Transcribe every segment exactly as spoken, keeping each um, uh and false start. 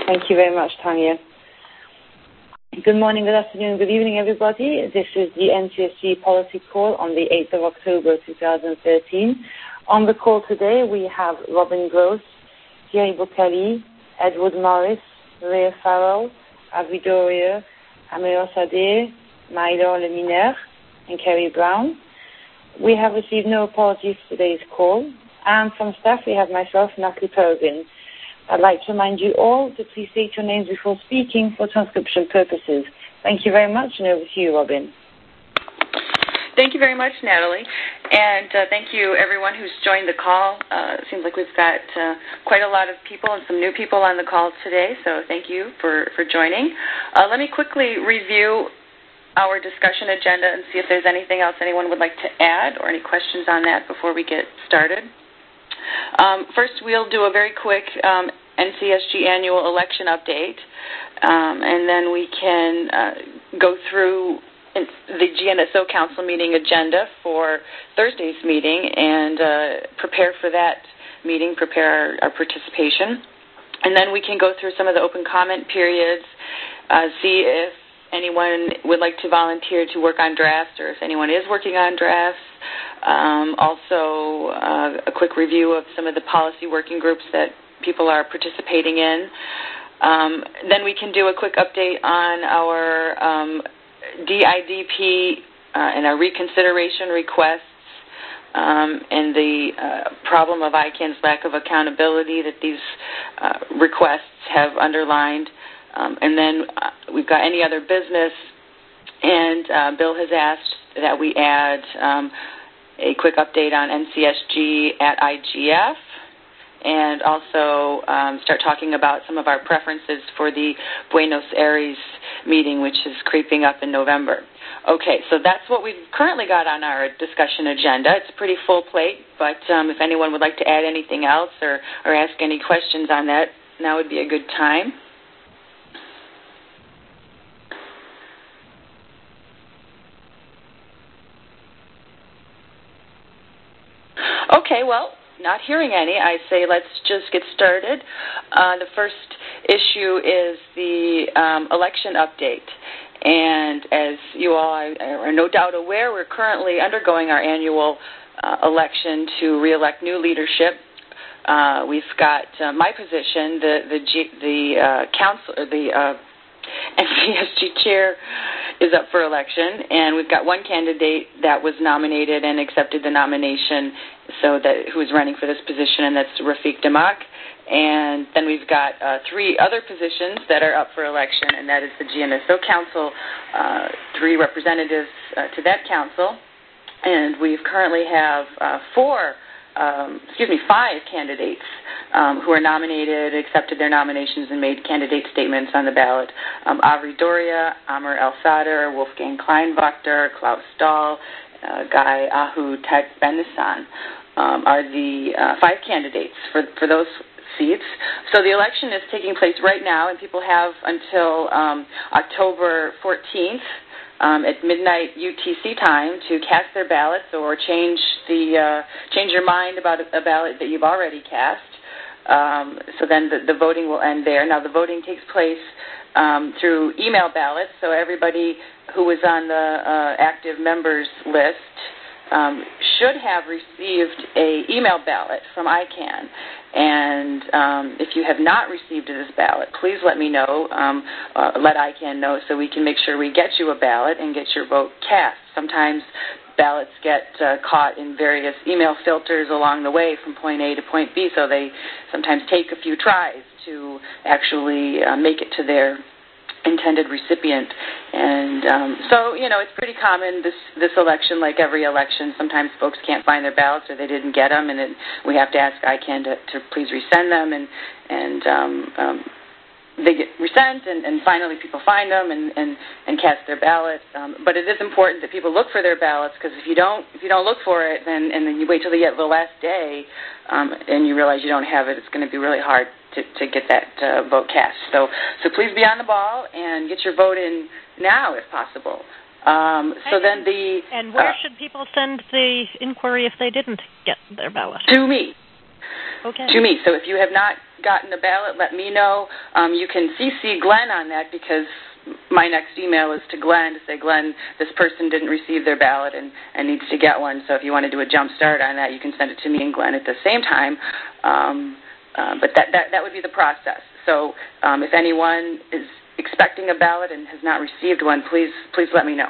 Thank you very much, Tanya. Good morning, good afternoon, good evening, everybody. This is the N C S G Policy Call on the eighth of October, two thousand thirteen. On the call today, we have Robin Gross, Thierry Boccali, Edward Morris, Maria Farrell, Avi Doria, Amir Sadeh, Maïdor Leminer, and Kerry Brown. We have received no apologies for today's call. And from staff, we have myself, Natalie Peregrine. I'd like to remind you all to please state your names before speaking for transcription purposes. Thank you very much, and over to you, Robin. Thank you very much, Natalie, and uh, thank you, everyone who's joined the call. Uh, it seems like we've got uh, quite a lot of people and some new people on the call today, so thank you for, for joining. Uh, let me quickly review our discussion agenda and see if there's anything else anyone would like to add or any questions on that before we get started. Um, first, we'll do a very quick um, N C S G annual election update, um, and then we can uh, go through the G N S O Council meeting agenda for Thursday's meeting and uh, prepare for that meeting, prepare our, our participation. And then we can go through some of the open comment periods, uh, see if anyone would like to volunteer to work on drafts or if anyone is working on drafts. Um, also, uh, a quick review of some of the policy working groups that people are participating in. Um, then we can do a quick update on our um, D I D P uh, and our reconsideration requests um, and the uh, problem of I CANN's lack of accountability that these uh, requests have underlined. Um, and then uh, we've got any other business, and uh, Bill has asked that we add um, a quick update on N C S G at I G F, and also um, start talking about some of our preferences for the Buenos Aires meeting, which is creeping up in November. Okay, so that's what we've currently got on our discussion agenda. It's a pretty full plate, but um, if anyone would like to add anything else or, or ask any questions on that, now would be a good time. Okay, well, not hearing any, I say let's just get started. Uh, the first issue is the um, election update. And as you all are no doubt aware, we're currently undergoing our annual uh, election to re-elect new leadership. Uh, we've got uh, my position, the the, G, the uh, council, the uh, N C S G chair is up for election, and we've got one candidate that was nominated and accepted the nomination, so that who is running for this position, and that's Rafiq Damak. And then we've got uh, three other positions that are up for election, and that is the G N S O Council, uh, three representatives uh, to that council, and we currently have uh, four, um, excuse me, five candidates um, who are nominated, accepted their nominations, and made candidate statements on the ballot. Um, Avri Doria, Amr El-Sadr, Wolfgang Kleinwachter, Klaus Dahl, uh, Guy Ahu Tet Benissan um, are the uh, five candidates for, for those seats. So the election is taking place right now, and people have until um, October fourteenth um, at midnight U T C time to cast their ballots or change the uh, change your mind about a ballot that you've already cast. Um, so then the, the voting will end there. Now the voting takes place um, through email ballots, so everybody who was on the uh, active members list um, should have received a email ballot from I CANN. And um, if you have not received this ballot, please let me know, um, uh, let I CANN know, so we can make sure we get you a ballot and get your vote cast. Sometimes ballots get uh, caught in various email filters along the way from point A to point B, so they sometimes take a few tries to actually uh, make it to their intended recipient. And um, so, you know, it's pretty common this this election, like every election. Sometimes folks can't find their ballots or they didn't get them, and it, we have to ask I CANN to, to please resend them, and and um, um, they get resent, and, and finally people find them and, and, and cast their ballot. Um, but it is important that people look for their ballots, because if you don't if you don't look for it, then and then you wait till the, the last day, um, and you realize you don't have it, it's going to be really hard to, to get that uh, vote cast. So so please be on the ball and get your vote in now if possible. Um, so and, then the and where uh, should people send the inquiry if they didn't get their ballot? To me. Okay. To me. So if you have not gotten a ballot, let me know. Um, you can C C Glenn on that because my next email is to Glenn to say, Glenn, this person didn't receive their ballot and, and needs to get one. So if you want to do a jump start on that, you can send it to me and Glenn at the same time. Um, uh, but that, that, that would be the process. So um, if anyone is expecting a ballot and has not received one, please please let me know.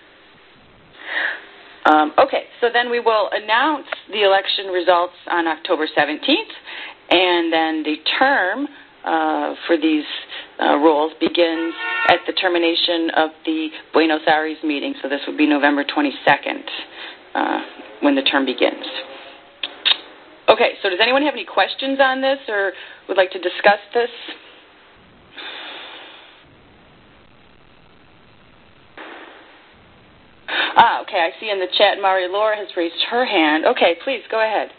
Um, okay, so then we will announce the election results on October seventeenth, and then the term uh, for these uh, roles begins at the termination of the Buenos Aires meeting. So this would be November twenty-second uh, when the term begins. Okay, so does anyone have any questions on this or would like to discuss this? Ah, okay, I see in the chat Mari Laura has raised her hand. Okay, please, go ahead.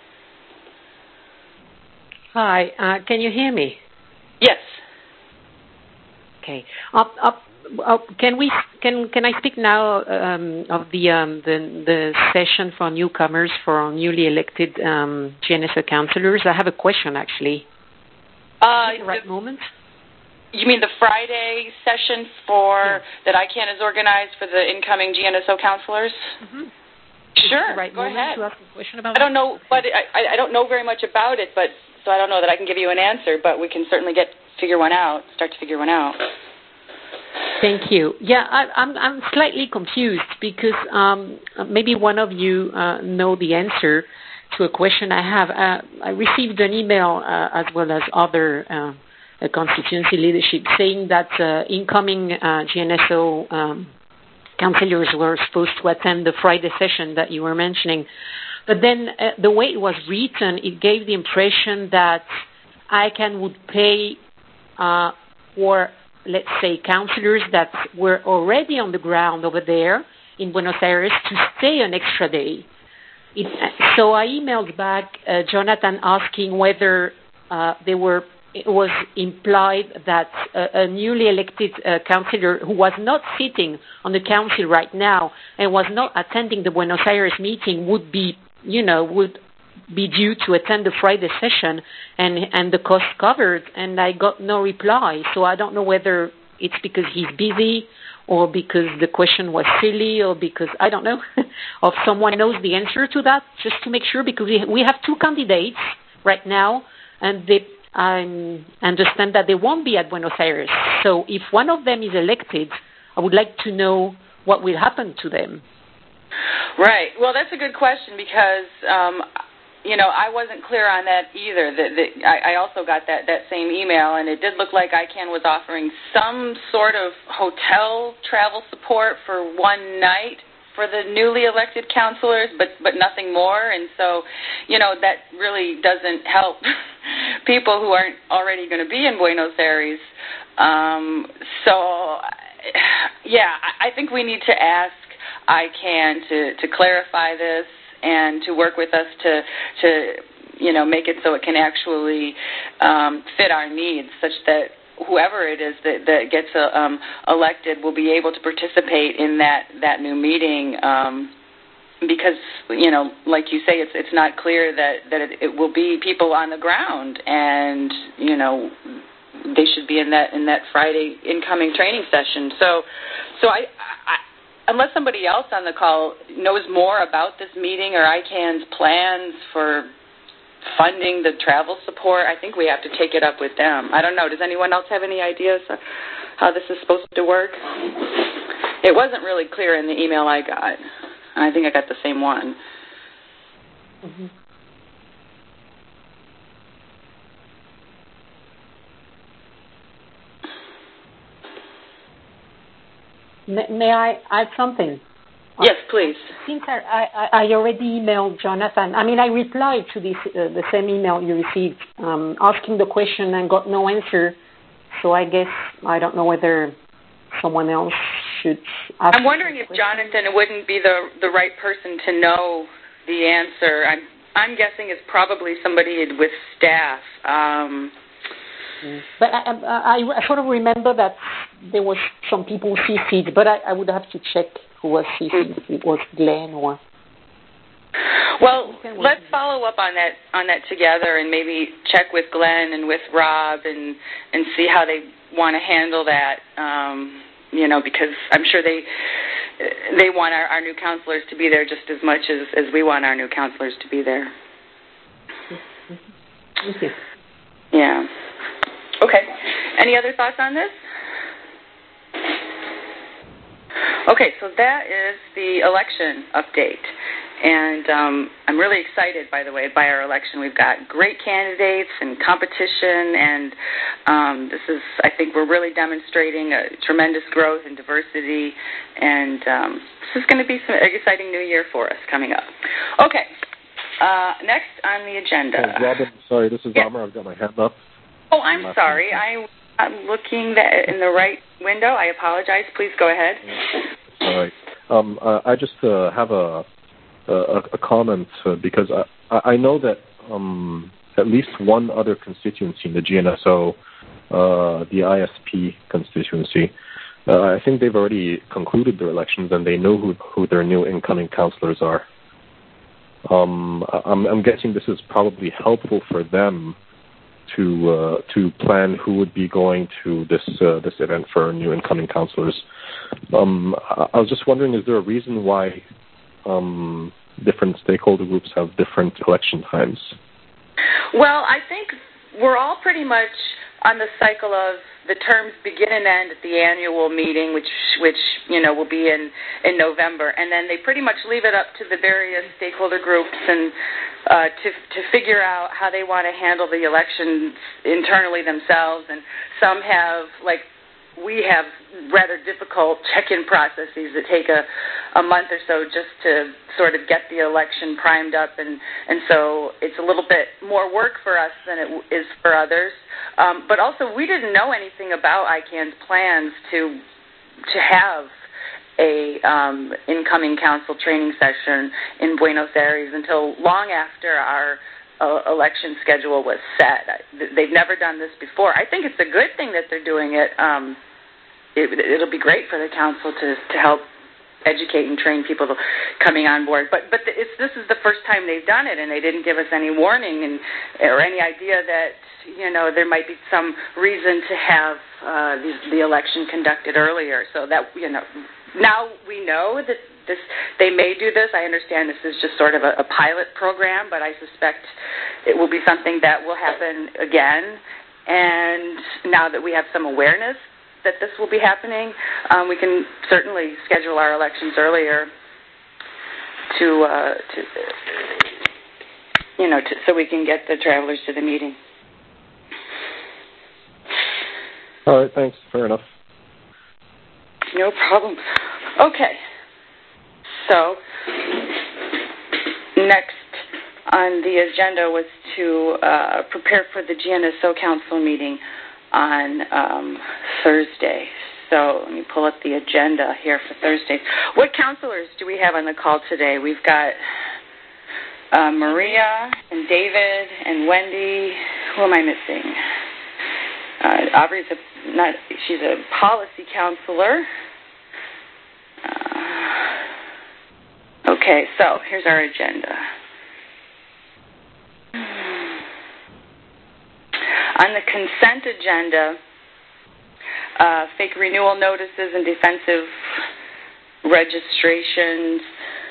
Hi, uh, can you hear me? Yes. Okay. Up, up, up, can we? Can can I speak now um, of the um, the the session for newcomers for newly elected um, G N S O councillors? I have a question actually. Uh, Is it the right the, moment? You mean the Friday session for yeah. that I C A N has organized for the incoming G N S O councillors? Mm-hmm. Sure. Right go ahead. To ask a question about I don't know, okay. but I, I don't know very much about it, but so I don't know that I can give you an answer. But we can certainly get figure one out. Start to figure one out. Thank you. Yeah, I, I'm I'm slightly confused because um, maybe one of you uh, know the answer to a question I have. Uh, I received an email uh, as well as other uh, constituency leadership saying that uh, incoming uh, G N S O um, councillors were supposed to attend the Friday session that you were mentioning. But then uh, the way it was written, it gave the impression that I C A N would pay uh, for, let's say, councillors that were already on the ground over there in Buenos Aires to stay an extra day. It, so I emailed back uh, Jonathan asking whether uh, they were it was implied that a, a newly elected uh, councillor who was not sitting on the council right now and was not attending the Buenos Aires meeting would be, you know, would be due to attend the Friday session and, and the cost covered. And I got no reply. So I don't know whether it's because he's busy or because the question was silly or because, I don't know, or if someone knows the answer to that, just to make sure, because we, we have two candidates right now and they I understand that they won't be at Buenos Aires. So if one of them is elected, I would like to know what will happen to them. Right. Well, that's a good question because, um, you know, I wasn't clear on that either. The, the, I, I also got that, that same email, and it did look like I C A N was offering some sort of hotel travel support for one night for the newly elected councillors, but, but nothing more. And so, you know, that really doesn't help people who aren't already going to be in Buenos Aires. Um, so, yeah, I think we need to ask I C A N to, to clarify this and to work with us to, to you know, make it so it can actually um, fit our needs, such that whoever it is that, that gets uh, um, elected will be able to participate in that, that new meeting um, because, you know, like you say, it's it's not clear that, that it, it will be people on the ground, and, you know, they should be in that in that Friday incoming training session. So, so I, I unless somebody else on the call knows more about this meeting or I C A N's plans for funding the travel support, I think we have to take it up with them. I don't know. Does anyone else have any ideas how this is supposed to work? It wasn't really clear in the email I got. I think I got the same one. Mm-hmm. May, may I add something? Yes, please. Since I, I, I already emailed Jonathan, I mean, I replied to this uh, the same email you received, um, asking the question and got no answer. So I guess I don't know whether someone else should ask. I'm wondering if Jonathan wouldn't be the the right person to know the answer. I'm I'm guessing it's probably somebody with staff. Um, But I, I, I sort of remember that there was some people C C'd, but I, I would have to check who was C C'd. If it was Glenn or... Well, let's follow up on that on that together, and maybe check with Glenn and with Rob, and and see how they want to handle that. Um, you know, because I'm sure they they want our, our new counselors to be there just as much as, as we want our new counselors to be there. Thank you. Yeah. Okay. Any other thoughts on this? Okay, so that is the election update. And um, I'm really excited, by the way, by our election. We've got great candidates and competition, and um, this is, I think we're really demonstrating a tremendous growth and diversity, and um, this is going to be some exciting new year for us coming up. Okay, uh, next on the agenda. Oh, Robin, sorry, this is yeah. Amr. I've got my hand up. Oh, I'm sorry. I, I'm looking that in the right window. I apologize. Please go ahead. All right. Um, uh, I just uh, have a A, a comment uh, because I, I know that um, at least one other constituency, the G N S O, uh, the I S P constituency, uh, I think they've already concluded their elections and they know who, who their new incoming councillors are. Um, I'm, I'm guessing this is probably helpful for them to uh, to plan who would be going to this uh, this event for new incoming councillors. Um, I, I was just wondering, is there a reason why Um, different stakeholder groups have different election times? Well, I think we're all pretty much on the cycle of the terms begin and end at the annual meeting, which, which you know, will be in, in November, and then they pretty much leave it up to the various stakeholder groups and uh, to, to figure out how they want to handle the elections internally themselves, and some have, like, we have rather difficult check-in processes that take a, a month or so just to sort of get the election primed up, and, and so it's a little bit more work for us than it is for others. Um, but also, we didn't know anything about I CAN's plans to to have a um, incoming council training session in Buenos Aires until long after our uh, election schedule was set. They've never done this before. I think it's a good thing that they're doing it. Um, It, it'll be great for the council to, to help educate and train people coming on board. But but it's, this is the first time they've done it, and they didn't give us any warning and or any idea that, you know, there might be some reason to have uh, the, the election conducted earlier. So that, you know, now we know that this they may do this. I understand this is just sort of a, a pilot program, but I suspect it will be something that will happen again. And now that we have some awareness that this will be happening, um, we can certainly schedule our elections earlier to, uh, to you know, to, so we can get the travelers to the meeting. All right, thanks. Fair enough. No problem. Okay. So next on the agenda was to uh, prepare for the G N S O Council meeting on um, Thursday. So let me pull up the agenda here for Thursday. What counselors do we have on the call today? We've got uh, Maria and David and Wendy. Who am I missing? Uh, Aubrey's a, not, she's a policy counselor. Uh, okay, so here's our agenda. On the consent agenda, uh, fake renewal notices and defensive registrations.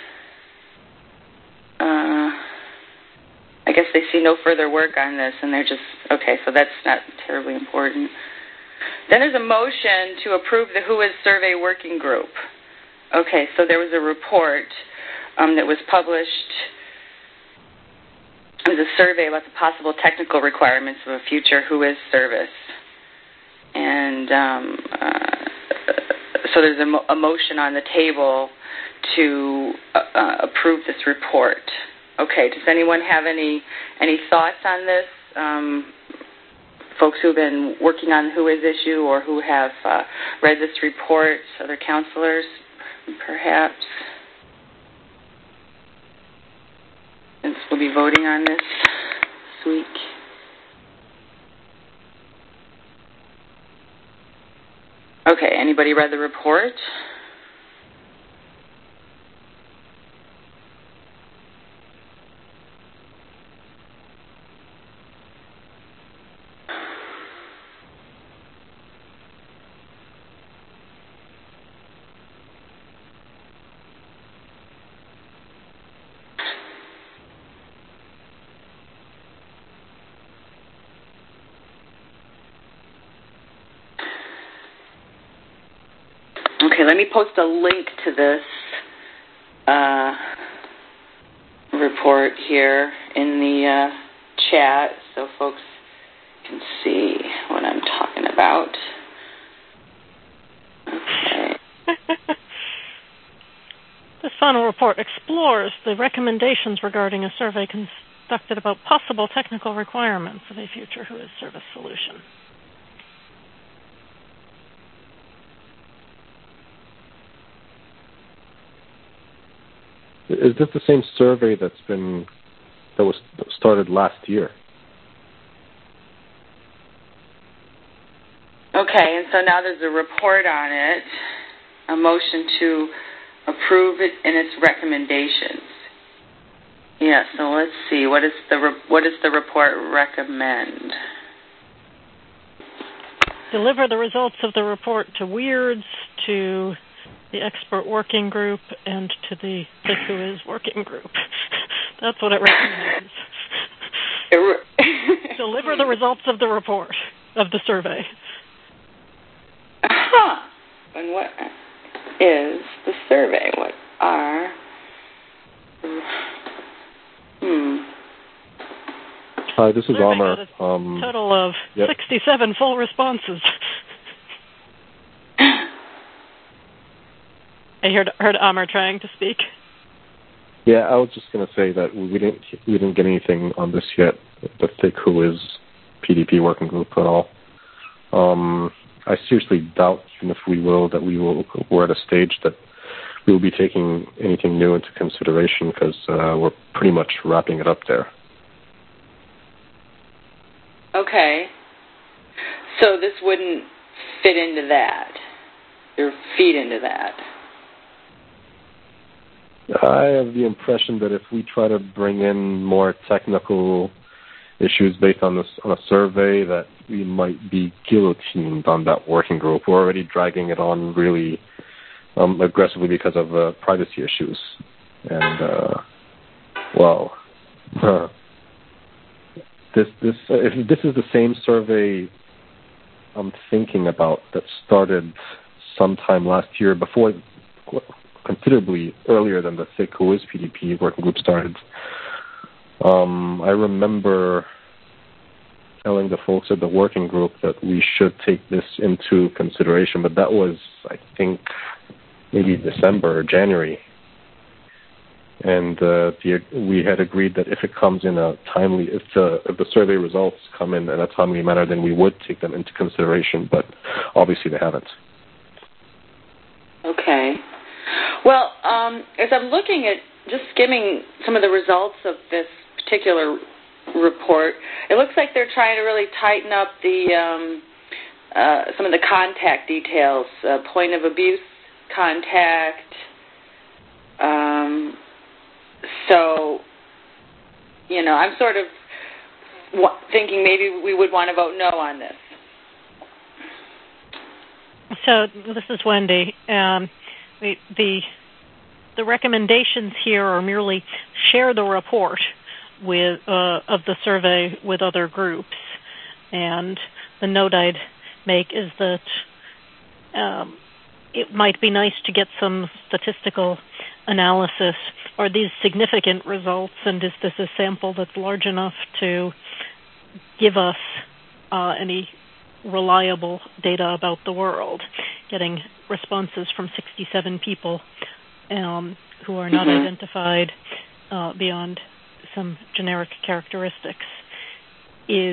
Uh, I guess they see no further work on this, and they're just, okay, so that's not terribly important. Then there's a motion to approve the Who Is Survey Working Group. Okay, so there was a report um, that was published. It was a survey about the possible technical requirements of a future Who Is service. And um, uh, so there's a, mo- a motion on the table to uh, approve this report. Okay, does anyone have any any thoughts on this? Um, folks who have been working on the Who Is issue or who have uh, read this report, other counselors, perhaps? Since we'll be voting on this this week. Okay, anybody read the report? Okay, let me post a link to this uh, report here in the uh, chat so folks can see what I'm talking about. Okay. This final report explores the recommendations regarding a survey conducted about possible technical requirements of a future WHOIS service solution. Is this the same survey that's been that was started last year? Okay, and so now there's a report on it, a motion to approve it and its recommendations. Yeah, so let's see. What is the re- what does the report recommend? Deliver the results of the report to WHEIRDS, to the expert working group, and to the WHOIS working group. That's what it recommends. It re- Deliver the results of the report, of the survey. Huh. And what is the survey? What are... Hmm. Hi, this is survey Amr. got a Um, total of yep. sixty-seven full responses. I heard, heard Amr trying to speak. Yeah, I was just going to say that we didn't we didn't get anything on this yet. The Thick WHOIS P D P working group at all. Um, I seriously doubt, even if we will, that we will. We're at a stage that we will be taking anything new into consideration because uh, we're pretty much wrapping it up there. Okay. So this wouldn't fit into that, or feed into that. I have the impression that if we try to bring in more technical issues based on this on a survey, that we might be guillotined on that working group. We're already dragging it on really um, aggressively because of uh, privacy issues. And uh, well, huh, this this uh, if this is the same survey I'm thinking about that started sometime last year, before considerably earlier than the Thick WHOIS P D P working group started. Um, I remember telling the folks at the working group that we should take this into consideration, but that was, I think, maybe December or January. And uh, the, we had agreed that if it comes in a timely, if the, if the survey results come in in a timely manner, then we would take them into consideration, but obviously they haven't. Okay. Well, um, as I'm looking at just skimming some of the results of this particular report, it looks like they're trying to really tighten up the um, uh, some of the contact details, uh, point of abuse contact. Um, so, you know, I'm sort of w- thinking maybe we would want to vote no on this. So this is Wendy. Um, the, the the recommendations here are merely share the report with uh, of the survey with other groups, and the note I'd make is that um, it might be nice to get some statistical analysis. Are these significant results, and is this a sample that's large enough to give us uh, any reliable data about the world? Getting responses from sixty-seven people um, who are not mm-hmm. identified uh, beyond some generic characteristics is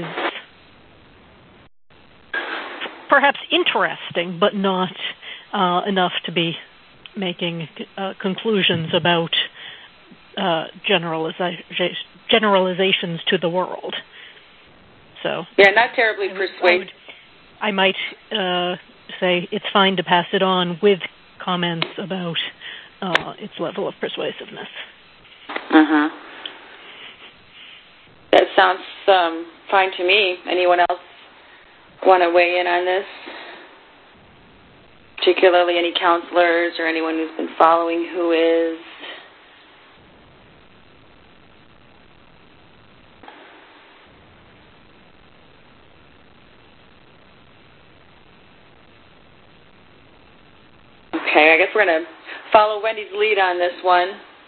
perhaps interesting, but not uh, enough to be making uh, conclusions about uh, generaliza- generalizations to the world. So yeah, not terribly I would, persuasive. I, I might uh, say it's fine to pass it on with comments about uh, its level of persuasiveness. Uh-huh. That sounds um, fine to me. Anyone else want to weigh in on this? Particularly any counselors or anyone who's been following WHOIS? Okay, I guess we're going to follow Wendy's lead on this one,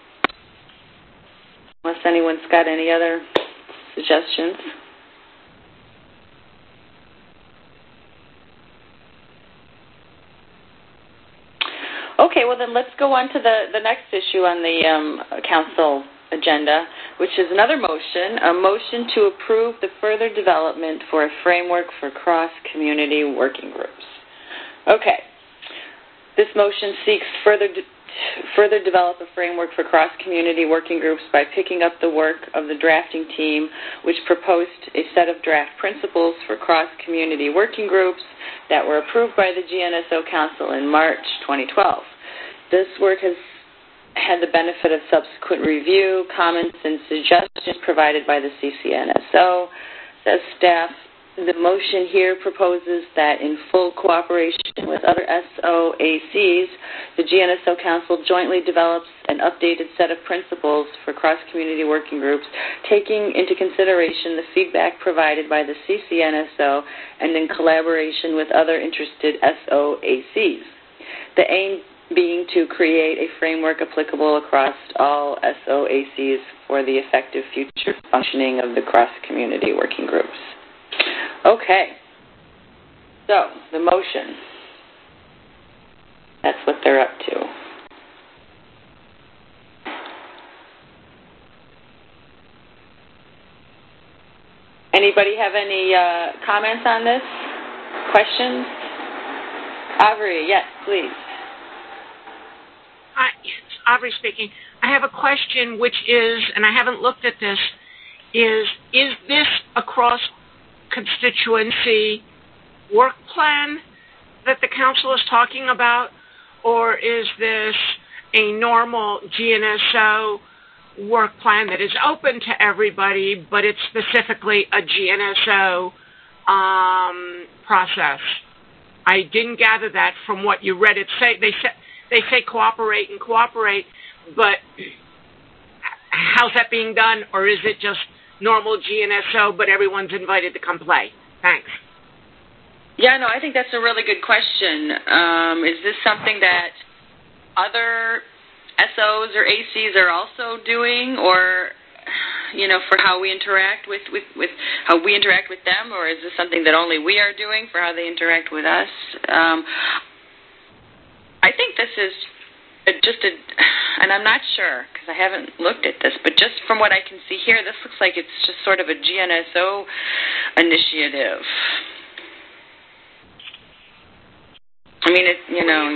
unless anyone's got any other suggestions. Okay, well then let's go on to the, the next issue on the um, council agenda, which is another motion, a motion to approve the further development for a framework for cross-community working groups. Okay. This motion seeks further de- further develop a framework for cross-community working groups by picking up the work of the drafting team, which proposed a set of draft principles for cross-community working groups that were approved by the G N S O Council in March twenty twelve. This work has had the benefit of subsequent review, comments, and suggestions provided by the C C N S O. Says staff, the motion here proposes that in full cooperation with other S O A Cs, the G N S O Council jointly develops an updated set of principles for cross-community working groups, taking into consideration the feedback provided by the C C N S O and in collaboration with other interested S O A Cs. The aim being to create a framework applicable across all S O A Cs for the effective future functioning of the cross-community working groups. Okay, so the motion, that's what they're up to. Anybody have any uh, comments on this? Questions? Avery, yes, please. Hi, it's Avery speaking. I have a question, which is, and I haven't looked at this, is, is this a cross-constituency work plan that the council is talking about, or is this a normal G N S O work plan that is open to everybody, but it's specifically a G N S O um, process? I didn't gather that from what you read. It say they say they say cooperate and cooperate, but how's that being done, or is it just normal G N S O, but everyone's invited to come play? Thanks. Yeah, no, I think that's a really good question. Um, is this something that other S Os or A Cs are also doing, or, you know, for how we interact with, with, with how we interact with them, or is this something that only we are doing for how they interact with us? Um, I think this is just a, and I'm not sure because I haven't looked at this, but just from what I can see here, this looks like it's just sort of a G N S O initiative. I mean, it, you know.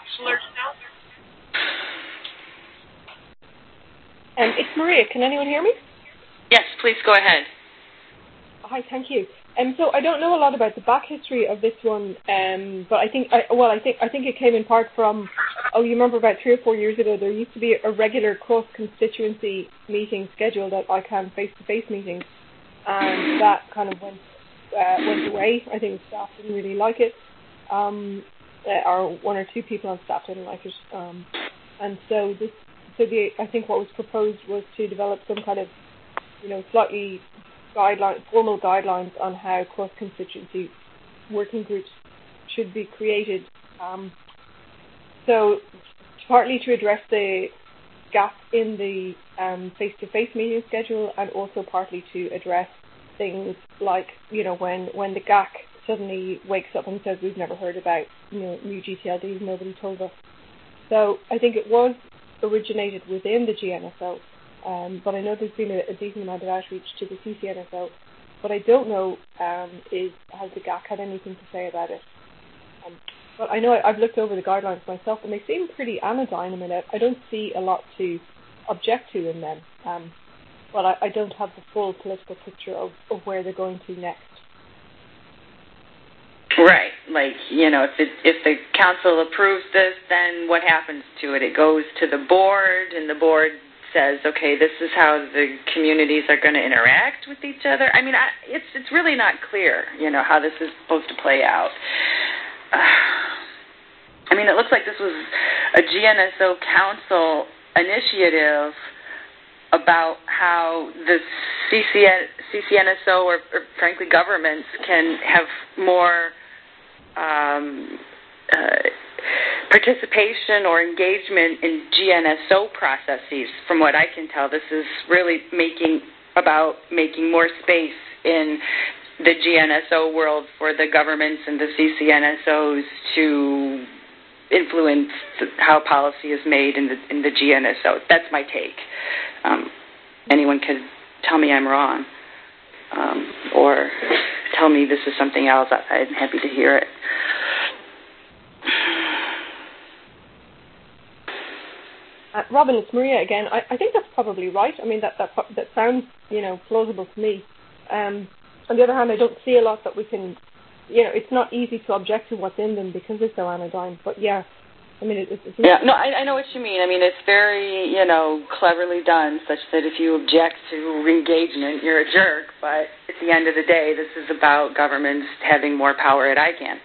Um, it's Maria. Can anyone hear me? Yes, please go ahead. Hi, thank you. Um, so I don't know a lot about the back history of this one, um, but I think, I, well, I think I think it came in part from, oh, you remember about three or four years ago, there used to be a regular cross-constituency meeting scheduled at I CAN face-to-face meetings, and that kind of went uh, went away. I think staff didn't really like it, um, uh, or one or two people on staff didn't like it, um, and so this, so the I think what was proposed was to develop some kind of, you know, slightly guideline, formal guidelines on how cross-constituency working groups should be created. Um, so partly to address the gap in the um, face-to-face meeting schedule, and also partly to address things like, you know, when, when the G A C suddenly wakes up and says, we've never heard about, you know, new G T L Ds, nobody told us. So I think it was originated within the G N S O. Um, but I know there's been a, a decent amount of outreach to the C C N S O. What I don't know um, is, has the G A C had anything to say about it? Um, but I know I, I've looked over the guidelines myself, and they seem pretty anodyne. I mean, I, I don't see a lot to object to in them. Um, but I, I don't have the full political picture of, of where they're going to next. Right. Like, you know, if, it, if the council approves this, then what happens to it? It goes to the board, and the board says, okay, this is how the communities are going to interact with each other. I mean, I, it's it's really not clear, you know, how this is supposed to play out. Uh, I mean, it looks like this was a G N S O Council initiative about how the C C N S O or, or frankly governments can have more um, uh, participation or engagement in G N S O processes. From what I can tell, this is really making about making more space in the G N S O world for the governments and the C C N S Os to influence how policy is made in the in the G N S O. That's my take. Um, anyone could tell me I'm wrong, um, or tell me this is something else. I, I'm happy to hear it. Uh, Robin, it's Maria again. I, I think that's probably right. I mean, that that that sounds, you know, plausible to me. Um, on the other hand, I don't see a lot that we can, you know, it's not easy to object to what's in them because it's so anodyne. But yeah, I mean, it, it's... it's yeah, no, I, I know what you mean. I mean, it's very, you know, cleverly done, such that if you object to engagement, you're a jerk. But at the end of the day, this is about governments having more power at I CANN.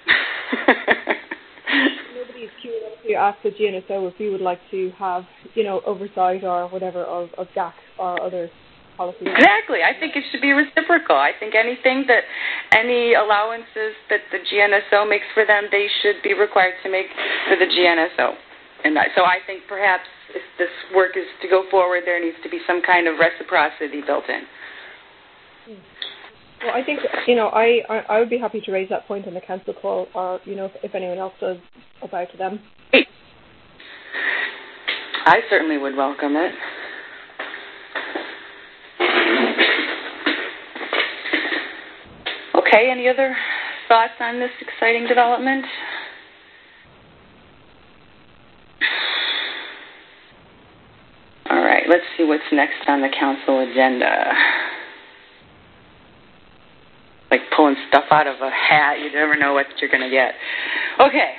Nobody's queuing up to ask the G N S O if you would like to have, you know, oversight or whatever of, of D A C or other policies. Exactly. I think it should be reciprocal. I think anything that, any allowances that the G N S O makes for them, they should be required to make for the G N S O. And that, so I think perhaps if this work is to go forward, there needs to be some kind of reciprocity built in. Well, I think, you know, I, I, I would be happy to raise that point in the council call, or, you know, if, if anyone else does, about to them. I certainly would welcome it. Okay, any other thoughts on this exciting development? All right, let's see what's next on the council agenda. Like pulling stuff out of a hat, you never know what you're going to get. Okay.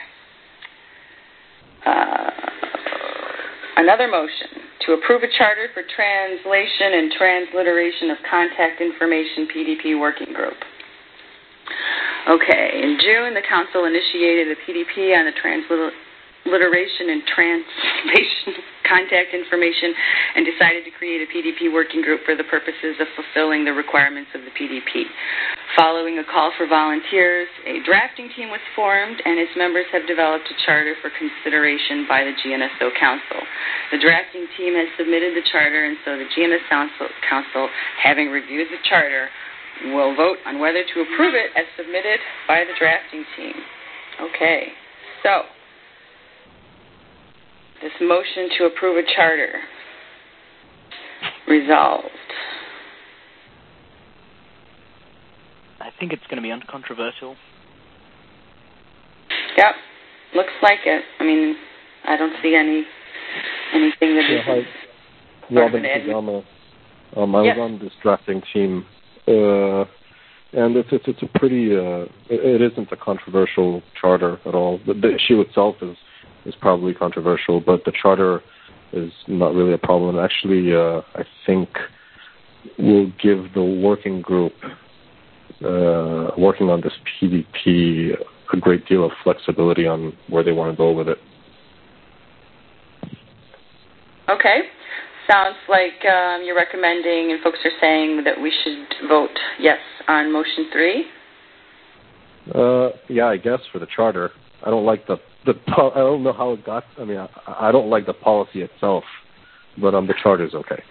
Uh, another motion to approve a charter for translation and transliteration of contact information P D P working group. Okay, in June, the council initiated a P D P on the transliteration and translation of contact information and decided to create a P D P working group for the purposes of fulfilling the requirements of the P D P. Following a call for volunteers, a drafting team was formed, and its members have developed a charter for consideration by the G N S O Council. The drafting team has submitted the charter, and so the G N S O Council, having reviewed the charter, will vote on whether to approve it as submitted by the drafting team. Okay, so this motion to approve a charter resolved. I think it's going to be uncontroversial. Yep, looks like it. I mean, I don't see any anything that yeah, is... Hi, Robin Pajama. Um, I yes. was on this drafting team, uh, and it's, it's it's a pretty. Uh, it, it isn't a controversial charter at all. The, the issue itself is is probably controversial, but the charter is not really a problem. Actually, uh, I think we'll give the working group uh, working on this P D P a great deal of flexibility on where they want to go with it. Okay. Sounds like um, you're recommending and folks are saying that we should vote yes on motion three. Uh, yeah, I guess for the charter. I don't like the the. I don't know how it got. I mean, I, I don't like the policy itself, but um, the charter is okay.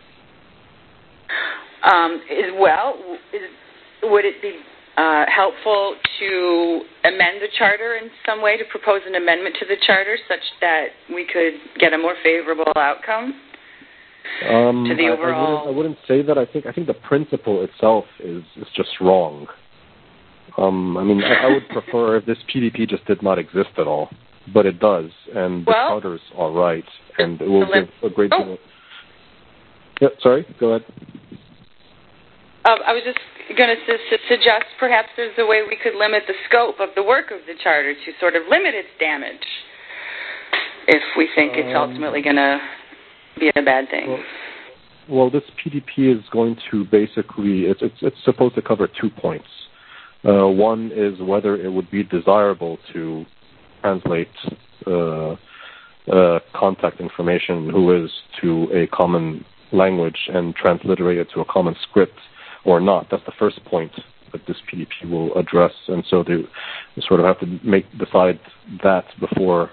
Um, is, well, is, would it be uh, helpful to amend the charter in some way, to propose an amendment to the charter such that we could get a more favorable outcome? Um, to the overall... I, I, wouldn't, I wouldn't say that. I think I think the principle itself is, is just wrong. Um, I mean, I, I would prefer if this P D P just did not exist at all, but it does, and the well, charter's all right, and it will give a great deal. Oh. Of... Yeah, sorry, go ahead. Uh, I was just going to su- suggest perhaps there's a way we could limit the scope of the work of the charter to sort of limit its damage if we think it's Um, ultimately going to be a bad thing. Well, well, this P D P is going to basically, it's, it's, it's supposed to cover two points. Uh, one is whether it would be desirable to translate uh, uh, contact information who is to a common language and transliterate it to a common script or not. That's the first point that this P D P will address, and so they, they sort of have to make decide that before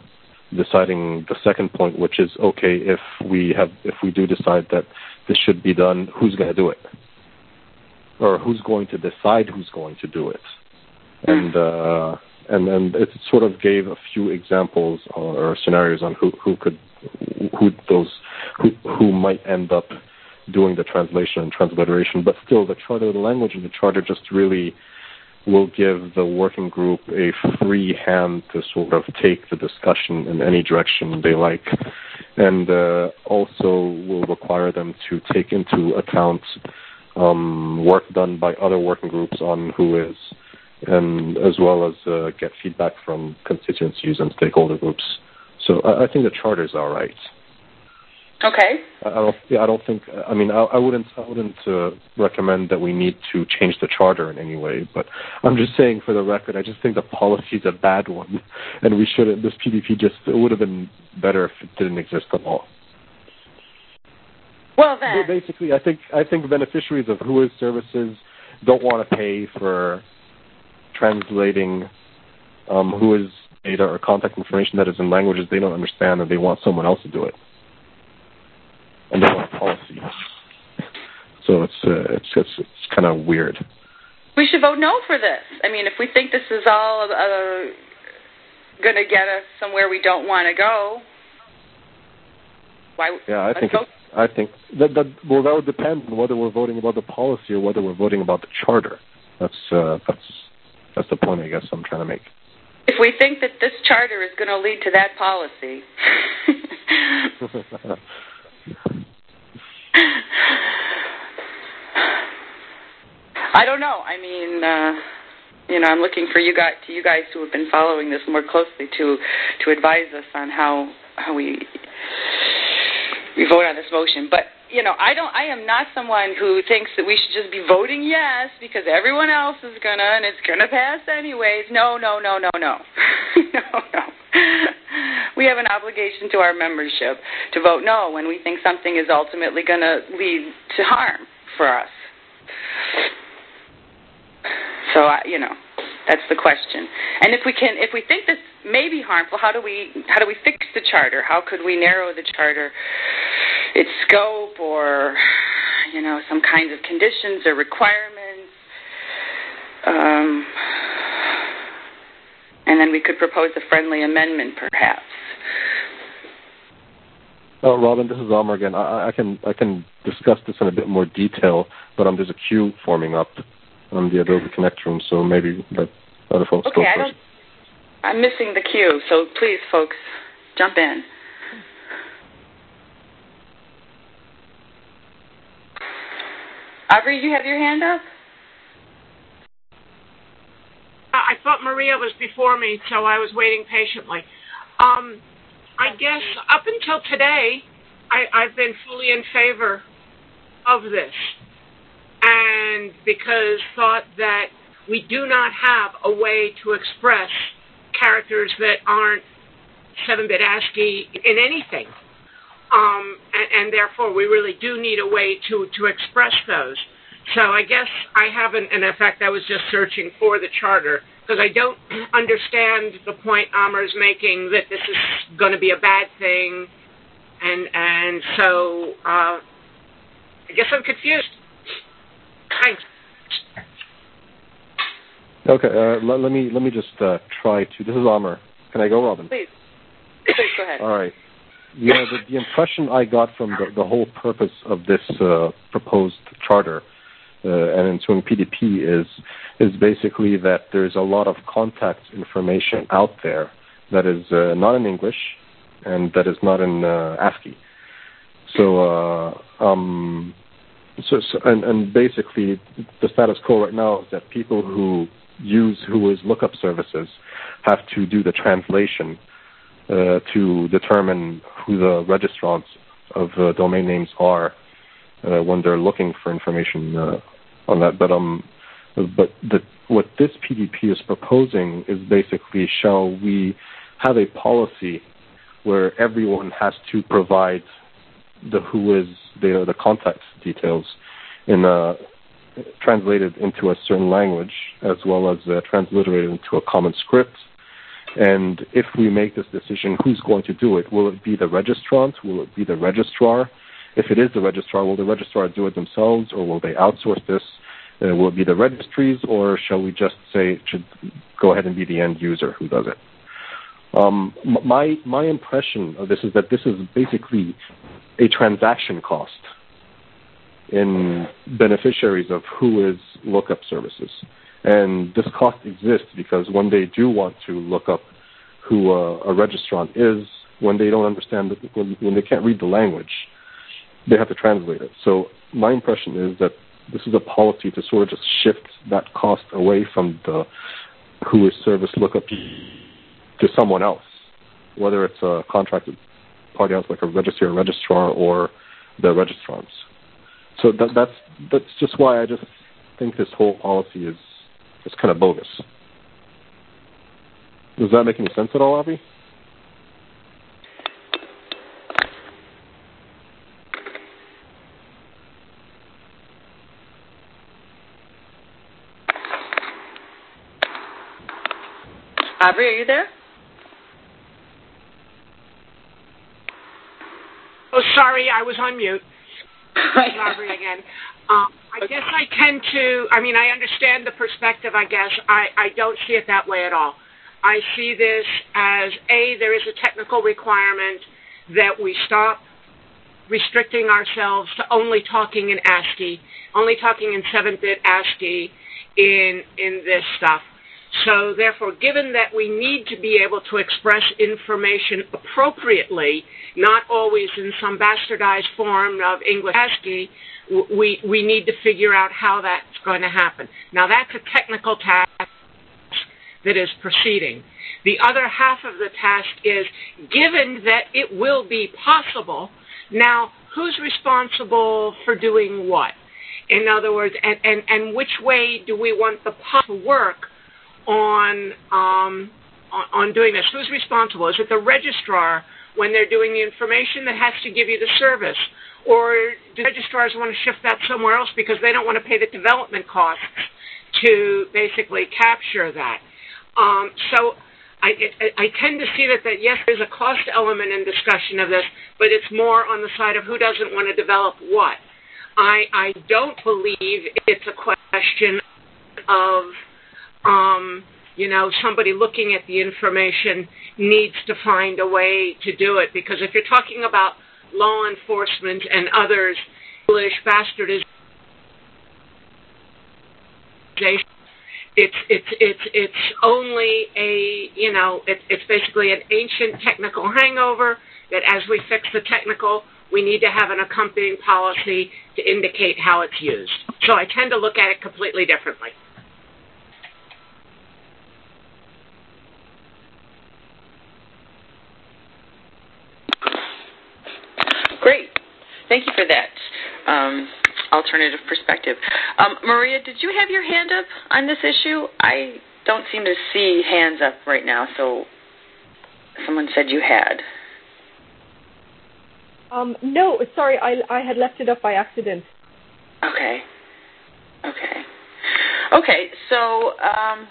deciding the second point, which is, okay, if we have, if we do decide that this should be done, who's going to do it? Or who's going to decide who's going to do it? And uh, and and it sort of gave a few examples or scenarios on who, who could, who those, who who might end up doing the translation and transliteration. But still, the charter, the language in the charter, just really will give the working group a free hand to sort of take the discussion in any direction they like, and uh, also will require them to take into account um, work done by other working groups on who is, and as well as uh, get feedback from constituencies and stakeholder groups. So I, I think the charter is all right. Okay. I don't. Yeah, I don't think. I mean, I, I wouldn't. I wouldn't uh, recommend that we need to change the charter in any way. But I'm just saying, for the record, I just think the policy is a bad one, and we shouldn't. This P D P just it would have been better if it didn't exist at all. Well, then. But basically, I think I think beneficiaries of Whois services don't want to pay for translating um, Whois data or contact information that is in languages they don't understand, and they want someone else to do it. And they want policy. So it's uh, it's it's, it's kind of weird. We should vote no for this. I mean, if we think this is all uh, going to get us somewhere we don't want to go, why? Yeah, I think it's, I think that, that well, that would depend on whether we're voting about the policy or whether we're voting about the charter. That's uh, that's that's the point I guess I'm trying to make. If we think that this charter is going to lead to that policy. I don't know. I mean, uh, you know, I'm looking for you guys, to you guys who have been following this more closely, to to advise us on how how we we vote on this motion. But you know, I don't. I am not someone who thinks that we should just be voting yes because everyone else is gonna and it's gonna pass anyways. No, no, no, no, no, no, no. We have an obligation to our membership to vote no when we think something is ultimately going to lead to harm for us. So, uh, you know, that's the question. And if we can, if we think this may be harmful, how do we how do we fix the charter? How could we narrow the charter, its scope, or you know, some kinds of conditions or requirements? Um, and then we could propose a friendly amendment, perhaps. Oh, Robin, this is Amr again. I, I can I can discuss this in a bit more detail, but um, there's a queue forming up on the Adobe Connect room, so maybe let other folks okay, go I first. don't, I'm missing the queue, so please, folks, jump in. Aubrey, you have your hand up? I thought Maria was before me, so I was waiting patiently. Um, I guess up until today, I, I've been fully in favor of this, and because thought that we do not have a way to express characters that aren't seven-bit ASCII in anything, um, and, and therefore we really do need a way to, to express those. So I guess I haven't, and in fact I was just searching for the charter, because I don't understand the point Amr's making that this is going to be a bad thing, and and so uh, I guess I'm confused. Thanks. Okay, uh, let, let me let me just uh, try to. This is Amr. Can I go, Robin? Please, please go ahead. All right. Yeah, the, the impression I got from the, the whole purpose of this uh, proposed charter uh, and ensuing P D P is is basically that there's a lot of contact information out there that is uh, not in English and that is not in uh, ASCII. So, uh, um, so, so and, and basically the status quo right now is that people who use Whois lookup services have to do the translation uh, to determine who the registrants of uh, domain names are uh, when they're looking for information uh, on that. But um, but the, what this P D P is proposing is basically, shall we have a policy where everyone has to provide the Whois data, the contact details, in a translated into a certain language, as well as uh, transliterated into a common script, And if we make this decision, who's going to do it? Will it be the registrant? Will it be the registrar? If it is the registrar, will the registrar do it themselves, or will they outsource this? Uh, will it be the registries, or shall we just say it should go ahead and be the end user who does it? Um, my my impression of this is that this is basically a transaction cost in beneficiaries of who is lookup services. And this cost exists because when they do want to look up who a, a registrant is, when they don't understand, the, when, when they can't read the language, they have to translate it. So my impression is that this is a policy to sort of just shift that cost away from the who is service lookup to someone else, whether it's a contracted party else like a registrar or registrar or the registrants. So that, that's that's just why I just think this whole policy is is kind of bogus. Does that make any sense at all, Avi? Aubrey, are you there? Oh, sorry, I was on mute. Aubrey again. Um, I guess I tend to, I mean, I understand the perspective, I guess. I, I don't see it that way at all. I see this as, A, there is a technical requirement that we stop restricting ourselves to only talking in ASCII, only talking in seven-bit ASCII in, in this stuff. So therefore, given that we need to be able to express information appropriately, not always in some bastardized form of English ASCII, we, we need to figure out how that's going to happen. Now, that's a technical task that is proceeding. The other half of the task is, given that it will be possible, now who's responsible for doing what? In other words, and, and, and which way do we want the pot to work on, um, on on doing this? Who's responsible? Is it the registrar when they're doing the information that has to give you the service? Or do registrars want to shift that somewhere else because they don't want to pay the development costs to basically capture that? Um, so I, I, I tend to see that, that, yes, there's a cost element in discussion of this, but it's more on the side of who doesn't want to develop what. I, I don't believe it's a question of, um, you know, somebody looking at the information needs to find a way to do it, because if you're talking about law enforcement and others, English bastardization, it's it's it's it's only a, you know, it, it's basically an ancient technical hangover that as we fix the technical, we need to have an accompanying policy to indicate how it's used. So I tend to look at it completely differently. Great. Thank you for that um, alternative perspective. Um, Maria, did you have your hand up on this issue? I don't seem to see hands up right now, so someone said you had. Um, no, sorry, I, I had left it up by accident. Okay. Okay. Okay, so um,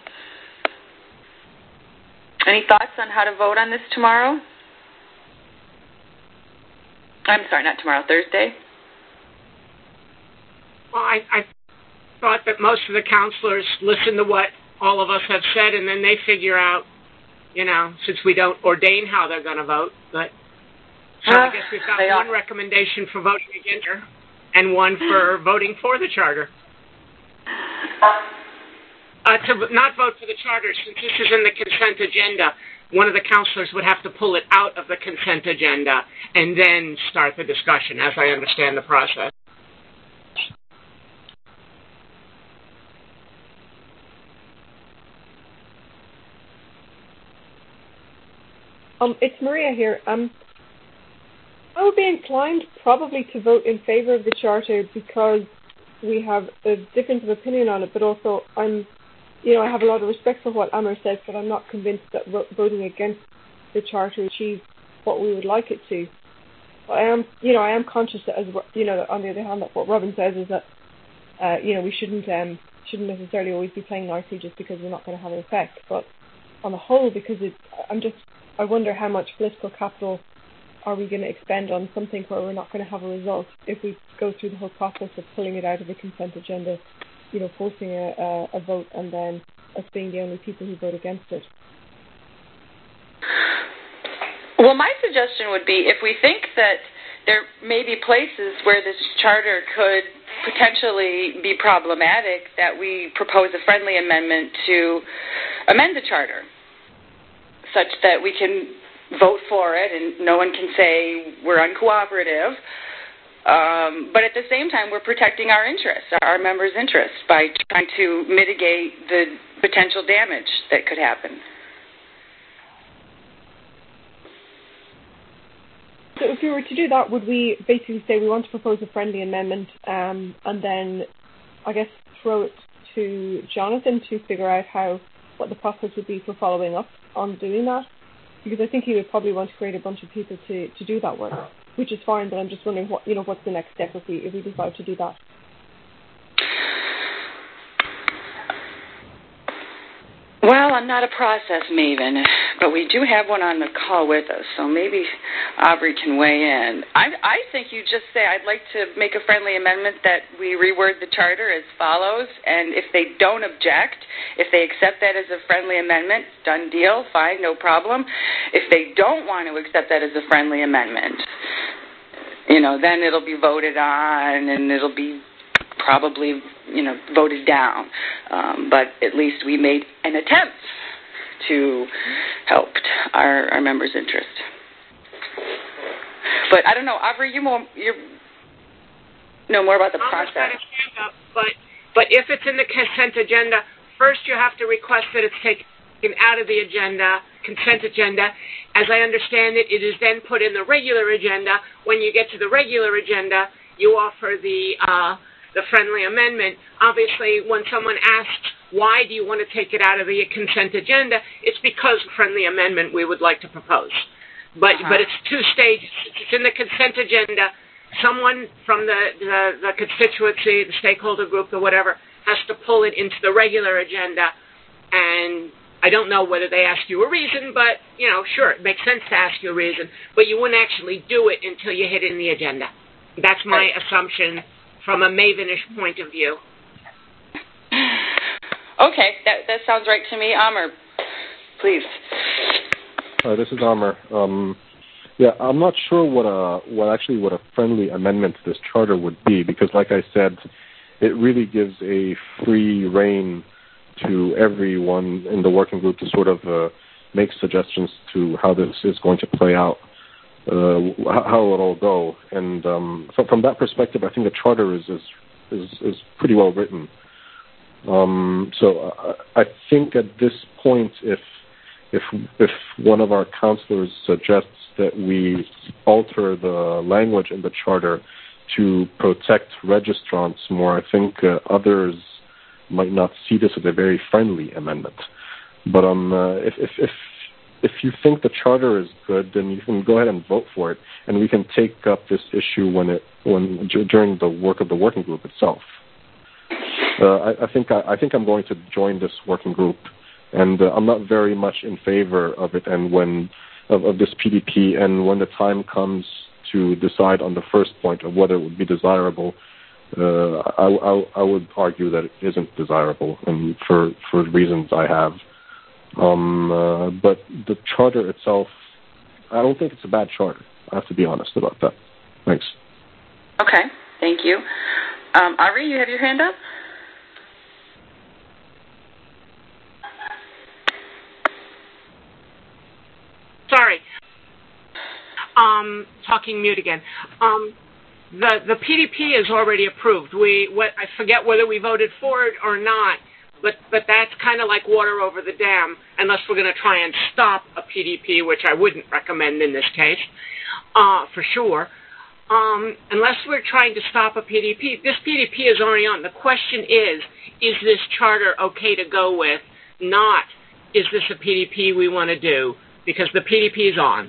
any thoughts on how to vote on this tomorrow? I'm sorry, not tomorrow, Thursday? Well, I, I thought that most of the counselors listen to what all of us have said, and then they figure out, you know, since we don't ordain how they're going to vote. But so uh, I guess we've got one recommendation for voting against her and one for voting for the charter. Uh, to not vote for the charter, since this is in the consent agenda, one of the counselors would have to pull it out of the consent agenda and then start the discussion, as I understand the process. Um, it's Maria here. Um, I would be inclined probably to vote in favor of the charter because we have a difference of opinion on it, but also I'm, you know, I have a lot of respect for what Amr says, but I'm not convinced that voting against the charter achieves what we would like it to. But I am, you know, I am conscious that, as you know, on the other hand, that what Robin says is that, uh, you know, we shouldn't um, shouldn't necessarily always be playing nicely just because we're not going to have an effect. But on the whole, because it, I'm just, I wonder how much political capital are we going to expend on something where we're not going to have a result if we go through the whole process of pulling it out of the consent agenda, you know, forcing a, a, a vote and then us being the only people who vote against it. Well, my suggestion would be if we think that there may be places where this charter could potentially be problematic, that we propose a friendly amendment to amend the charter such that we can vote for it and no one can say we're uncooperative. Um, but at the same time, we're protecting our interests, our members' interests, by trying to mitigate the potential damage that could happen. So if we were to do that, would we basically say we want to propose a friendly amendment um, and then, I guess, throw it to Jonathan to figure out how what the process would be for following up on doing that? Because I think he would probably want to create a bunch of people to, to do that work, which is fine, but I'm just wondering what, you know, what's the next step if we if we decide to do that. Well, I'm not a process maven, but we do have one on the call with us, so maybe Aubrey can weigh in. I, I think you just say, I'd like to make a friendly amendment that we reword the charter as follows, and if they don't object, if they accept that as a friendly amendment, done deal, fine, no problem. If they don't want to accept that as a friendly amendment, you know, then it'll be voted on and it'll be probably, you know, voted down. Um, but at least we made an attempt to help our, our members' interest. But I don't know, Aubrey, you more you know more about the Almost process. Up, but but if it's in the consent agenda, first you have to request that it's taken out of the agenda, consent agenda. As I understand it, it is then put in the regular agenda. When you get to the regular agenda, you offer the uh, the friendly amendment. Obviously, when someone asks, why do you want to take it out of the consent agenda, it's because of friendly amendment we would like to propose. But uh-huh. but it's two stages. It's in the consent agenda. Someone from the, the, the constituency, the stakeholder group, or whatever, has to pull it into the regular agenda. And I don't know whether they ask you a reason, but, you know, sure, it makes sense to ask you a reason. But you wouldn't actually do it until you hit it in the agenda. That's my right. assumption from a Mavenish point of view. Okay, that that sounds right to me. Amr, please. Uh, this is Amr. Um, yeah, I'm not sure what a what actually what a friendly amendment to this charter would be, because, like I said, it really gives a free rein to everyone in the working group to sort of uh, make suggestions to how this is going to play out. Uh, how it'll go, and um, so from that perspective, I think the charter is is is, is pretty well written. Um, so I, I think at this point, if if if one of our counselors suggests that we alter the language in the charter to protect registrants more, I think uh, others might not see this as a very friendly amendment. But um, uh, if if if If you think the charter is good, then you can go ahead and vote for it, and we can take up this issue when it when during the work of the working group itself. Uh, I, I think I, I think I'm going to join this working group, and uh, I'm not very much in favor of it. And when of, of this P D P, and when the time comes to decide on the first point of whether it would be desirable, uh, I, I, I would argue that it isn't desirable, and for for reasons I have. Um, uh, but the charter itself, I don't think it's a bad charter. I have to be honest about that. Thanks. Okay, thank you. Um, Ari, you have your hand up? Sorry. Um, talking mute again. Um, the the P D P is already approved. We what I forget whether we voted for it or not. But but that's kind of like water over the dam, unless we're going to try and stop a P D P, which I wouldn't recommend in this case, uh, for sure. Um, unless we're trying to stop a P D P, this P D P is already on. The question is, is this charter okay to go with? Not, is this a P D P we want to do? Because the P D P is on.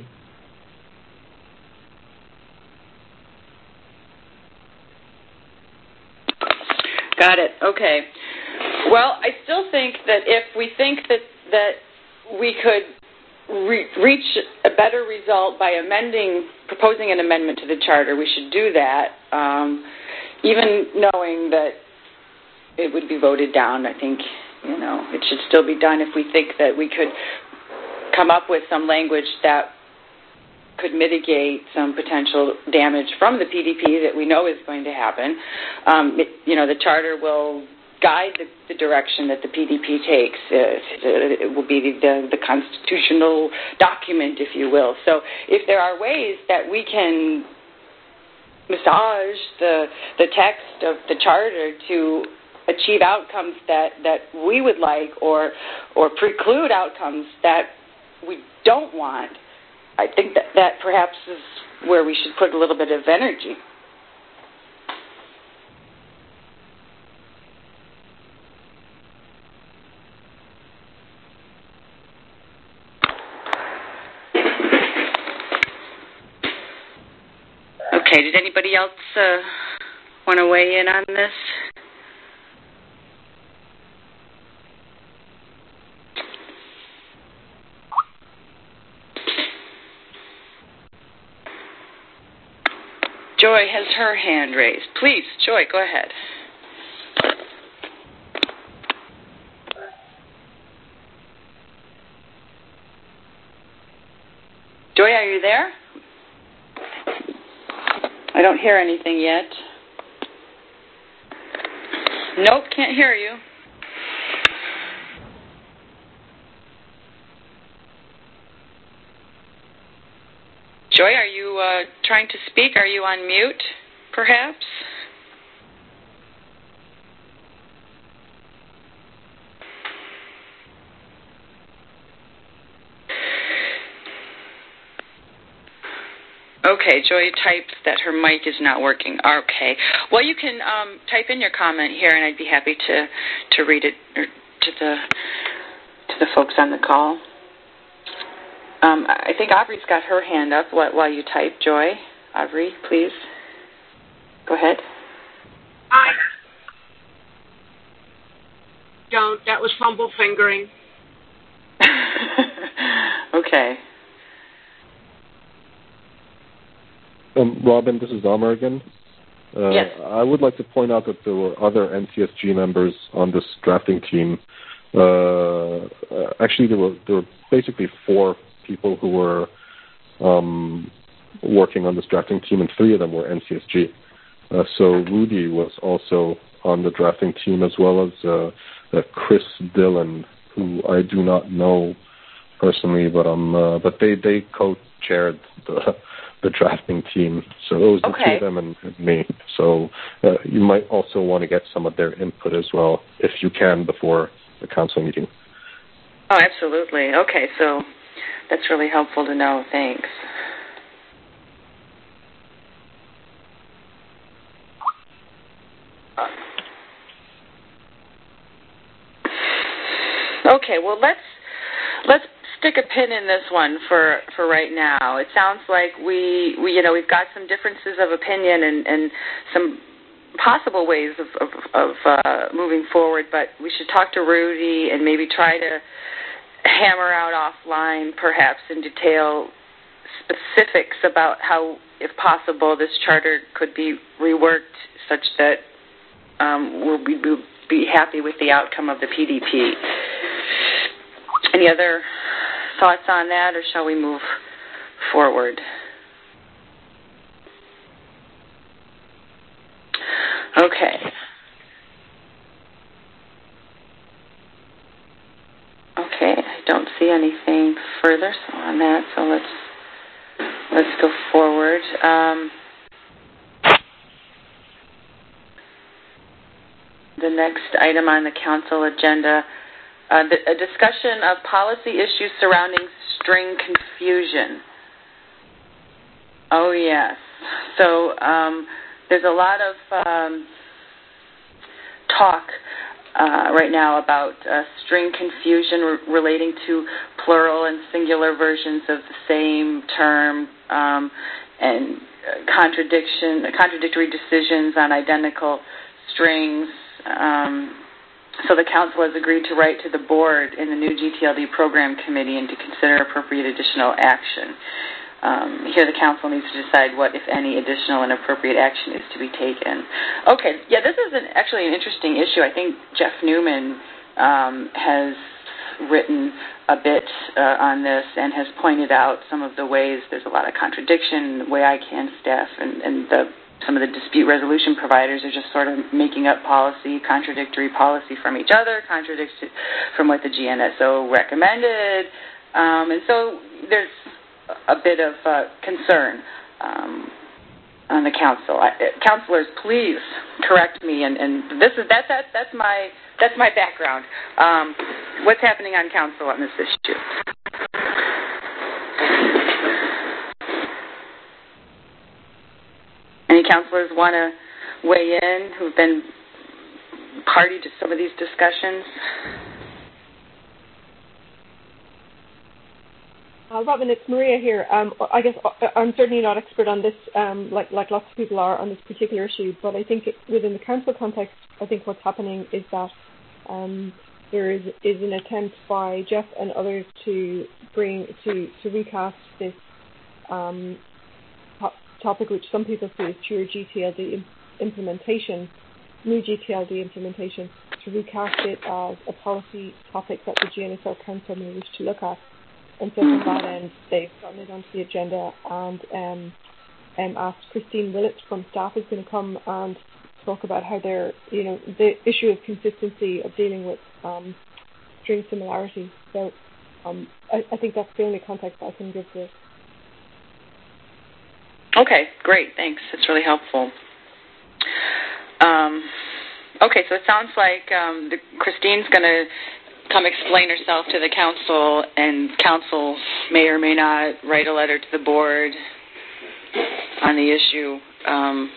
Got it. Okay. Well, I still think that if we think that, that we could re- reach a better result by amending, proposing an amendment to the charter, we should do that, um, even knowing that it would be voted down. I think, you know, it should still be done if we think that we could come up with some language that could mitigate some potential damage from the P D P that we know is going to happen. Um, it, you know, the charter will guide the, the direction that the P D P takes. Uh, it will be the, the constitutional document, if you will. So if there are ways that we can massage the, the text of the charter to achieve outcomes that, that we would like, or or preclude outcomes that we don't want, I think that, that perhaps is where we should put a little bit of energy. Okay, did anybody else uh, want to weigh in on this? Joy has her hand raised. Please, Joy, go ahead. Joy, are you there? I don't hear anything yet. Nope, can't hear you. Joy, are you uh, trying to speak? Are you on mute, perhaps? Okay, Joy types that her mic is not working. Okay. Well, you can um, type in your comment here, and I'd be happy to, to read it to the to the folks on the call. Um, I think Aubrey's got her hand up while you type, Joy. Aubrey, please. Go ahead. I don't. That was fumble fingering. Okay. Um, Robin, this is Amar again. Uh, yes. I would like to point out that there were other N C S G members on this drafting team. Uh, uh, actually, there were there were basically four people who were um, working on this drafting team, and three of them were N C S G. Uh, so Rudy was also on the drafting team, as well as uh, uh, Chris Dillon, who I do not know personally, but um, uh, but they they co-chaired the the drafting team. So it was the okay. two of them and, and me. So uh, you might also want to get some of their input as well, if you can, before the council meeting. Oh, absolutely. Okay, so that's really helpful to know. Thanks. Okay, well, let's let's stick a pin in this one for, for right now. It sounds like we, we you know we've got some differences of opinion and, and some possible ways of of, of uh, moving forward, but we should talk to Rudy and maybe try to hammer out offline, perhaps in detail, specifics about how, if possible, this charter could be reworked such that um, we'll be, we'll be happy with the outcome of the P D P. Any other thoughts on that, or shall we move forward? Okay. Okay, I don't see anything further so on that, so let's let's go forward. Um, the next item on the council agenda, uh, the, a discussion of policy issues surrounding string confusion. Oh, yes. So um, there's a lot of um, talk uh, right now about uh, string confusion re- relating to plural and singular versions of the same term, um, and contradiction, contradictory decisions on identical strings. Um, so the Council has agreed to write to the Board in the new G T L D Program Committee and to consider appropriate additional action. Um, here the Council needs to decide what, if any, additional and appropriate action is to be taken. Okay, yeah, this is an, actually an interesting issue. I think Jeff Newman um, has written a bit uh, on this and has pointed out some of the ways there's a lot of contradiction in the way I CAN staff and, and the, some of the dispute resolution providers are just sort of making up policy, contradictory policy from each other, contradictory from what the G N S O recommended. Um, and so there's a bit of uh, concern um, on the council. I, councilors, please correct me. And, and this is that that that's my that's my background. Um, what's happening on council on this issue? Any councilors want to weigh in who've been party to some of these discussions? Uh, Robin, it's Maria here. Um, I guess I'm certainly not expert on this, um, like like lots of people are on this particular issue. But I think it, within the council context, I think what's happening is that um, there is is an attempt by Jeff and others to bring to to recast this um, to- topic, which some people see as pure G T L D implementation, new G T L D implementation, to recast it as a policy topic that the G N S O Council may wish to look at. And so from that end, they've gotten it onto the agenda and um, um, asked Christine Willett from staff is going to come and talk about how they're, you know, the issue of consistency of dealing with um, string similarity. So um, I, I think that's the only context I can give this. Okay, great. Thanks. That's really helpful. Um, okay, so it sounds like um, the, Christine's going to come explain herself to the council, and council may or may not write a letter to the board on the issue. Um,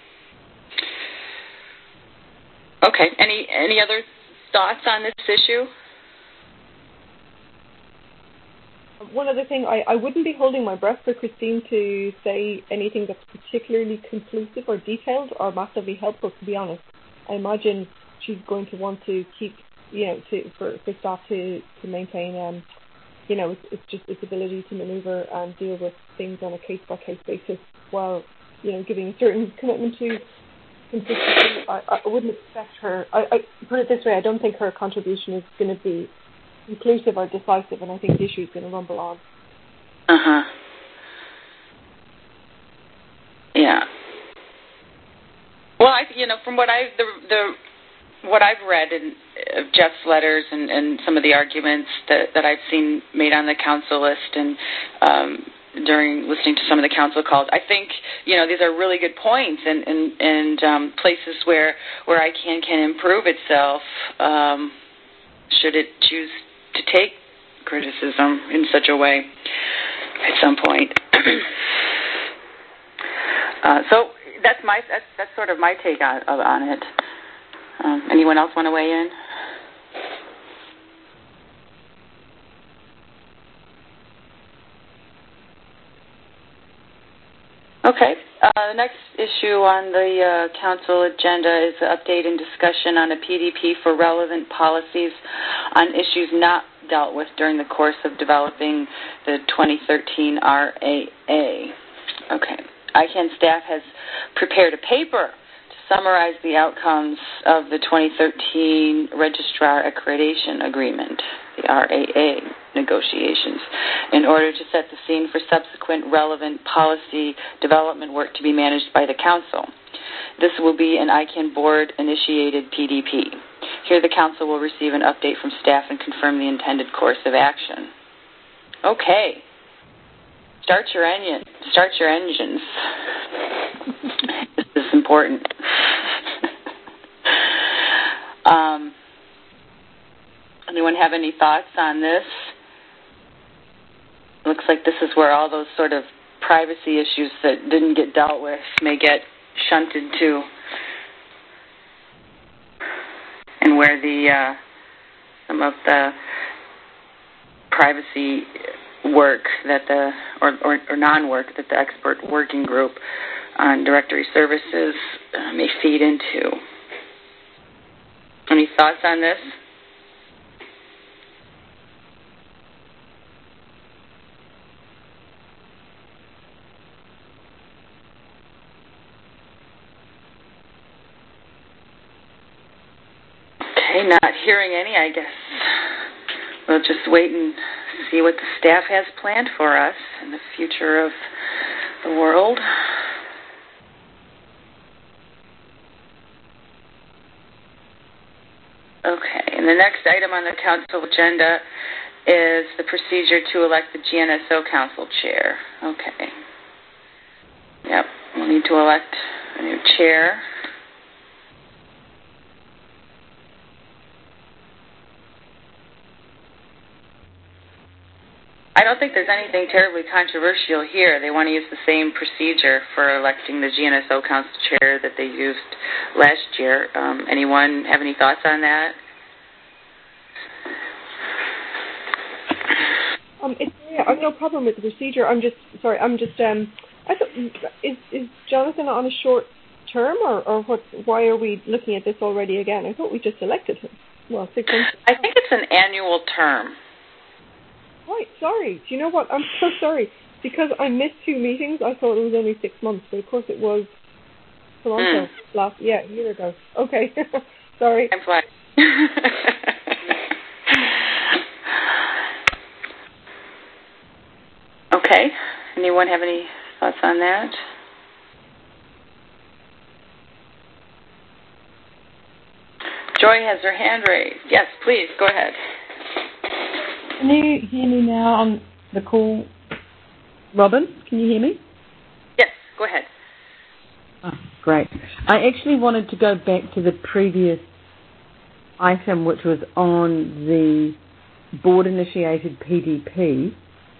okay. Any any other thoughts on this issue? One other thing, I, I wouldn't be holding my breath for Christine to say anything that's particularly conclusive or detailed or massively helpful, to be honest. I imagine she's going to want to keep you know, to, for, for staff to, to maintain, um, you know, it's, it's just its ability to maneuver and deal with things on a case-by-case basis while, you know, giving a certain commitment to consistency. I, I wouldn't expect her, I, I put it this way, I don't think her contribution is going to be inclusive or decisive, and I think the issue is going to rumble on. Uh-huh. Yeah. Well, I, you know, from what I, the, the, what I've read in uh, Jeff's letters and, and some of the arguments that, that I've seen made on the council list and um, during listening to some of the council calls, I think, you know, these are really good points and, and, and um, places where, where I can, can improve itself um, should it choose to take criticism in such a way at some point. uh, so that's my that's, that's sort of my take on, on it. Um, anyone else want to weigh in? Okay. Uh, the next issue on the uh, council agenda is an update and discussion on a P D P for relevant policies on issues not dealt with during the course of developing the twenty thirteen R A A. Okay. I CAN staff has prepared a paper summarize the outcomes of the twenty thirteen Registrar Accreditation Agreement, the R A A negotiations, in order to set the scene for subsequent relevant policy development work to be managed by the Council. This will be an I CAN board-initiated P D P. Here the Council will receive an update from staff and confirm the intended course of action. Okay. Start your engine. Start your engines. This is important. um, anyone have any thoughts on this? Looks like this is where all those sort of privacy issues that didn't get dealt with may get shunted to, and where the uh, some of the privacy work that the or, or, or non-work that the expert working group on directory services uh, may feed into. Any thoughts on this? Okay, not hearing any, I guess we'll just wait and see what the staff has planned for us in the future of the world. Okay, and the next item on the council agenda is the procedure to elect the G N S O Council Chair. Okay. Yep, we'll need to elect a new chair. I don't think there's anything terribly controversial here. They want to use the same procedure for electing the G N S O Council Chair that they used last year. Um, anyone have any thoughts on that? Um, it's, yeah, I've no problem with the procedure. I'm just sorry. I'm just um. I thought, is is Jonathan on a short term, or, or what? Why are we looking at this already again? I thought we just elected him. Well, six months. I think it's an annual term. Right, sorry. Do you know what? I'm so sorry. Because I missed two meetings, I thought it was only six months, but of course it was Toronto mm. last, yeah, a year ago. Okay, sorry. I'm fine. Okay, anyone have any thoughts on that? Joy has her hand raised. Yes, please, go ahead. Can you hear me now on the call? Robin, can you hear me? Yes, go ahead. Oh, great. I actually wanted to go back to the previous item, which was on the board-initiated P D P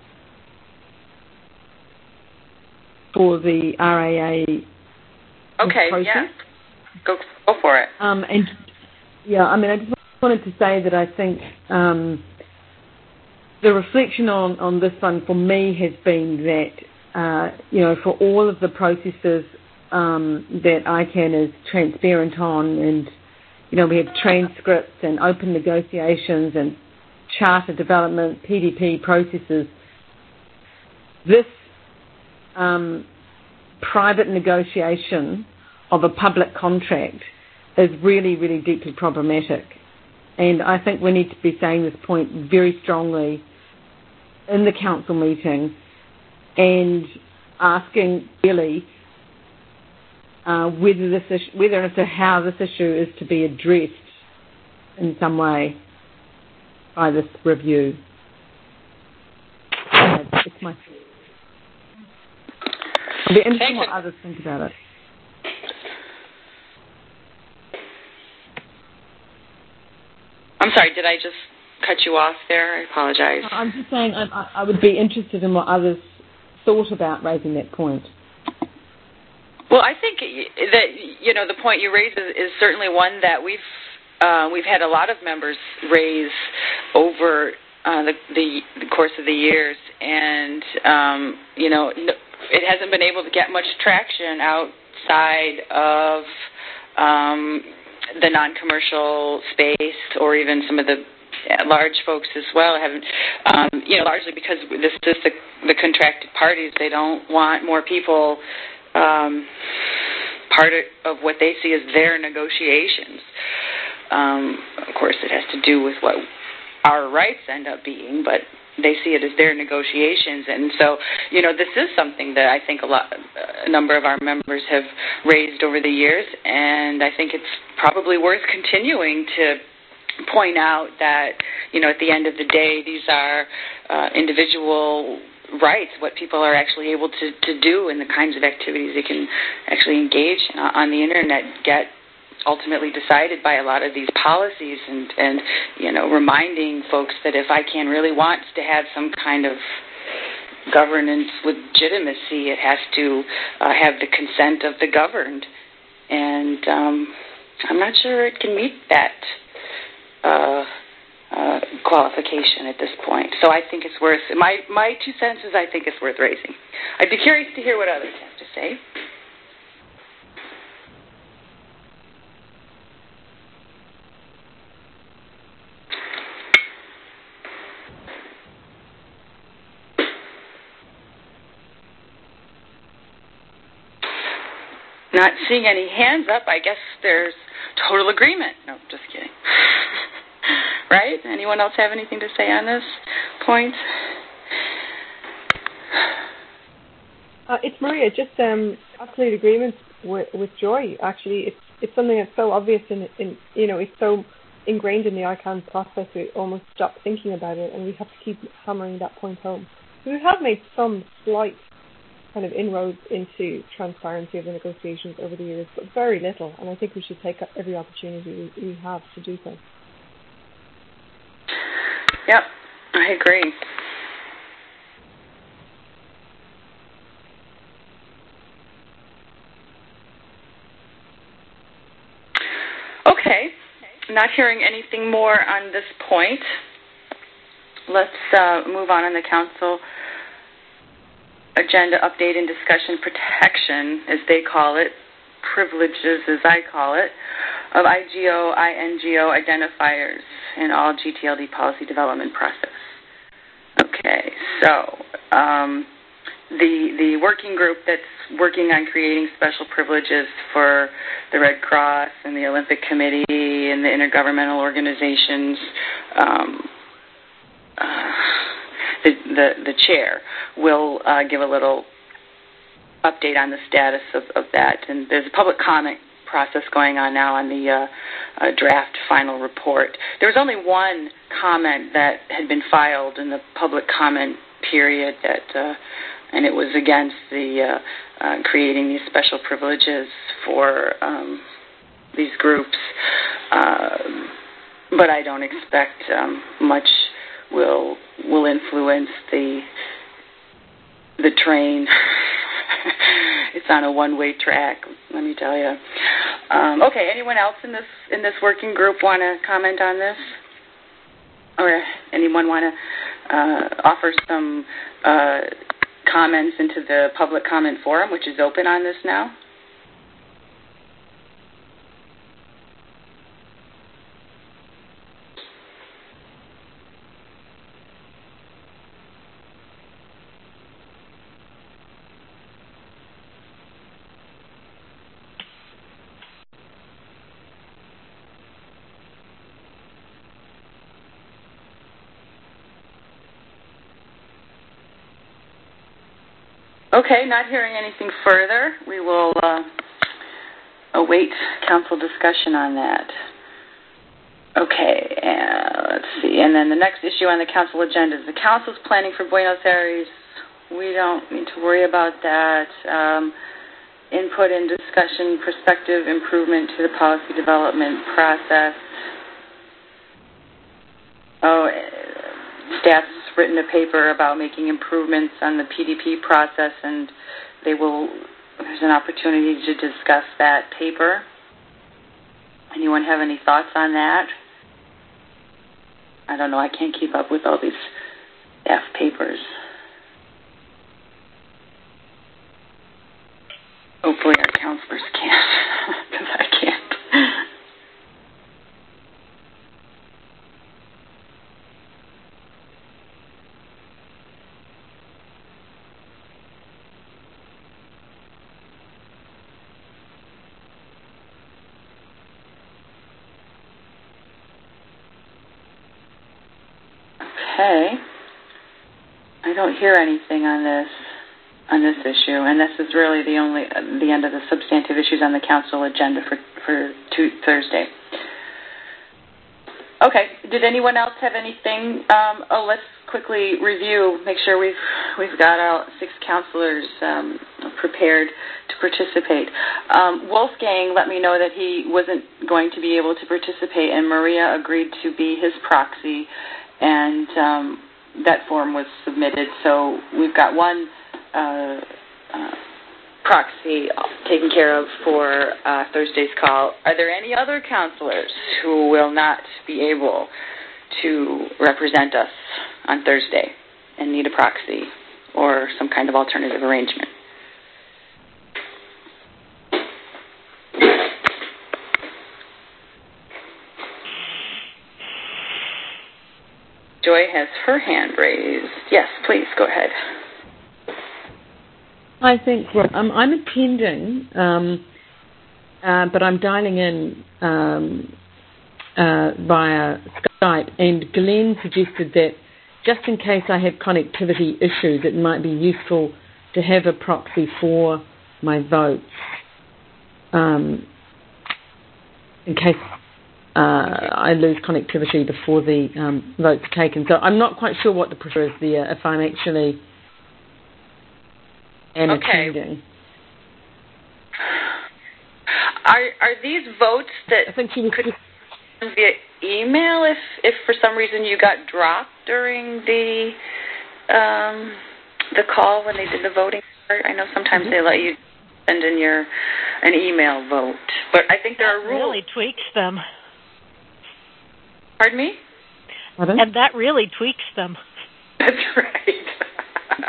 for the R A A Okay, process. yeah. Go, go for it. Um, and, yeah, I mean, I just wanted to say that I think... Um, The reflection on, on this one for me has been that, uh, you know, for all of the processes um, that I C A N is transparent on, and, you know, we have transcripts and open negotiations and charter development, P D P processes, this um, private negotiation of a public contract is really, really deeply problematic. And I think we need to be saying this point very strongly in the council meeting and asking really uh, whether this issue, whether and how this issue is to be addressed in some way by this review. Uh, it's my. I'll be interested in what others think about it. I'm sorry, did I just cut you off there? I apologize. I'm just saying I, I would be interested in what others thought about raising that point. Well, I think that, you know, the point you raise is, is certainly one that we've uh, we've had a lot of members raise over uh, the, the, the course of the years, and um, you know, it hasn't been able to get much traction outside of um, the non-commercial space, or even some of the large folks as well. Haven't, um, you know, largely because this is the, the contracted parties. They don't want more people um, part of what they see as their negotiations. Um, of course, it has to do with what our rights end up being, but they see it as their negotiations. And so, you know, this is something that I think a lot, a number of our members have raised over the years, and I think it's probably worth continuing to point out that, you know, at the end of the day, these are uh, individual rights, what people are actually able to, to do, and the kinds of activities they can actually engage on the internet get ultimately decided by a lot of these policies, and, and you know, reminding folks that if I C A N really wants to have some kind of governance legitimacy, it has to uh, have the consent of the governed. And um, I'm not sure it can meet that uh, uh, qualification at this point. So I think it's worth, my, my two cents is I think it's worth raising. I'd be curious to hear what others have to say. Not seeing any hands up, I guess there's total agreement. No, just kidding. Right? Anyone else have anything to say on this point? Uh, it's Maria. Just um, absolute agreement with, with Joy. Actually, it's it's something that's so obvious in, in you know it's so ingrained in the I CAN process. We almost stop thinking about it, and we have to keep hammering that point home. So we have made some slight kind of inroads into transparency of the negotiations over the years, but very little. And I think we should take every opportunity we, we have to do so. Yep, I agree. Okay, not hearing anything more on this point. Let's uh, move on on the council agenda update and discussion protection, as they call it, privileges, as I call it, of I G O, I N G O identifiers in all G T L D policy development process. Okay, so um, the the working group that's working on creating special privileges for the Red Cross and the Olympic Committee and the intergovernmental organizations, um, uh, the, the the chair will uh, give a little update on the status of, of that. And there's a public comment process going on now on the uh, uh, draft final report. There was only one comment that had been filed in the public comment period, that, uh, and it was against the uh, uh, creating these special privileges for um, these groups. Uh, but I don't expect um, much will will influence the the train. It's on a one-way track, let me tell you. Um, okay, anyone else in this in this working group want to comment on this? Or anyone want to uh, offer some uh, comments into the public comment forum, which is open on this now? Okay, not hearing anything further, we will uh, await council discussion on that. Okay, uh, let's see. And then the next issue on the council agenda is the council's planning for Buenos Aires. We don't need to worry about that. Um, input and discussion, prospective improvement to the policy development process. Oh, staff's written a paper about making improvements on the P D P process, and they will, there's an opportunity to discuss that paper. Anyone have any thoughts on that? I don't know, I can't keep up with all these staff papers. Hopefully our counselors can, because I can't. Okay. I don't hear anything on this on this issue, and this is really the only uh, the end of the substantive issues on the council agenda for for two, Thursday. Okay. Did anyone else have anything? Um, oh, let's quickly review. Make sure we've we've got our six counselors um, prepared to participate. Um, Wolfgang let me know that he wasn't going to be able to participate, and Maria agreed to be his proxy. And um, that form was submitted, so we've got one uh, uh, proxy taken care of for uh, Thursday's call. Are there any other counselors who will not be able to represent us on Thursday and need a proxy or some kind of alternative arrangement? Joy has her hand raised. Yes, please, go ahead. I think um, I'm attending um, uh, but I'm dialing in um, uh, via Skype, and Glenn suggested that just in case I have connectivity issues, it might be useful to have a proxy for my votes um, in case uh, I lose connectivity before the um, vote's taken. So I'm not quite sure what the procedure is there if I'm actually am okay. attending. Are are these votes that I think she was could just come via email if, if for some reason you got dropped during the um, the call when they did the voting part? I know sometimes mm-hmm. they let you send in your an email vote, but I think there that are rules. Really tweaks them. Pardon me? Pardon? And that really tweaks them. That's right.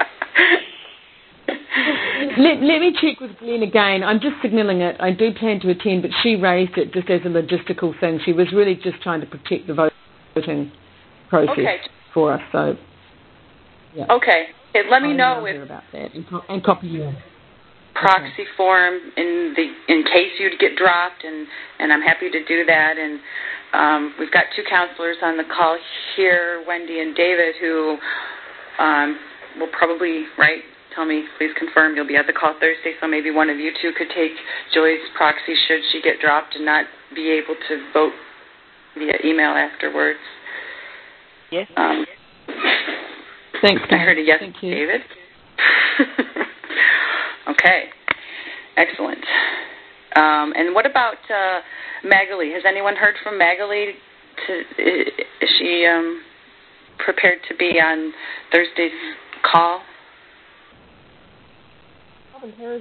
let, let me check with Glenn again. I'm just signalling it. I do plan to attend, but she raised it just as a logistical thing. She was really just trying to protect the voting process okay. for us. So, yeah. Okay. Okay. Let me I'll know if about that and, co- and copy you. Proxy okay. form in the in case you'd get dropped, and, and I'm happy to do that. And um, we've got two counselors on the call here, Wendy and David, who um, will probably right. Tell me, please confirm you'll be at the call Thursday, so maybe one of you two could take Joy's proxy should she get dropped and not be able to vote via email afterwards. Yes. Um, Thanks, I heard a yes, Thank you. David. Okay. Excellent. Um, and what about uh, Magali? Has anyone heard from Magali? To, is she um, prepared to be on Thursday's call? I haven't heard.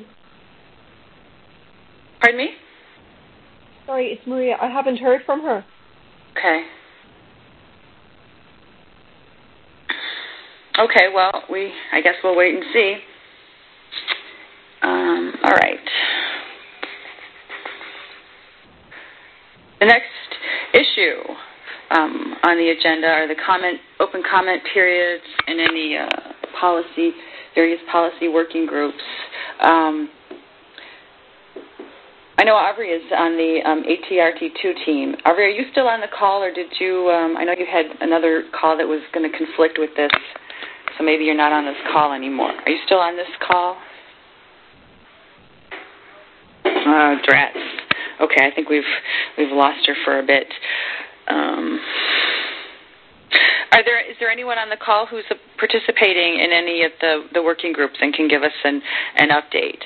Pardon me? Sorry, it's Maria. I haven't heard from her. Okay. Okay, well, we I guess we'll wait and see. Um, all right. The next issue um, on the agenda are the comment, open comment periods and any uh, policy, various policy working groups. Um, I know Aubrey is on the um, A T R T two team. Aubrey, are you still on the call, or did you? Um, I know you had another call that was going to conflict with this, so maybe you're not on this call anymore. Are you still on this call? Oh, drats. Okay, I think we've we've lost her for a bit. Um, are there is there anyone on the call who's participating in any of the, the working groups and can give us an, an update?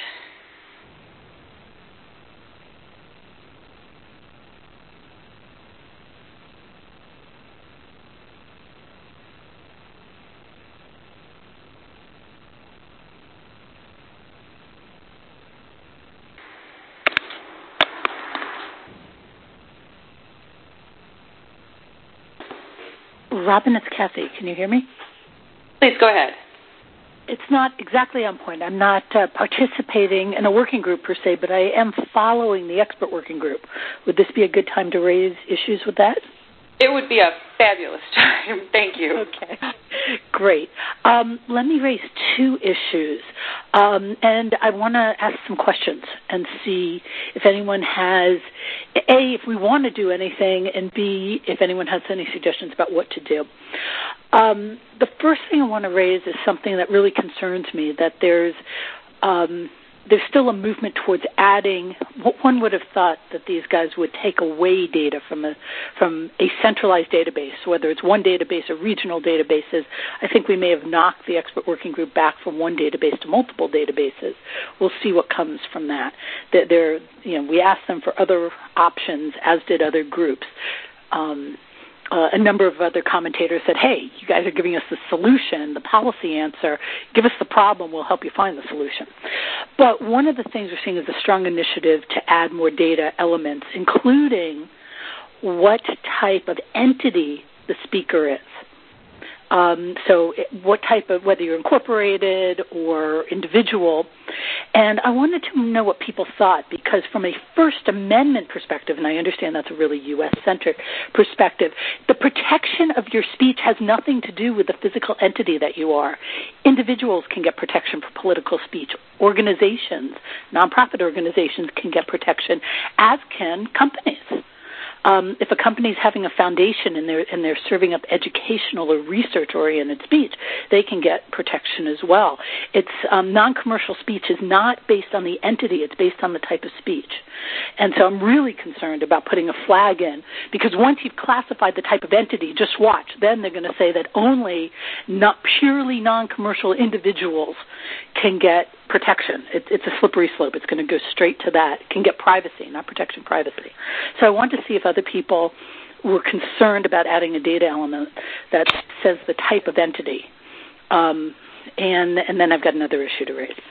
Robin, it's Kathy. Can you hear me? Please go ahead. It's not exactly on point. I'm not uh, participating in a working group per se, but I am following the expert working group. Would this be a good time to raise issues with that? It would be a fabulous time. Thank you. Okay. Great. Um, let me raise two issues. Um, and I want to ask some questions and see if anyone has, A, if we want to do anything, and B, if anyone has any suggestions about what to do. Um, the first thing I want to raise is something that really concerns me, that there's um, there's still a movement towards adding. One would have thought that these guys would take away data from a from a centralized database, whether it's one database or regional databases. I think we may have knocked the expert working group back from one database to multiple databases. We'll see what comes from that. They're, you know, we asked them for other options, as did other groups. Um, Uh, a number of other commentators said, hey, you guys are giving us the solution, the policy answer. Give us the problem. We'll help you find the solution. But one of the things we're seeing is a strong initiative to add more data elements, including what type of entity the speaker is. Um, so what type of, whether you're incorporated or individual, And I wanted to know what people thought, because from a First Amendment perspective, and I understand that's a really U S-centric perspective, the protection of your speech has nothing to do with the physical entity that you are. Individuals can get protection for political speech. Organizations, nonprofit organizations can get protection, as can companies. Um, if a company is having a foundation and they're, and they're serving up educational or research-oriented speech, they can get protection as well. It's um, non-commercial speech is not based on the entity; it's based on the type of speech. And so I'm really concerned about putting a flag in, because once you've classified the type of entity, just watch. Then they're going to say that only not purely non-commercial individuals can get protection. It, it's a slippery slope. It's going to go straight to that. It can get privacy, not protection, privacy. So I want to see if other people were concerned about adding a data element that says the type of entity. Um, and, and then I've got another issue to raise.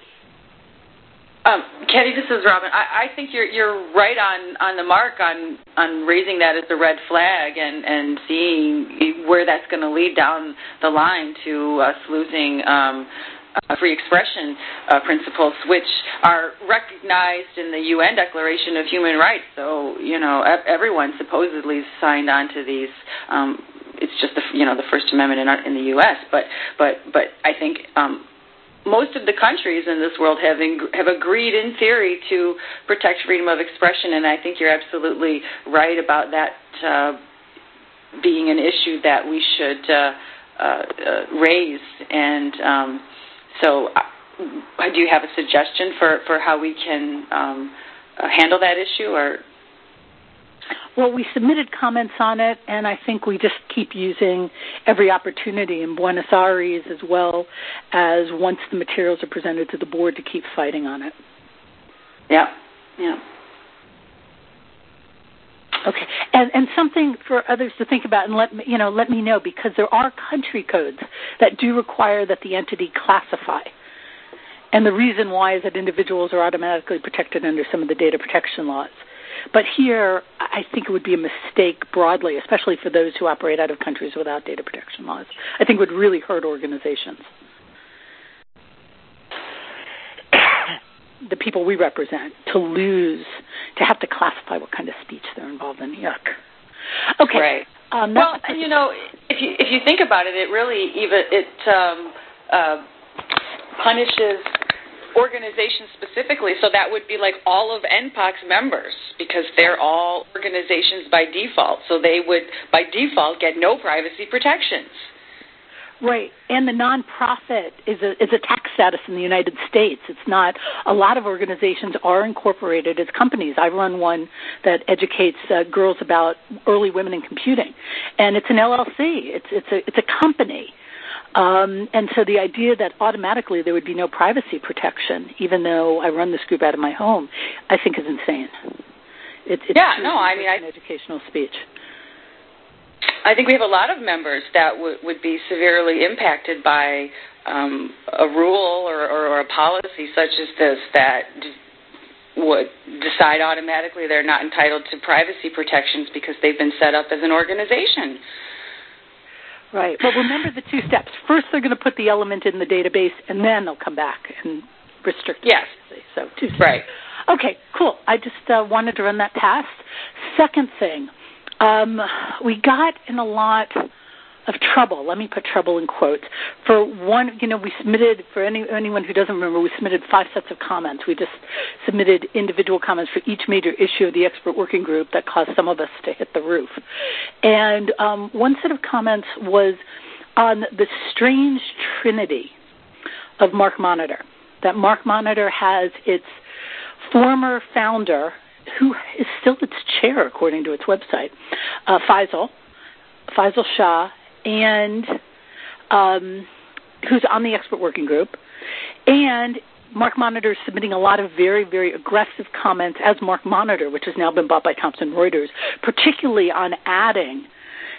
Um, Katie, this is Robin. I, I think you're you're right on, on the mark on, on raising that as a red flag and, and seeing where that's going to lead down the line to us losing um, uh, free expression uh, principles, which are recognized in the U N Declaration of Human Rights. So, you know, everyone supposedly signed on to these. Um, it's just the you know the First Amendment in, in the U S, but but but I think. Um, Most of the countries in this world have ing- have agreed in theory to protect freedom of expression, and I think you're absolutely right about that uh, being an issue that we should uh, uh, uh, raise. And um, so uh, do you have a suggestion for, for how we can um, uh, handle that issue? Or Well, we submitted comments on it, and I think we just keep using every opportunity in Buenos Aires as well as once the materials are presented to the board to keep fighting on it. Yeah, yeah. Okay, and and something for others to think about, and let me, you know, let me know, because there are country codes that do require that the entity classify. And the reason why is that individuals are automatically protected under some of the data protection laws. But here, I think it would be a mistake broadly, especially for those who operate out of countries without data protection laws. I think it would really hurt organizations. The people we represent, to lose, to have to classify what kind of speech they're involved in. Yuck. Okay. Right. Um, well, you know, if you if you think about it, it really even it um, uh, punishes organizations specifically, so that would be like all of N P O C's members, because they're all organizations by default, so they would by default get no privacy protections. Right, and the nonprofit is a is a tax status in the United States. It's not. A lot of organizations are incorporated as companies. I run one that educates uh, girls about early women in computing, and it's an L L C. It's it's a it's a company. Um, and so the idea that automatically there would be no privacy protection, even though I run this group out of my home, I think is insane. It, it's yeah, no, I mean, I, educational speech. I think we have a lot of members that w- would be severely impacted by um, a rule or, or, or a policy such as this that d- would decide automatically they're not entitled to privacy protections because they've been set up as an organization. Right. Well, remember the two steps. First, they're going to put the element in the database, and then they'll come back and restrict it. Yes. So two steps. Right. Okay, cool. I just uh, wanted to run that past. Second thing, um, we got in a lot of trouble. Let me put trouble in quotes. For one, you know, we submitted, for any anyone who doesn't remember, we submitted five sets of comments. We just submitted individual comments for each major issue of the expert working group that caused some of us to hit the roof. And um, one set of comments was on the strange trinity of Mark Monitor, that Mark Monitor has its former founder, who is still its chair according to its website, uh, Faisal, Faisal Shah, and um, who's on the expert working group, and Mark Monitor is submitting a lot of very, very aggressive comments as Mark Monitor, which has now been bought by Thomson Reuters, particularly on adding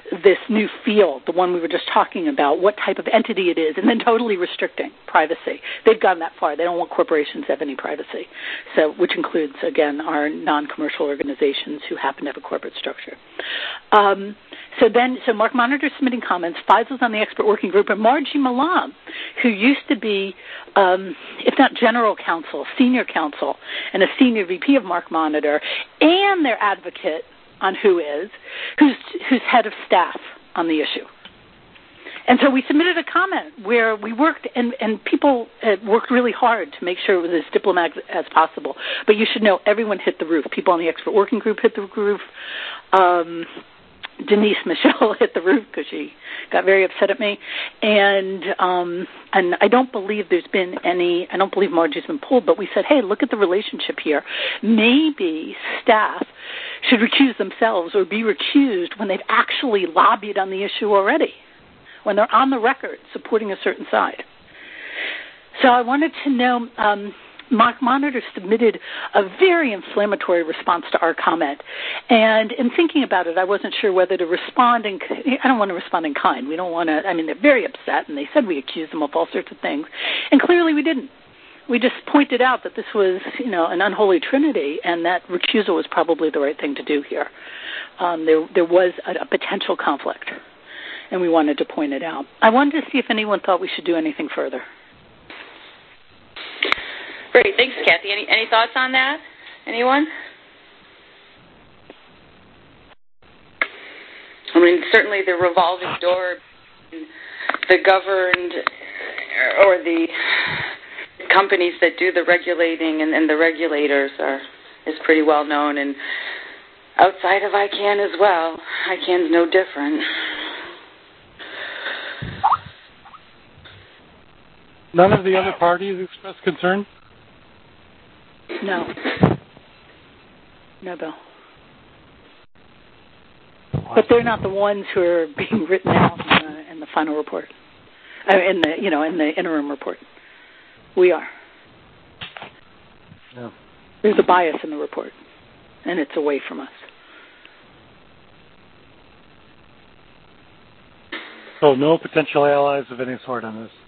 this new field, the one we were just talking about, what type of entity it is, and then totally restricting privacy. They've gone that far. They don't want corporations to have any privacy, so which includes, again, our non-commercial organizations who happen to have a corporate structure. Um, so then, so Mark Monitor submitting comments, Faisal's on the expert working group, and Margie Malam, who used to be, um, if not general counsel, senior counsel, and a senior V P of Mark Monitor, and their advocate on Who Is, who's, who's head of staff on the issue. And so we submitted a comment where we worked, and, and people uh, worked really hard to make sure it was as diplomatic as possible. But you should know everyone hit the roof. People on the expert working group hit the roof. Um, Denise Michelle hit the roof because she got very upset at me. And um, and I don't believe there's been any, I don't believe Margie's been pulled, but we said, hey, look at the relationship here. Maybe staff should recuse themselves or be recused when they've actually lobbied on the issue already, when they're on the record supporting a certain side. So I wanted to know, um, Mark Monitor submitted a very inflammatory response to our comment. And in thinking about it, I wasn't sure whether to respond in, I don't want to respond in kind. We don't want to, I mean, they're very upset, and they said we accused them of all sorts of things. And clearly we didn't. We just pointed out that this was, you know, an unholy trinity, and that recusal was probably the right thing to do here. Um, there, there was a, a potential conflict, and we wanted to point it out. I wanted to see if anyone thought we should do anything further. Great. Thanks, Kathy. Any, any thoughts on that? Anyone? I mean, certainly the revolving door, the governed or the companies that do the regulating and, and the regulators are is pretty well known, and outside of I CANN as well. I CANN's no different. None of the other parties expressed concern? No. No, Bill. But they're not the ones who are being written out in the, in the final report, uh, in the you know in the interim report. We are. No. There's a bias in the report, and it's away from us. So no potential allies of any sort on this.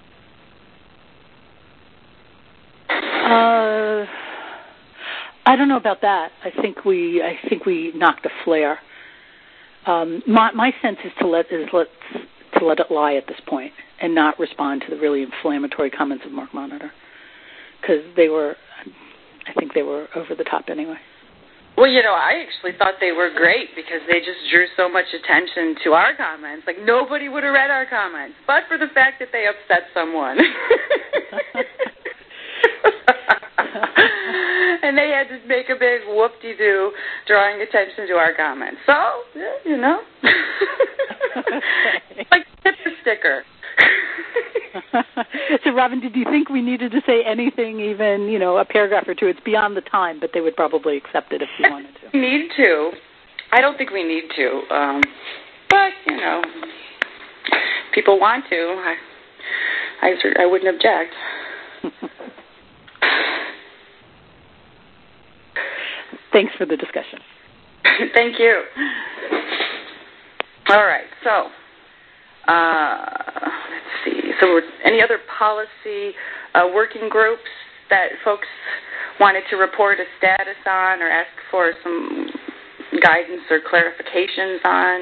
Uh, I don't know about that. I think we, I think we knocked a flare. Um, my, my sense is to let is let to let it lie at this point and not respond to the really inflammatory comments of Mark Monitor, because they were, I think they were over the top anyway. Well, you know, I actually thought they were great because they just drew so much attention to our comments. Like, nobody would have read our comments, but for the fact that they upset someone. And they had to make a big whoop-de-doo drawing attention to our comments. So, you know. Like a sticker. So, Robin, did you think we needed to say anything, even, you know, a paragraph or two? It's beyond the time, but they would probably accept it if you wanted to. We need to. I don't think we need to. Um, but, you know, people want to. I, I, I wouldn't object. Thanks for the discussion. Thank you. All right, so uh, let's see. So we're, any other policy uh, working groups that folks wanted to report a status on or ask for some guidance or clarifications on?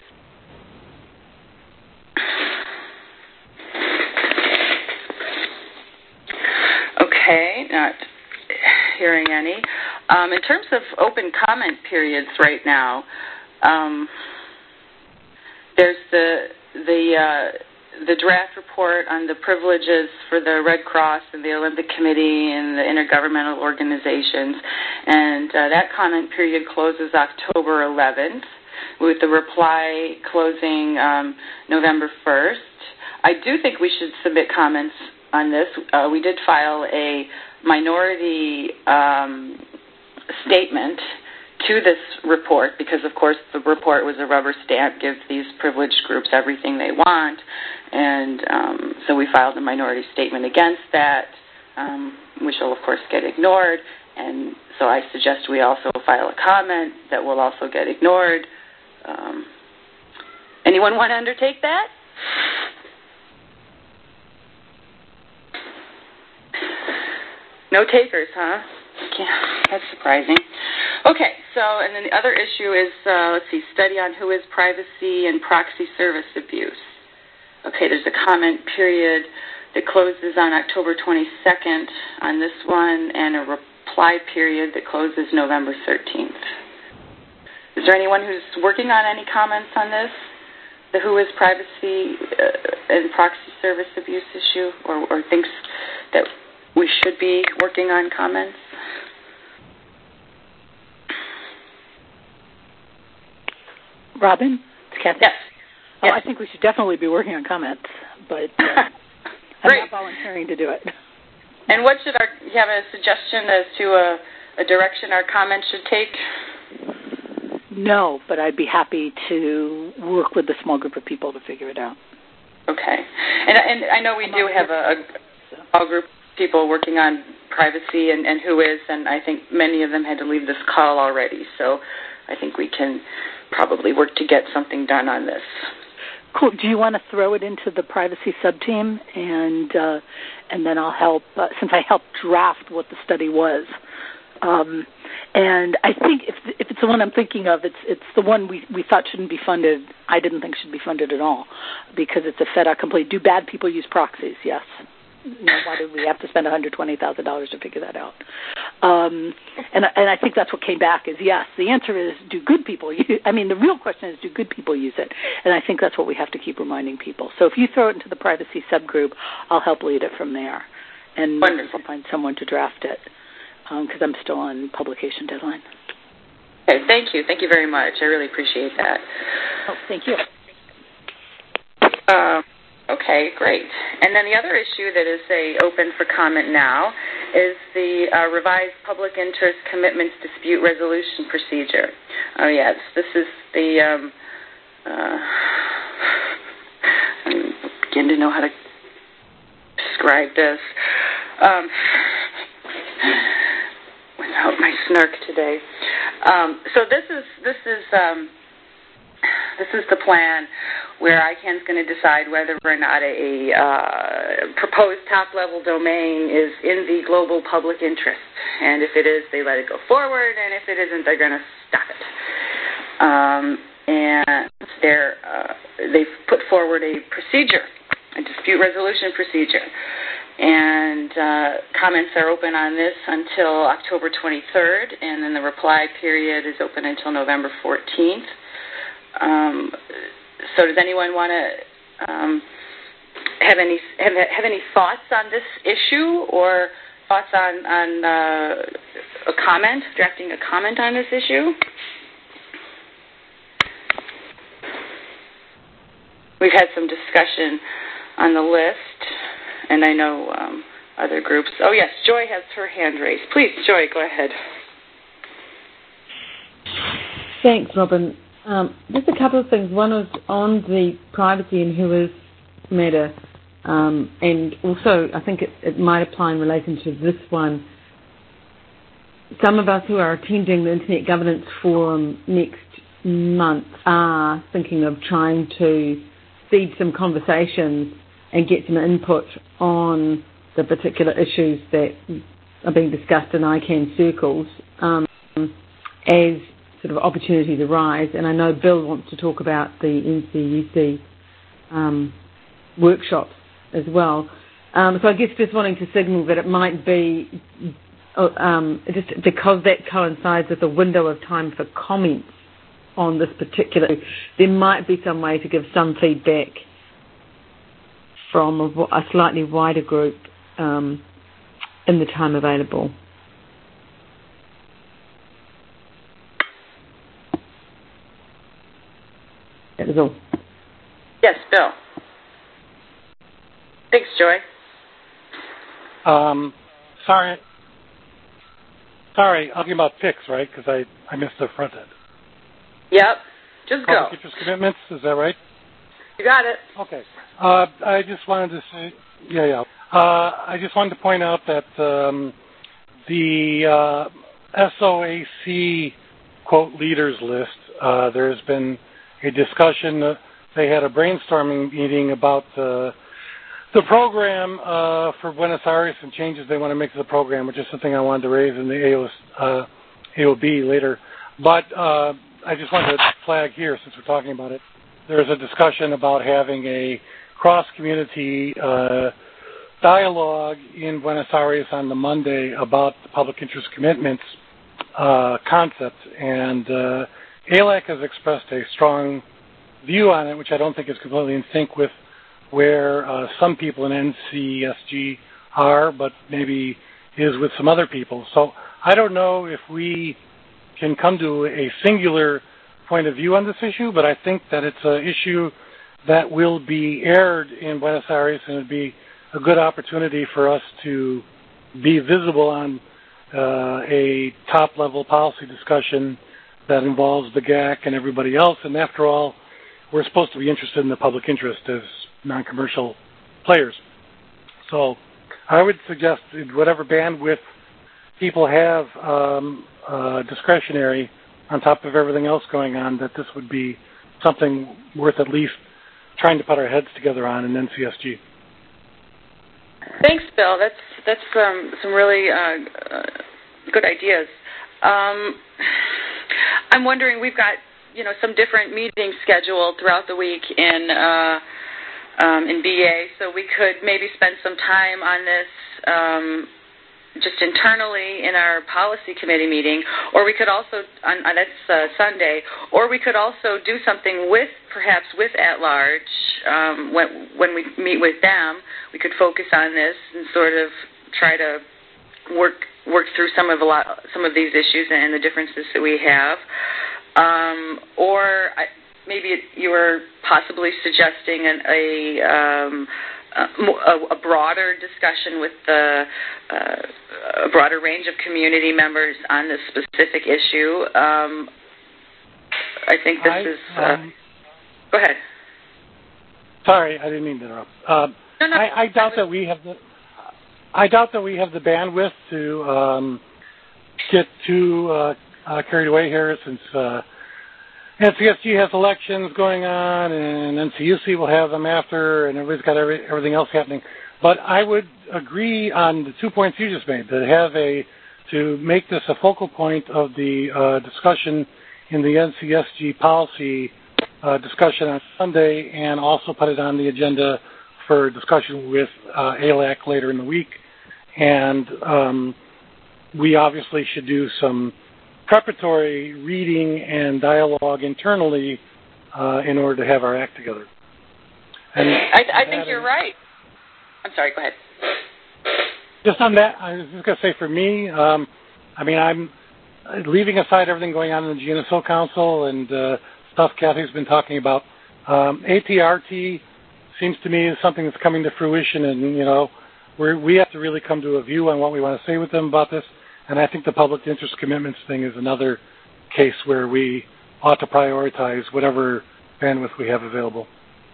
Okay, not hearing any. Um, in terms of open comment periods right now, um, there's the the uh, the draft report on the privileges for the Red Cross and the Olympic Committee and the intergovernmental organizations, and uh, that comment period closes October eleventh, with the reply closing um, November first. I do think we should submit comments on this. Uh, we did file a minority um, statement to this report because, of course, the report was a rubber stamp, gives these privileged groups everything they want, and um, so we filed a minority statement against that, um, which will, of course, get ignored, and so I suggest we also file a comment that will also get ignored. Um, Anyone want to undertake that? No takers, huh? Yeah, that's surprising. Okay, so, and then the other issue is, uh, let's see, study on who is privacy and proxy service abuse. Okay, there's a comment period that closes on October twenty-second on this one, and a reply period that closes November thirteenth. Is there anyone who's working on any comments on this? The who is privacy uh, and proxy service abuse issue, or, or thinks that we should be working on comments? Robin? It's Kathy. Yes. Oh, yes. I think we should definitely be working on comments, but uh, I'm not volunteering to do it. And what should our, you have a suggestion as to a, a direction our comments should take? No, but I'd be happy to work with a small group of people to figure it out. Okay. And, and I know we do have a, a small group of people working on privacy and, and who is, and I think many of them had to leave this call already, so I think we can probably work to get something done on this. Cool. Do you want to throw it into the privacy subteam, and uh, and then I'll help, uh, since I helped draft what the study was. Um, and I think if if it's the one I'm thinking of, it's it's the one we, we thought shouldn't be funded. I didn't think should be funded at all because it's a fait accompli. Do bad people use proxies? Yes. You know, why do we have to spend one hundred twenty thousand dollars to figure that out? Um, and, and I think that's what came back is yes. The answer is, do good people use I mean, the real question is, do good people use it? And I think that's what we have to keep reminding people. So if you throw it into the privacy subgroup, I'll help lead it from there. And Wonderful. I'll find someone to draft it because um, I'm still on publication deadline. Okay, thank you. Thank you very much. I really appreciate that. Oh, thank you. Uh, Okay, great. And then the other issue that is a, open for comment now is the uh, revised public interest commitments dispute resolution procedure. Oh, yes, this is the, um, uh, I begin to know how to describe this. Um, without my snark today. Um, so this is, this is, um, This is the plan where I C A N is going to decide whether or not a, a uh, proposed top-level domain is in the global public interest. And if it is, they let it go forward, and if it isn't, they're going to stop it. Um, and they're, uh, they've put forward a procedure, a dispute resolution procedure. And uh, comments are open on this until October twenty-third, and then the reply period is open until November fourteenth. Um, so does anyone want to um, have any have, have any thoughts on this issue or thoughts on, on uh, a comment, drafting a comment on this issue? We've had some discussion on the list, and I know um, other groups. Oh, yes, Joy has her hand raised. Please, Joy, go ahead. Thanks, Robin. Um, just a couple of things. One was on the privacy and who is matter, um, and also I think it, it might apply in relation to this one. Some of us who are attending the Internet Governance Forum next month are thinking of trying to seed some conversations and get some input on the particular issues that are being discussed in I C A N circles um, as sort of opportunities arise, and I know Bill wants to talk about the N C U C um, workshops as well. Um, so I guess just wanting to signal that it might be, um, just because that coincides with a window of time for comments on this particular, there might be some way to give some feedback from a, a slightly wider group um, in the time available. That was all. Yes, Bill. Thanks, Joy. Um, sorry. Sorry, talking about P I Cs, right? Because I, I missed the front end. Yep. Just go. Public interest commitments, is that right? You got it. Okay. Uh, I just wanted to say, yeah, yeah. Uh, I just wanted to point out that um, the uh, S O A C, quote, leaders list, uh, there's been a discussion they had a brainstorming meeting about uh, the program uh, for Buenos Aires and changes they want to make to the program, which is something I wanted to raise in the A O, uh, A O B later. But uh, I just wanted to flag here, since we're talking about it, there's a discussion about having a cross-community uh, dialogue in Buenos Aires on the Monday about the public interest commitments uh, concept. And uh, A L A C has expressed a strong view on it, which I don't think is completely in sync with where uh, some people in N C S G are, but maybe is with some other people. So I don't know if we can come to a singular point of view on this issue, but I think that it's an issue that will be aired in Buenos Aires, and it would be a good opportunity for us to be visible on uh, a top-level policy discussion that involves the G A C and everybody else. And after all, we're supposed to be interested in the public interest as non-commercial players. So I would suggest whatever bandwidth people have um, uh, discretionary on top of everything else going on, that this would be something worth at least trying to put our heads together on in N C S G. Thanks, Bill. That's that's um, some really uh, uh, good ideas. Um, I'm wondering, we've got you know some different meetings scheduled throughout the week in uh, um, in B A, so we could maybe spend some time on this um, just internally in our policy committee meeting, or we could also, on, on that's uh, Sunday, or we could also do something with, perhaps with at-large, um, when, when we meet with them, we could focus on this and sort of try to work work through some of a lot, some of these issues and the differences that we have. Um, or I, maybe it, you were possibly suggesting an, a um, A, a broader discussion with the, uh, a broader range of community members on this specific issue. Um, I think this I, is. Uh, um, go ahead. Sorry, I didn't mean to interrupt. Uh, no, no, I, I doubt that we have the. I doubt that we have the bandwidth to um, get too uh, uh, carried away here, since uh, N C S G has elections going on, and N C U C will have them after, and everybody's got every, everything else happening. But I would agree on the two points you just made, to have a, to make this a focal point of the uh, discussion in the N C S G policy uh, discussion on Sunday, and also put it on the agenda for discussion with uh, A L A C later in the week. And um, we obviously should do some preparatory reading and dialogue internally uh, in order to have our act together. And I, I think you're right. I'm sorry, go ahead. Just on that, I was just going to say for me, um, I mean, I'm leaving aside everything going on in the G N S O Council and uh, stuff Kathy's been talking about. Um, A T R T seems to me is something that's coming to fruition, and, you know, we're, we have to really come to a view on what we want to say with them about this. And I think the public interest commitments thing is another case where we ought to prioritize whatever bandwidth we have available.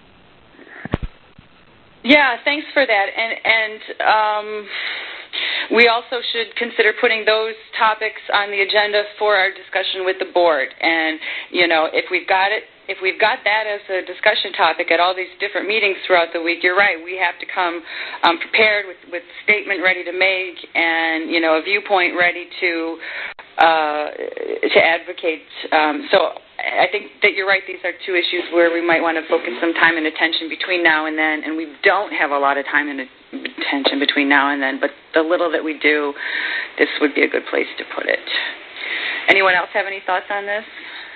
Yeah, thanks for that. And, and um, we also should consider putting those topics on the agenda for our discussion with the board. And, you know, if we've got it, if we've got that as a discussion topic at all these different meetings throughout the week, you're right. We have to come um, prepared with, with statement ready to make, and, you know, a viewpoint ready to uh, to advocate. Um, so I think that you're right. These are two issues where we might want to focus some time and attention between now and then, and we don't have a lot of time and attention between now and then, but the little that we do, this would be a good place to put it. Anyone else have any thoughts on this?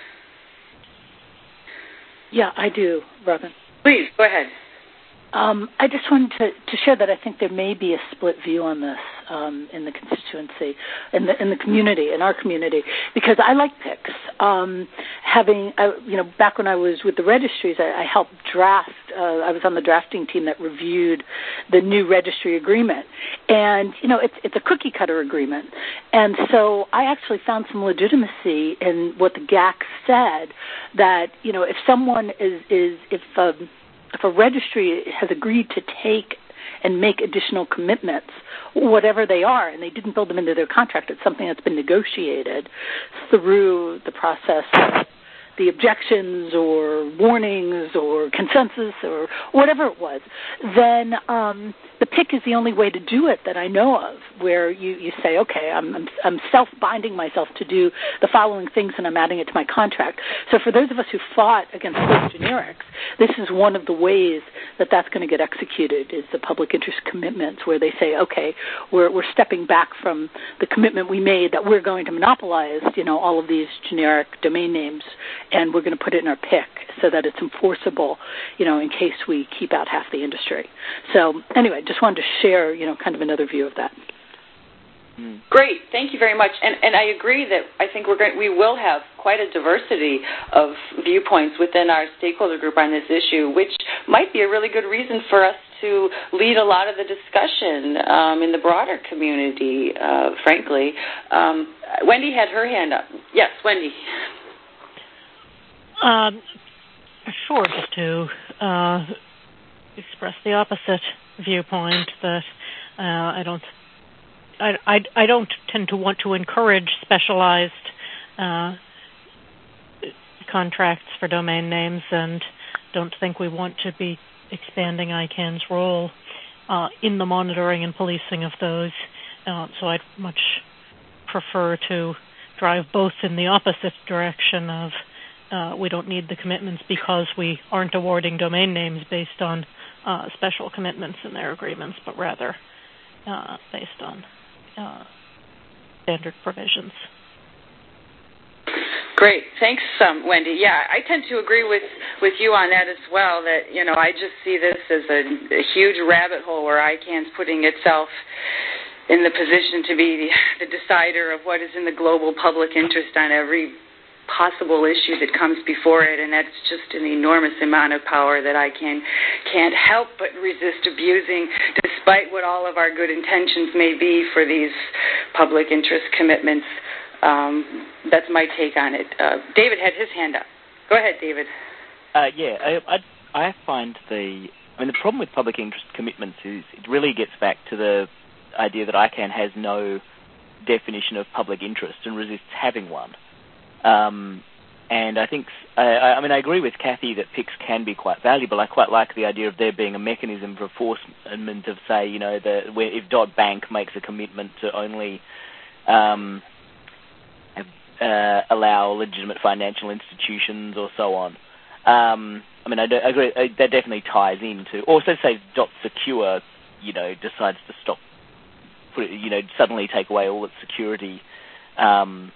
Yeah, I do, Robin. Please, go ahead. Um, I just wanted to, to share that I think there may be a split view on this um, in the constituency, in the in the community, in our community, because I like P I Cs. Um, having, I, you know, back when I was with the registries, I, I helped draft. Uh, I was on the drafting team that reviewed the new registry agreement, and you know, it's it's a cookie cutter agreement, and so I actually found some legitimacy in what the G A C said, that you know, if someone is is if um, if a registry has agreed to take and make additional commitments, whatever they are, and they didn't build them into their contract, it's something that's been negotiated through the process the objections or warnings or consensus or whatever it was, then um, the P I C is the only way to do it that I know of, where you, you say, okay, I'm, I'm, I'm self-binding myself to do the following things and I'm adding it to my contract. So for those of us who fought against those generics, this is one of the ways that that's going to get executed, is the public interest commitments, where they say, okay, we're, we're stepping back from the commitment we made that we're going to monopolize, you know, all of these generic domain names, and we're going to put it in our P I C so that it's enforceable, you know, in case we keep out half the industry. So anyway, just wanted to share, you know, kind of another view of that. Great, thank you very much. And, and I agree that I think we're going, we will have quite a diversity of viewpoints within our stakeholder group on this issue, which might be a really good reason for us to lead a lot of the discussion um, in the broader community, uh, frankly. Um, Wendy had her hand up. Yes, Wendy. Um, sure, just to uh, express the opposite viewpoint, that uh, I don't I, I, I don't tend to want to encourage specialized uh, contracts for domain names, and don't think we want to be expanding I CANN's role uh, in the monitoring and policing of those. Uh, so I'd much prefer to drive both in the opposite direction of uh, we don't need the commitments because we aren't awarding domain names based on uh, special commitments in their agreements, but rather uh, based on Uh, standard provisions. Great. Thanks, um, Wendy. Yeah, I tend to agree with, with you on that as well, that, you know, I just see this as a, a huge rabbit hole where I CANN's putting itself in the position to be the, the decider of what is in the global public interest on every possible issue that comes before it, and that's just an enormous amount of power that I can, can't help but resist abusing, despite what all of our good intentions may be for these public interest commitments. Um, that's my take on it. Uh, David had his hand up. Go ahead, David. Uh, yeah, I, I, I find the, I mean, the problem with public interest commitments is it really gets back to the idea that I CANN has no definition of public interest and resists having one. Um, and I think, uh, I mean, I agree with Kathy that P I Cs can be quite valuable. I quite like the idea of there being a mechanism for enforcement of, say, you know, the, where if Bank makes a commitment to only um, uh, allow legitimate financial institutions or so on. Um, I mean, I, do, I agree, uh, that definitely ties into, also say .secure, you know, decides to stop, put it, you know, suddenly take away all its security um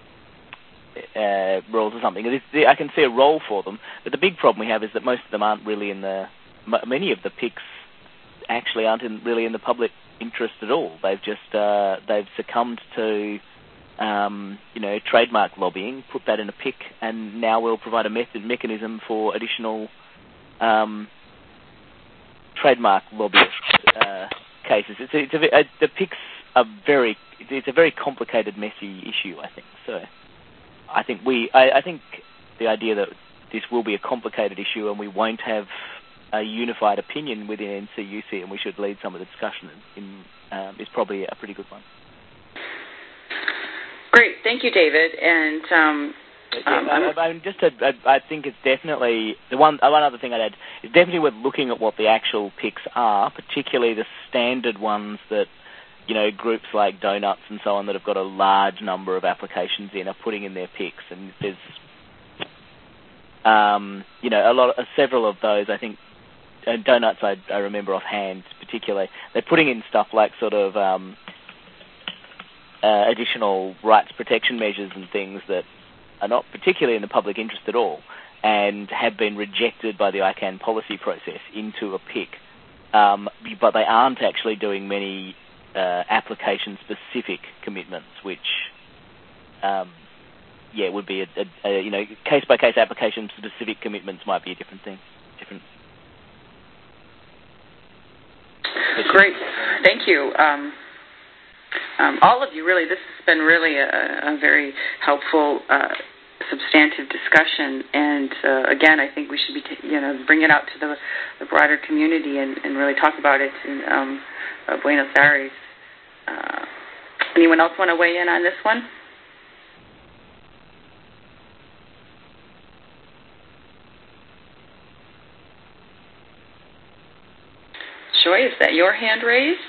Uh, roles or something. I can see a role for them, but the big problem we have is that most of them aren't really in the. Many of the P I Cs actually aren't in, really in the public interest at all. They've just uh, they've succumbed to um, you know trademark lobbying, put that in a P I C, and now we'll provide a method mechanism for additional um, trademark lobbyist uh, cases. It's a, it's a, a, the P I Cs are very. It's a very complicated, messy issue, I think. So. I think we. I, I think the idea that this will be a complicated issue and we won't have a unified opinion within N C U C and we should lead some of the discussion in, um, is probably a pretty good one. Great, thank you, David. And um, um, I, I, I just, a, I, I think it's definitely the one. One other thing I'd add is definitely worth looking at what the actual P I Cs are, particularly the standard ones that. You know, groups like Donuts and so on that have got a large number of applications in are putting in their P I Cs, and there's, um, you know, a lot, of, several of those. I think uh, Donuts, I, I remember offhand, particularly, they're putting in stuff like sort of um, uh, additional rights protection measures and things that are not particularly in the public interest at all, and have been rejected by the I CANN policy process into a P I C. Um, but they aren't actually doing many. Uh, application-specific commitments, which, um, yeah, would be a, a, a you know case-by-case application-specific commitments might be a different thing. Different. Great, thank you, um, um, all of you. Really, this has been really a, a very helpful, uh, substantive discussion. And uh, again, I think we should be, t- you know, bring it out to the, the broader community and, and really talk about it in um, uh, Buenos Aires. Uh, anyone else want to weigh in on this one? Joy, is that your hand raised?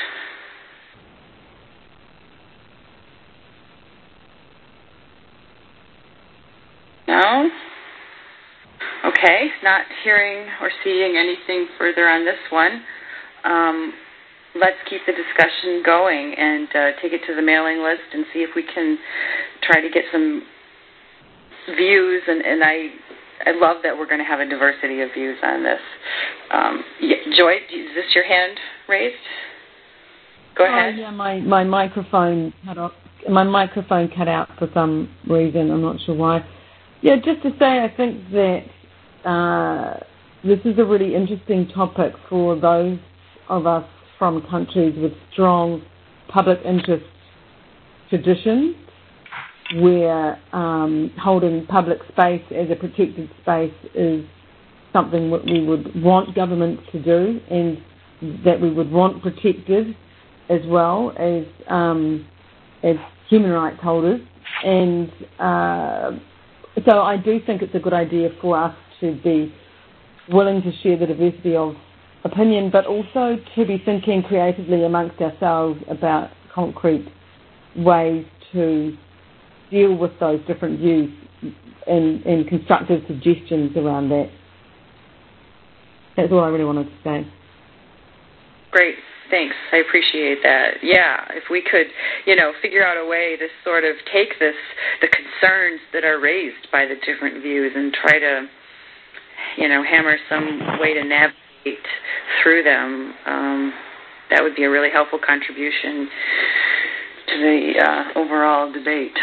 No? Okay, not hearing or seeing anything further on this one. Um, let's keep the discussion going and uh, take it to the mailing list and see if we can try to get some views. And, and I, I love that we're going to have a diversity of views on this. Um, yeah, Joy, is this your hand raised? Go ahead. Oh, yeah, my, my microphone cut off. My microphone cut out for some reason. I'm not sure why. Yeah, just to say, I think that uh, this is a really interesting topic for those of us from countries with strong public interest traditions, where um, holding public space as a protected space is something that we would want governments to do and that we would want protected as well as um, as human rights holders. And uh, so I do think it's a good idea for us to be willing to share the diversity of opinion, but also to be thinking creatively amongst ourselves about concrete ways to deal with those different views and, and constructive suggestions around that. That's all I really wanted to say. Great. Thanks. I appreciate that. Yeah, if we could, you know, figure out a way to sort of take this, the concerns that are raised by the different views and try to, you know, hammer some way to navigate through them, um, that would be a really helpful contribution to the uh, overall debate.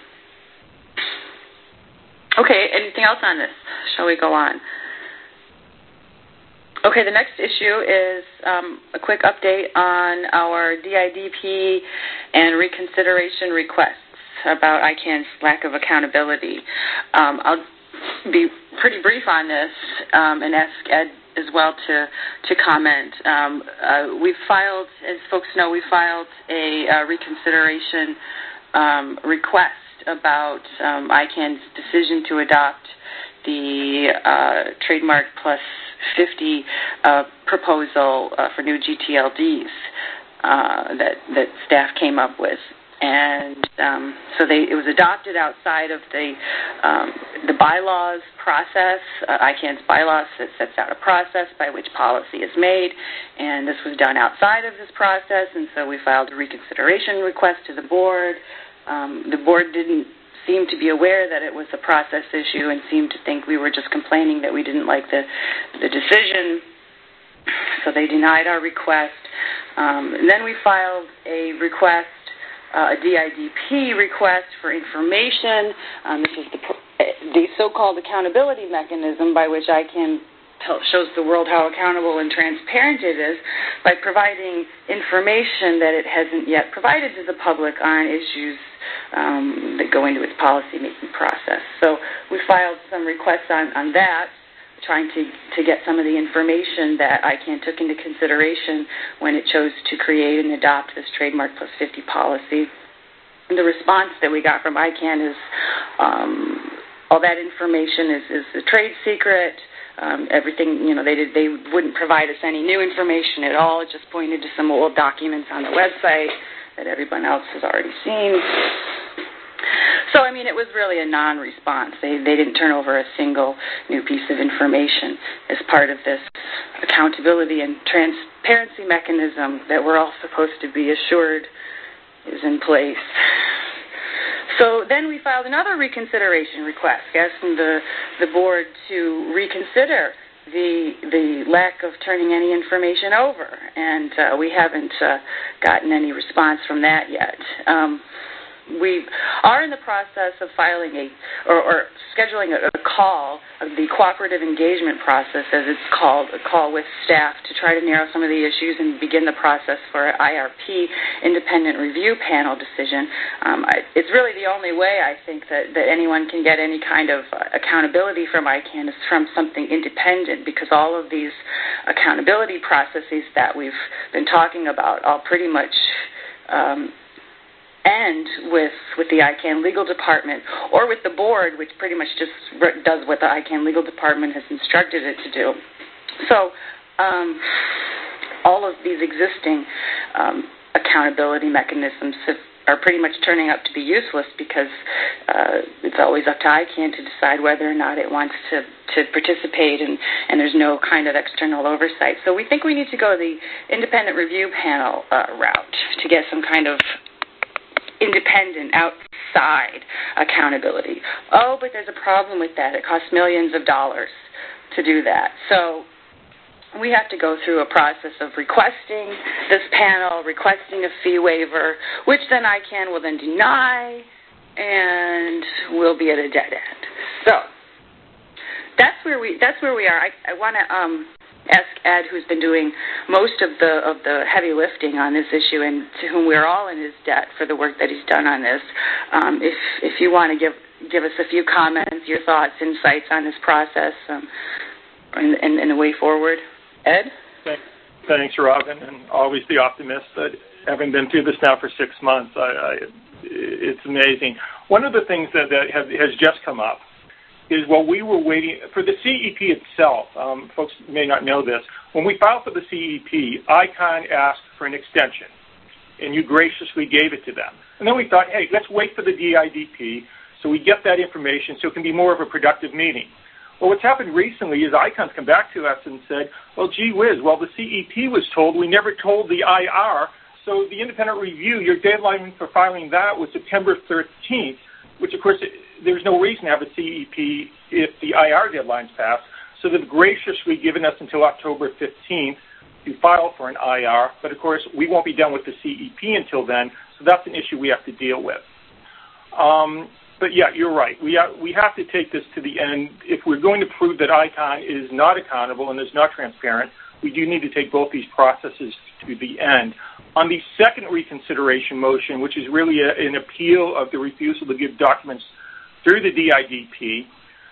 Okay, anything else on this? Shall we go on? Okay, the next issue is um, a quick update on our D I D P and reconsideration requests about I CAN's lack of accountability. Um, I'll be pretty brief on this um, and ask Ed as well to, to comment. Um, uh, we filed, as folks know, we filed a uh, reconsideration um, request about um, I CAN's decision to adopt the uh, trademark plus fifty uh, proposal uh, for new G T L Ds uh, that, that staff came up with. And um, so they, it was adopted outside of the um, the bylaws process. Uh, I CAN's bylaws that sets out a process by which policy is made, and this was done outside of this process, and so we filed a reconsideration request to the board. Um, the board didn't seem to be aware that it was a process issue and seemed to think we were just complaining that we didn't like the, the decision, so they denied our request. Um, and then we filed a request, uh, a D I D P request for information. Um, this is the, the so-called accountability mechanism by which I CAN tell, shows the world how accountable and transparent it is by providing information that it hasn't yet provided to the public on issues um, that go into its policy-making process. So we filed some requests on, on that, trying to, to get some of the information that I CAN took into consideration when it chose to create and adopt this trademark plus fifty policy. And the response that we got from I CAN is um, all that information is, is a trade secret. Um, everything, you know, they did, they wouldn't provide us any new information at all. It just pointed to some old documents on the website that everyone else has already seen. So, I mean, it was really a non-response. They, they didn't turn over a single new piece of information as part of this accountability and transparency mechanism that we're all supposed to be assured is in place. So then we filed another reconsideration request, asking the, the board to reconsider the the lack of turning any information over, and uh, we haven't uh, gotten any response from that yet. Um, we are in the process of filing a, or, or scheduling a, a call, the cooperative engagement process, as it's called, a call with staff to try to narrow some of the issues and begin the process for an I R P, independent review panel decision. Um, I, it's really the only way, I think, that, that anyone can get any kind of uh, accountability from I CAN is from something independent, because all of these accountability processes that we've been talking about all pretty much um, end with, with the I CAN legal department or with the board, which pretty much just does what the I CAN legal department has instructed it to do. So um, all of these existing um, accountability mechanisms have, are pretty much turning out to be useless because uh, it's always up to I CANN to decide whether or not it wants to, to participate, and, and there's no kind of external oversight. So we think we need to go the independent review panel uh, route to get some kind of independent, outside accountability. Oh, but there's a problem with that. It costs millions of dollars to do that. So we have to go through a process of requesting this panel, requesting a fee waiver, which then I CANN will then deny, and we'll be at a dead end. So that's where we that's where we are. I, I want to um, ask Ed, who's been doing most of the of the heavy lifting on this issue, and to whom we're all in his debt for the work that he's done on this. Um, if if you want to give give us a few comments, your thoughts, insights on this process, um, and, and, and the way forward. Ed? Thanks, Robin, and always the optimist. That having been through this now for six months, I, I, it's amazing. One of the things that, that have, has just come up is while we were waiting for the C E P itself, um, folks may not know this, when we filed for the C E P, I CANN asked for an extension, and you graciously gave it to them. And then we thought, hey, let's wait for the D I D P so we get that information so it can be more of a productive meeting. Well, what's happened recently is I CANN's come back to us and said, well, gee whiz, well, the C E P was told, we never told the I R, so the independent review, your deadline for filing that was September thirteenth, which, of course, there's no reason to have a C E P if the I R deadline's passed, so they've graciously given us until October fifteenth to file for an I R, but, of course, we won't be done with the C E P until then, so that's an issue we have to deal with. Um, But, yeah, you're right. We have, we have to take this to the end. If we're going to prove that I CANN is not accountable and is not transparent, we do need to take both these processes to the end. On the second reconsideration motion, which is really a, an appeal of the refusal to give documents through the D I D P,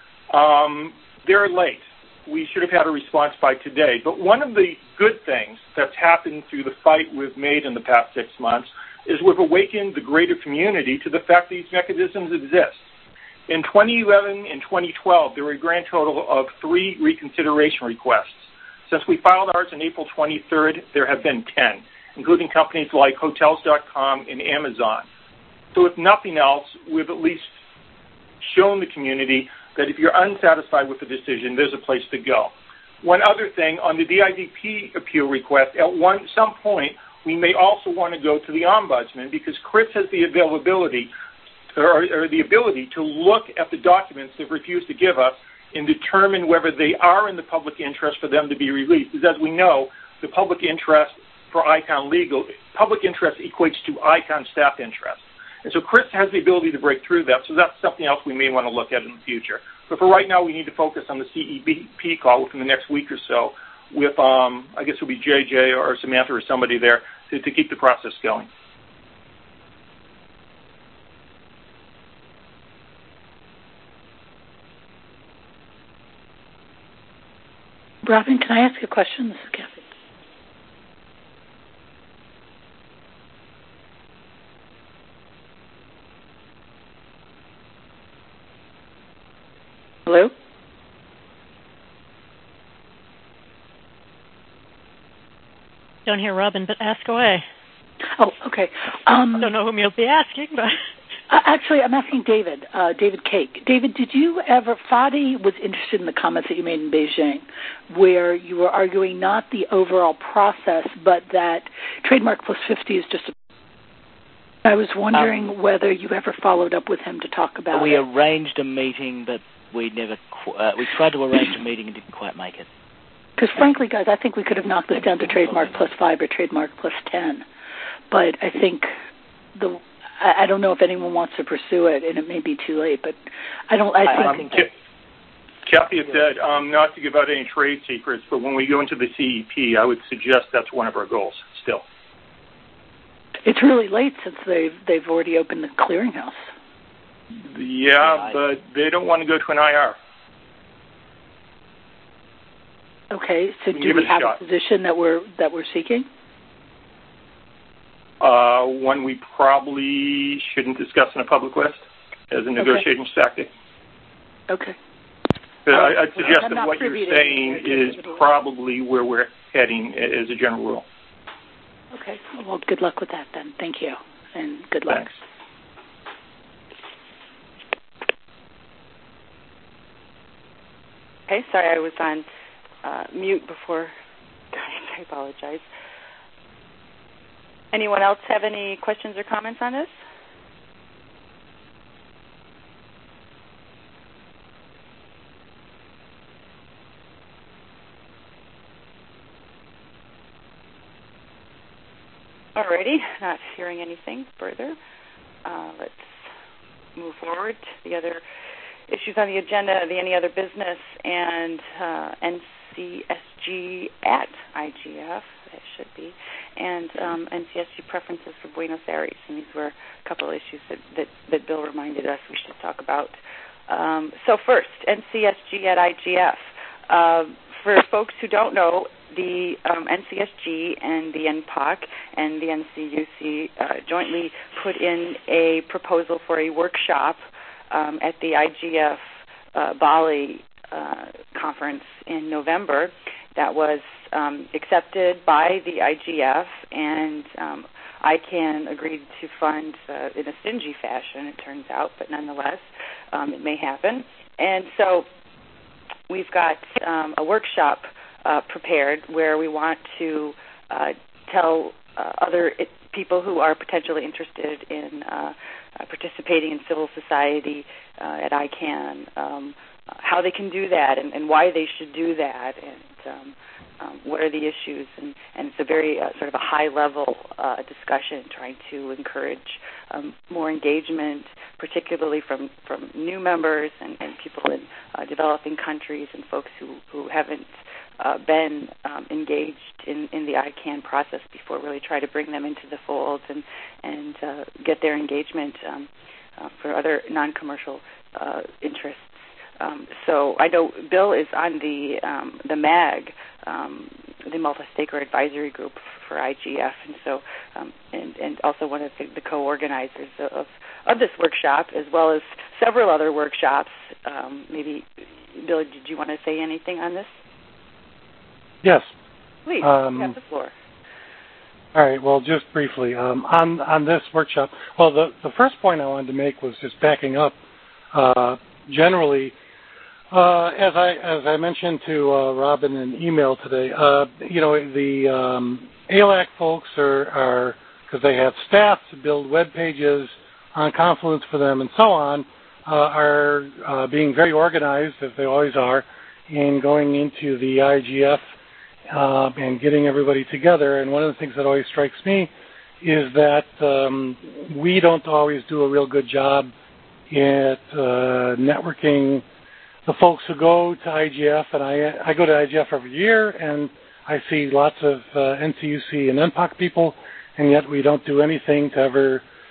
um, they're late. We should have had a response by today. But one of the good things that's happened through the fight we've made in the past six months is we've awakened the greater community to the fact these mechanisms exist. In twenty eleven and twenty twelve, there were a grand total of three reconsideration requests. Since we filed ours on April twenty-third, there have been ten, including companies like Hotels dot com and Amazon. So if nothing else, we've at least shown the community that if you're unsatisfied with the decision, there's a place to go. One other thing, on the D I D P appeal request, at one some point, we may also want to go to the Ombudsman because Chris has the availability or, or the ability to look at the documents they've refused to give us and determine whether they are in the public interest for them to be released. Because as we know, the public interest for I CANN Legal, public interest equates to I CANN staff interest. And so Chris has the ability to break through that, so that's something else we may want to look at in the future. But for right now, we need to focus on the C E P call within the next week or so with, um, I guess it will be J J or Samantha or somebody there to, to keep the process going. Robin, can I ask a question? This is Kathy. Hello? Don't hear Robin, but ask away. Oh, okay. Um, I don't know whom you'll be asking, but... uh, actually, I'm asking David, uh, David Cake. David, did you ever... Fadi was interested in the comments that you made in Beijing, where you were arguing not the overall process, but that Trademark Plus fifty is just a... I was wondering um, whether you ever followed up with him to talk about we it. We arranged a meeting, but we never... Qu- uh, we tried to arrange a meeting and didn't quite make it. Because frankly, guys, I think we could have knocked this down to Trademark Plus five or Trademark Plus ten. But I think the I, I don't know if anyone wants to pursue it, and it may be too late. But I don't. I think. Um, K- Kathy had said um, not to give out any trade secrets, but when we go into the C E P, I would suggest that's one of our goals. Still, it's really late since they've they've already opened the clearinghouse. Yeah, yeah but they don't want to go to an I R. Okay, so do we have a position that we're that we're seeking? Uh, one we probably shouldn't discuss in a public list as a negotiating okay. tactic. Okay. But um, I, I'd suggest that what you're saying is probably where we're heading as a general rule. Okay. Well, good luck with that then. Thank you, and good luck. Thanks. Okay, sorry, I was on uh, mute before. I apologize. Anyone else have any questions or comments on this? Alrighty, not hearing anything further. Uh, let's move forward to the other issues on the agenda, the any other business, and uh, N C S G at I G F, it should be, and um, N C S G preferences for Buenos Aires. And these were a couple of issues that, that, that Bill reminded us we should talk about. Um, so first, N C S G at I G F. Uh, for folks who don't know, the um, N C S G and the N P O C and the N C U C uh, jointly put in a proposal for a workshop um, at the I G F uh, Bali uh, conference in November that was um, accepted by the I G F, and um, I CAN agreed to fund uh, in a stingy fashion, it turns out, but nonetheless, um, it may happen. And so we've got um, a workshop Uh, prepared where we want to uh, tell uh, other it, people who are potentially interested in uh, uh, participating in civil society uh, at I CAN um, how they can do that and, and why they should do that, and um, um, what are the issues. And, and it's a very uh, sort of a high-level uh, discussion trying to encourage um, more engagement, particularly from, from new members and, and people in uh, developing countries and folks who, who haven't Uh, been um, engaged in, in the I CAN process before, really try to bring them into the fold and, and uh, get their engagement um, uh, for other non-commercial uh, interests. Um, so I know Bill is on the um, the M A G, um, the Multi-Stakeholder Advisory Group for I G F, and so um, and, and also one of the, the co-organizers of, of this workshop, as well as several other workshops. Um, maybe, Bill, did you want to say anything on this? Yes. Please, um, you have the floor. All right, well, just briefly, um, on, on this workshop, well, the, the first point I wanted to make was just backing up. Uh, generally, uh, as I as I mentioned to uh, Robin in an email today, uh, you know, the um, A L A C folks are, because they have staff to build web pages on Confluence for them and so on, uh, are uh, being very organized, as they always are, in going into the I G F Uh, and getting everybody together. And one of the things that always strikes me is that um, we don't always do a real good job at uh, networking the folks who go to I G F. And I, I go to I G F every year, and I see lots of uh, N C U C and N P O C people, and yet we don't do anything to ever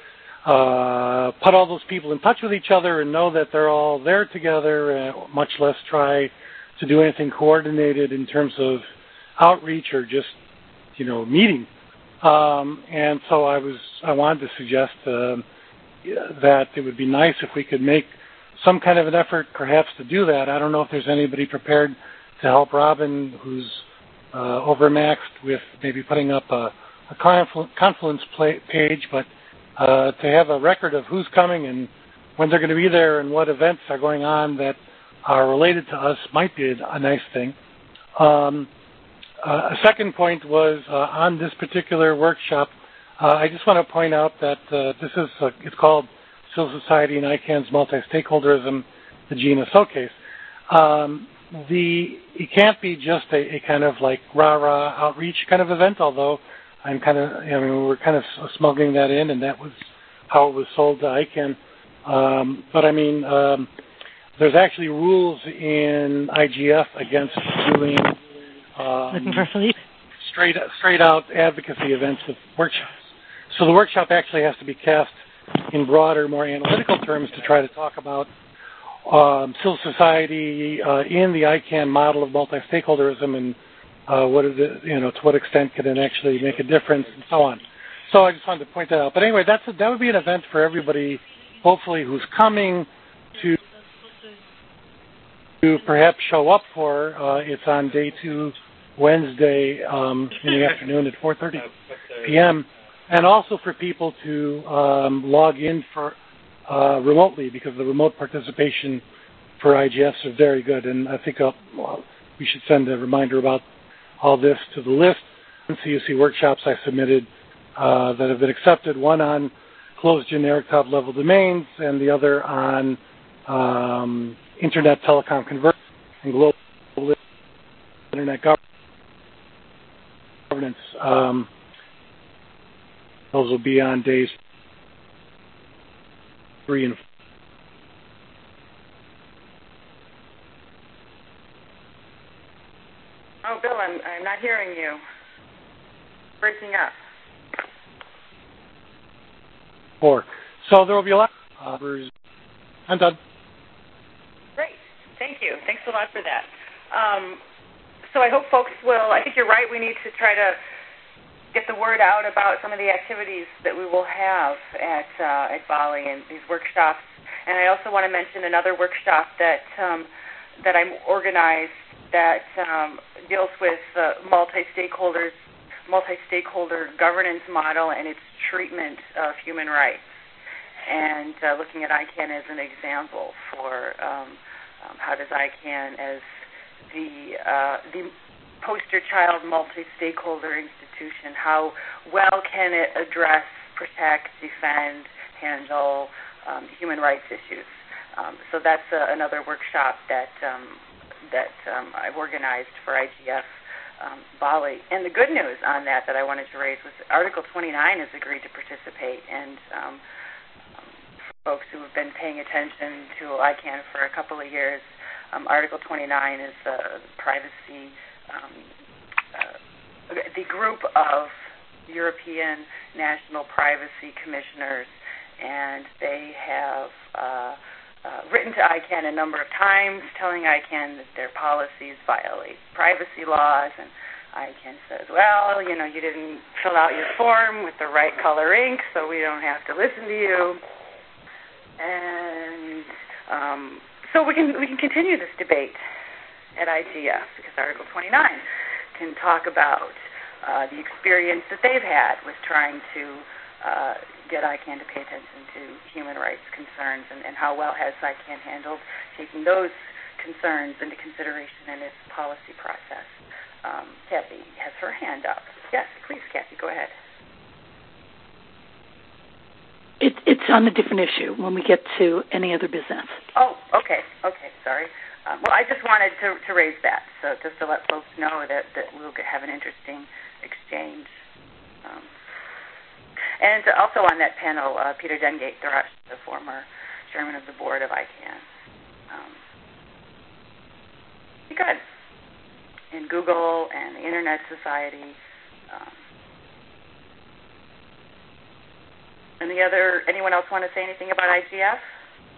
uh, put all those people in touch with each other and know that they're all there together, uh, much less try to do anything coordinated in terms of outreach or just, you know, meeting. Um, and so I was, I wanted to suggest uh, that it would be nice if we could make some kind of an effort perhaps to do that. I don't know if there's anybody prepared to help Robin, who's uh, overmaxed with maybe putting up a, a Conflu- Confluence play, page, but uh, to have a record of who's coming and when they're going to be there and what events are going on that are related to us might be a, a nice thing. Um, Uh, a second point was uh, on this particular workshop, uh, I just want to point out that uh, this is, uh, it's called Civil Society and I CAN's Multi-Stakeholderism, the GINA Showcase. Um, the, it can't be just a, a kind of like rah-rah outreach kind of event, although I'm kind of, I mean, we're kind of smuggling that in, and that was how it was sold to I CAN. Um, but I mean, um, there's actually rules in I G F against doing Um, Looking for Philippe. Straight, straight out advocacy events with workshops. So the workshop actually has to be cast in broader, more analytical terms to try to talk about um, civil society uh, in the I CAN model of multi-stakeholderism and uh, what is it, you know, to what extent can it actually make a difference and so on. So I just wanted to point that out. But anyway, that's a, that would be an event for everybody, hopefully, who's coming to to perhaps show up for. Uh, it's on day two Wednesday um, in the afternoon at four thirty p.m. and also for people to um, log in for uh, remotely, because the remote participation for I G Fs are very good. And I think I'll, well, we should send a reminder about all this to the list. C U C workshops I submitted uh, that have been accepted, one on closed generic top-level domains and the other on um, internet telecom convergence and global internet governance. Um, those will be on days three and four. Oh, Bill, I'm, I'm not hearing you. Breaking up. Four. So there will be a lot of uh, I'm done. Great. Thank you. Thanks a lot for that. Um, so I hope folks will, I think you're right, we need to try to get the word out about some of the activities that we will have at uh, at Bali and these workshops. And I also want to mention another workshop that um, that I'm organized that um, deals with uh, multi-stakeholders, multi-stakeholder governance model and its treatment of human rights, and uh, looking at ICANN as an example for um, um, how does ICANN as the uh, the poster child multi-stakeholder institution, how well can it address, protect, defend, handle um, human rights issues. Um, so that's uh, another workshop that um, that um, I've organized for I G F um, Bali. And the good news on that that I wanted to raise was Article twenty-nine has agreed to participate, and um, um, for folks who have been paying attention to ICANN for a couple of years, um, Article twenty-nine is uh, privacy, um, uh, the group of European national privacy commissioners, and they have uh, uh, written to ICANN a number of times telling ICANN that their policies violate privacy laws, and ICANN says, well, you know, you didn't fill out your form with the right color ink, so we don't have to listen to you. And um, so we can we can continue this debate at I G F, because Article twenty-nine can talk about uh, the experience that they've had with trying to uh, get ICANN to pay attention to human rights concerns, and, and how well has ICANN handled taking those concerns into consideration in its policy process. Um, Kathy has her hand up. Yes, please, Kathy, go ahead. It, it's on a different issue when we get to any other business. Oh, okay, okay, sorry. Um, well, I just wanted to, to raise that, so just to let folks know that, that we'll have an interesting exchange. Um, and also on that panel, uh, Peter Dengate-Tharash, the former chairman of the board of ICANN. Um, good. In Google and the Internet Society. Um, any other, anyone else want to say anything about I G F?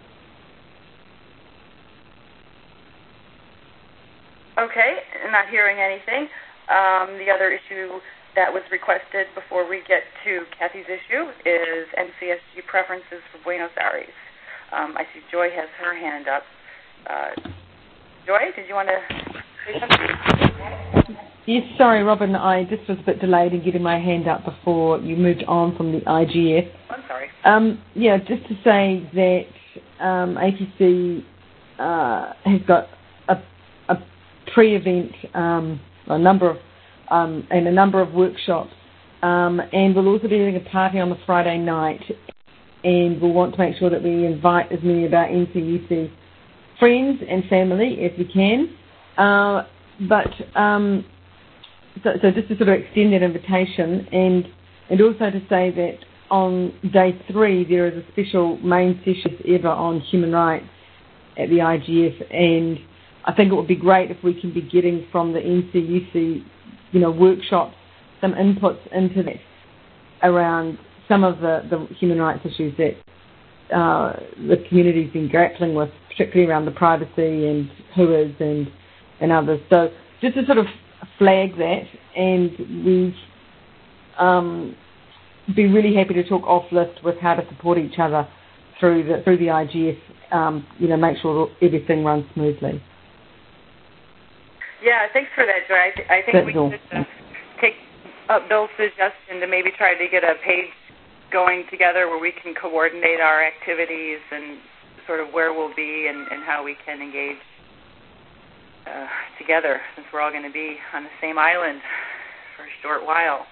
Okay, not hearing anything. Um, the other issue that was requested before we get to Kathy's issue is N C S G preferences for Buenos Aires. Um, I see Joy has her hand up. Uh, Joy, did you want to say something? Yes, sorry, Robin. I just was a bit delayed in getting my hand up before you moved on from the I G F. I'm sorry. Um, yeah, just to say that um, A P C uh, has got a, a pre-event, um, a number of, um, and a number of workshops, um, and we'll also be doing a party on the Friday night, and we'll want to make sure that we invite as many of our N C U C friends and family as we can. Uh, but um, so, so just to sort of extend that invitation, and and also to say that on day three there is a special main session ever on human rights at the I G F, and I think it would be great if we can be getting from the N C U C, you know, workshops some inputs into that around some of the, the human rights issues that uh, the community's been grappling with, particularly around the privacy and W H O As and, and others. So just to sort of flag that, and we've um, be really happy to talk off list with how to support each other through the through the I G F. Um, you know, make sure everything runs smoothly. Yeah, thanks for that, Joy. I, th- I think That's we all. should uh, take up Bill's suggestion to maybe try to get a page going together where we can coordinate our activities and sort of where we'll be and, and how we can engage uh, together, since we're all going to be on the same island for a short while.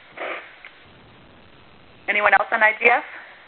Anyone else on I G F?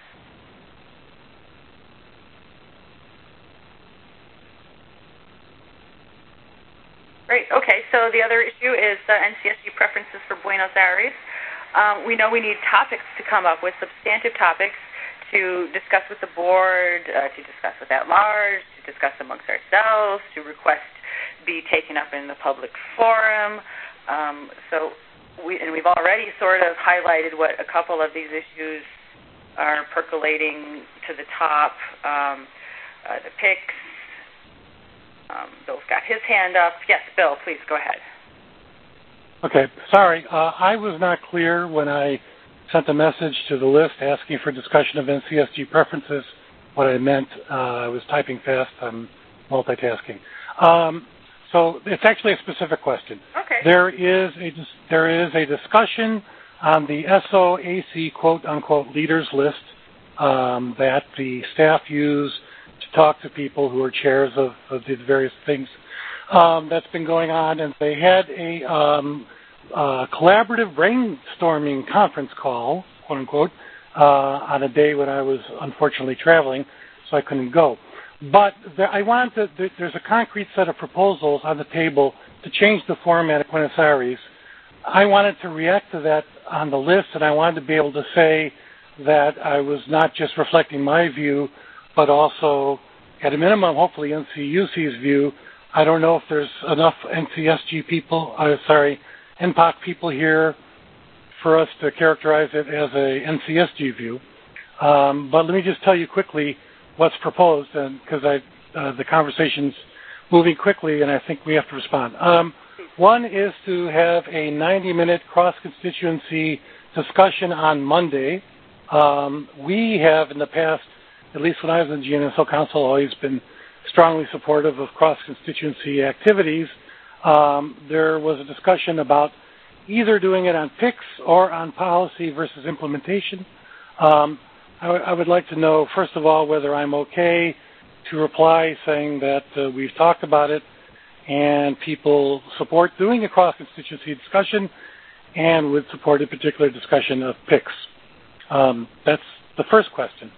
Great. Okay, so the other issue is uh, N C S G preferences for Buenos Aires. Um, we know we need topics to come up with, substantive topics to discuss with the board, uh, to discuss with at-large, to discuss amongst ourselves, to request be taken up in the public forum. Um, so, we, and we've already sort of highlighted what a couple of these issues are percolating to the top. Um, uh, the P I Cs. Um, Bill's got his hand up. Yes, Bill, please go ahead. Okay, sorry. Uh, I was not clear when I sent a message to the list asking for discussion of N C S G preferences. What I meant, uh, I was typing fast. I'm multitasking. Um, so it's actually a specific question. Okay. There is a there is a discussion on the S O A C quote unquote leaders list um, that the staff use to talk to people who are chairs of, of the various things um, that's been going on, and they had a um, uh, collaborative brainstorming conference call, quote unquote, uh, on a day when I was unfortunately traveling, so I couldn't go. But there, I want to, there, there's a concrete set of proposals on the table to change the format at Buenos Aires. I wanted to react to that on the list, and I wanted to be able to say that I was not just reflecting my view, but also, at a minimum, hopefully N C U C's view. I don't know if there's enough N C S G people, uh, sorry, N P O C people here for us to characterize it as a N C S G view. Um, but let me just tell you quickly what's proposed, because I uh, the conversation's moving quickly, and I think we have to respond. Um, one is to have a ninety-minute cross-constituency discussion on Monday. Um, we have, in the past, at least when I was in the G N S O Council, always been strongly supportive of cross-constituency activities. Um, there was a discussion about either doing it on P I Cs or on policy versus implementation. Um, I, w- I would like to know, first of all, whether I'm okay to reply saying that uh, we've talked about it and people support doing a cross-constituency discussion and would support a particular discussion of P I Cs. Um, that's the first question.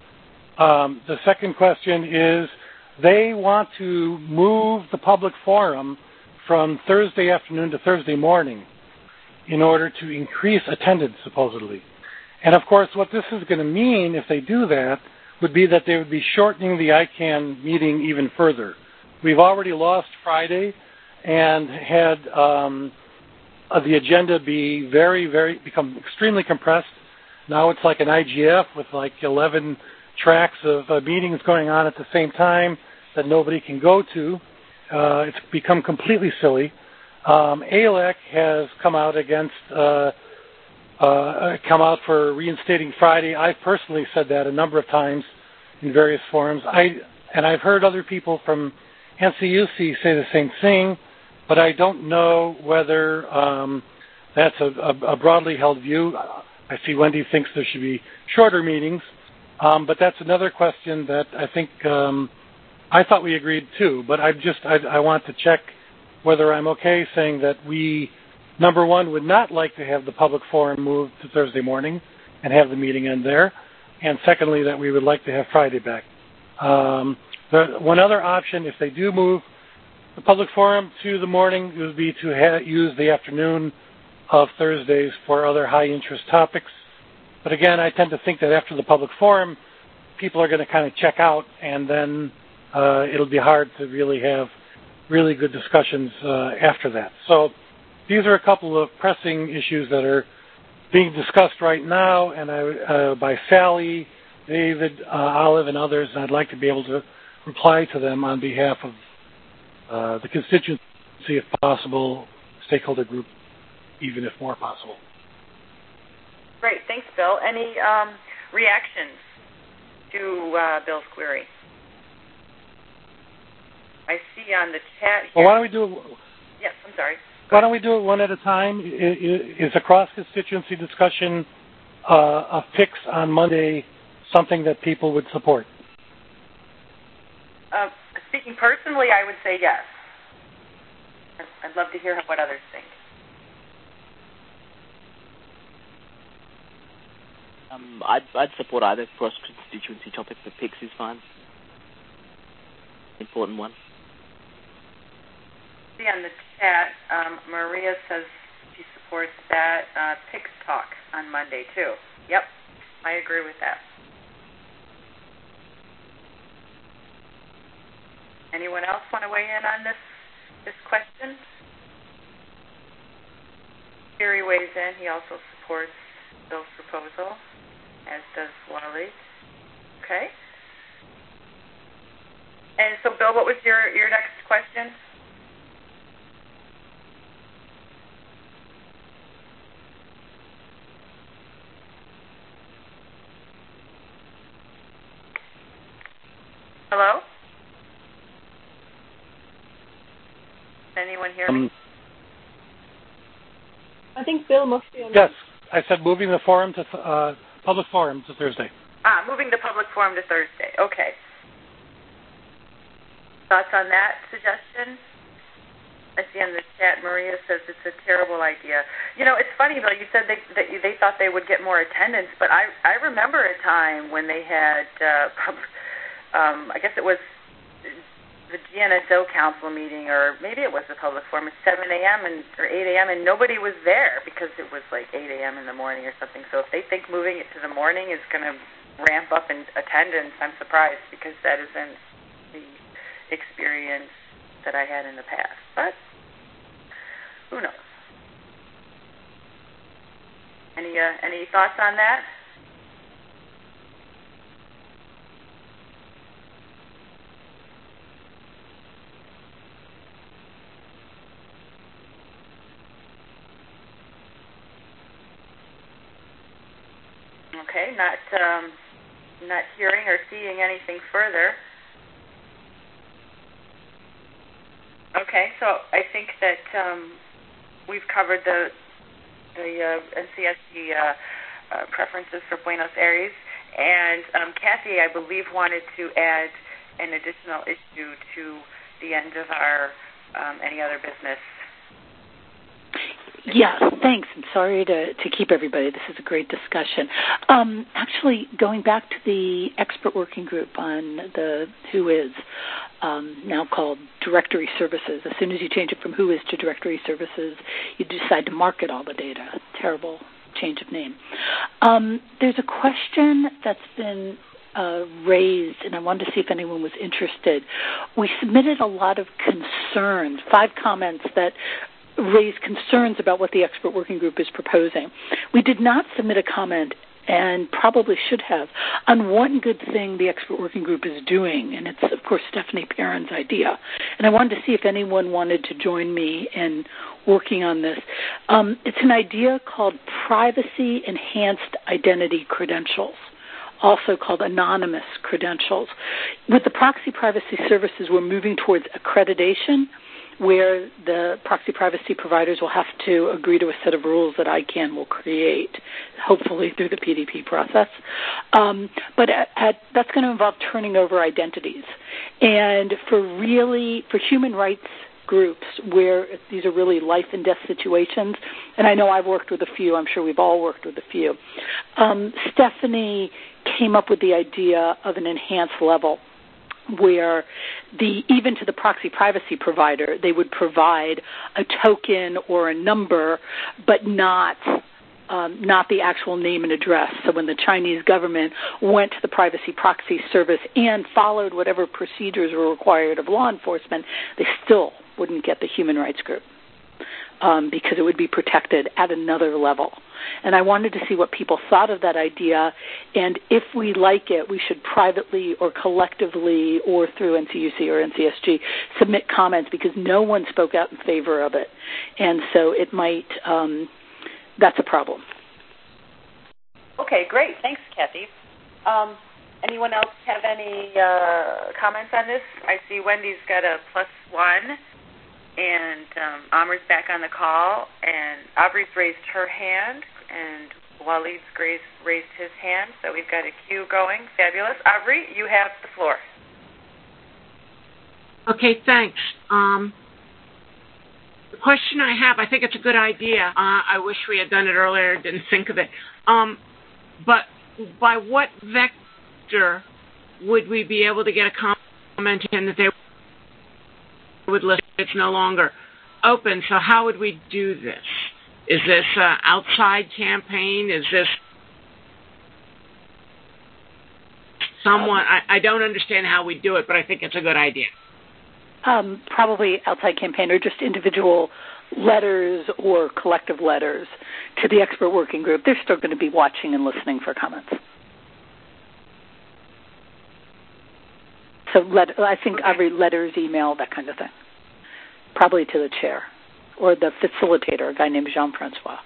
Um, the second question is they want to move the public forum from Thursday afternoon to Thursday morning in order to increase attendance, supposedly. And, of course, what this is going to mean, if they do that, would be that they would be shortening the I CANN meeting even further. We've already lost Friday and had um, uh, the agenda be very, very, become extremely compressed. Now it's like an I G F with like eleven tracks of uh, meetings going on at the same time that nobody can go to. Uh, it's become completely silly. Um, A L E C has come out against, uh, uh, come out for reinstating Friday. I've personally said that a number of times in various forums. I and I've heard other people from N C U C say the same thing, but I don't know whether um, that's a, a, a broadly held view. I see Wendy thinks there should be shorter meetings. Um, but that's another question that I think um, I thought we agreed to. But I just I, I want to check whether I'm okay saying that we, number one, would not like to have the public forum moved to Thursday morning and have the meeting end there, and secondly, that we would like to have Friday back. Um, the, one other option, if they do move the public forum to the morning, would be to ha- use the afternoon of Thursdays for other high-interest topics. But again, I tend to think that after the public forum, people are going to kind of check out, and then uh, it'll be hard to really have really good discussions uh, after that. So these are a couple of pressing issues that are being discussed right now, and I, uh, by Sally, David, uh, Olive, and others, and I'd like to be able to reply to them on behalf of uh, the constituency, if possible, stakeholder group, even if more possible. Great. Thanks, Bill. Any um, reactions to uh, Bill's query? I see on the chat here. Well, why don't we do Yes, I'm sorry. Why don't we do it one at a time? Is a cross-constituency discussion uh, of P I C S on Monday something that people would support? Uh, speaking personally, I would say yes. I'd love to hear what others think. Um, I'd, I'd support either cross-constituency topic, but P I C S is fine. Important one. See on the chat, um, Maria says she supports that uh, P I C S talk on Monday, too. Yep, I agree with that. Anyone else want to weigh in on this this question? Gary weighs in. He also supports Bill's proposal, as does Wally. Okay. And so, Bill, what was your, your next question? Hello? Anyone hear me? Um, I think Bill must be on. Yes, I said moving the forum to uh, public forum to Thursday. Ah, moving the public forum to Thursday. Okay. Thoughts on that suggestion? I see in the chat, Maria says it's a terrible idea. You know, it's funny, though. You said they, that you, they thought they would get more attendance, but I, I remember a time when they had, uh, um, I guess it was the G N S O council meeting, or maybe it was the public forum at seven a.m. and or eight a.m. and nobody was there because it was like eight a.m. in the morning or something. So if they think moving it to the morning is going to ramp up in attendance, I'm surprised, because that isn't the experience that I had in the past. But who knows? Any uh, any thoughts on that? Okay, not um, not hearing or seeing anything further. Okay, so I think that um, we've covered the the uh, N C S G uh, uh, preferences for Buenos Aires, and um, Kathy, I believe, wanted to add an additional issue to the end of our um, any other business. Yes, thanks. I'm sorry to, to keep everybody. This is a great discussion. Um, actually, going back to the expert working group on the WHOIS, um, now called Directory Services. As soon as you change it from WHOIS to Directory Services, you decide to market all the data. Terrible change of name. Um, there's a question that's been uh, raised, and I wanted to see if anyone was interested. We submitted a lot of concerns, five comments that raise concerns about what the expert working group is proposing. We did not submit a comment, and probably should have, on one good thing the expert working group is doing, and it's, of course, Stephanie Perrin's idea. And I wanted to see if anyone wanted to join me in working on this. Um, it's an idea called Privacy Enhanced Identity Credentials, also called anonymous credentials. With the proxy privacy services, we're moving towards accreditation, where the proxy privacy providers will have to agree to a set of rules that I C A N will create, hopefully through the P D P process. Um, but at, at, that's going to involve turning over identities. And for really, for human rights groups where these are really life and death situations, and I know I've worked with a few, I'm sure we've all worked with a few, um, Stephanie came up with the idea of an enhanced level, where the even to the proxy privacy provider, they would provide a token or a number, but not um, not the actual name and address. So when the Chinese government went to the privacy proxy service and followed whatever procedures were required of law enforcement, they still wouldn't get the human rights group um, because it would be protected at another level. And I wanted to see what people thought of that idea, and if we like it, we should privately or collectively or through N C U C or N C S G submit comments, because no one spoke out in favor of it. And so it might, um, that's a problem. Okay, great. Thanks, Kathy. Um, anyone else have any uh, comments on this? I see Wendy's got a plus one, And um, Amr's back on the call, and Aubrey's raised her hand, and Waleed's raised, raised his hand, so we've got a queue going. Fabulous. Aubrey, you have the floor. Okay, thanks. Um, the question I have, I think it's a good idea. Uh, I wish we had done it earlier, didn't think of it. Um, but by what vector would we be able to get a comment in that they would list it's no longer open? So how would we do this? Is this an outside campaign? Is this someone? I, I don't understand how we do it, but I think it's a good idea. Um, probably outside campaign or just individual letters or collective letters to the expert working group. They're still going to be watching and listening for comments. So let, I think okay. every letters, email, that kind of thing. Probably to the chair or the facilitator, a guy named Jean-Francois.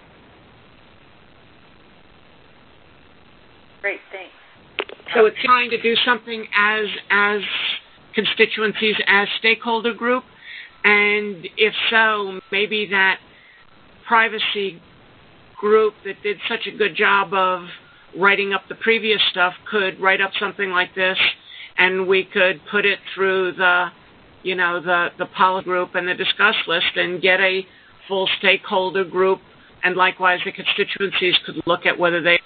Great, thanks. So it's trying to do something as as constituencies, as stakeholder group, and if so, maybe that privacy group that did such a good job of writing up the previous stuff could write up something like this, and we could put it through the, you know, the, the policy group and the discuss list and get a full stakeholder group, and likewise the constituencies could look at whether they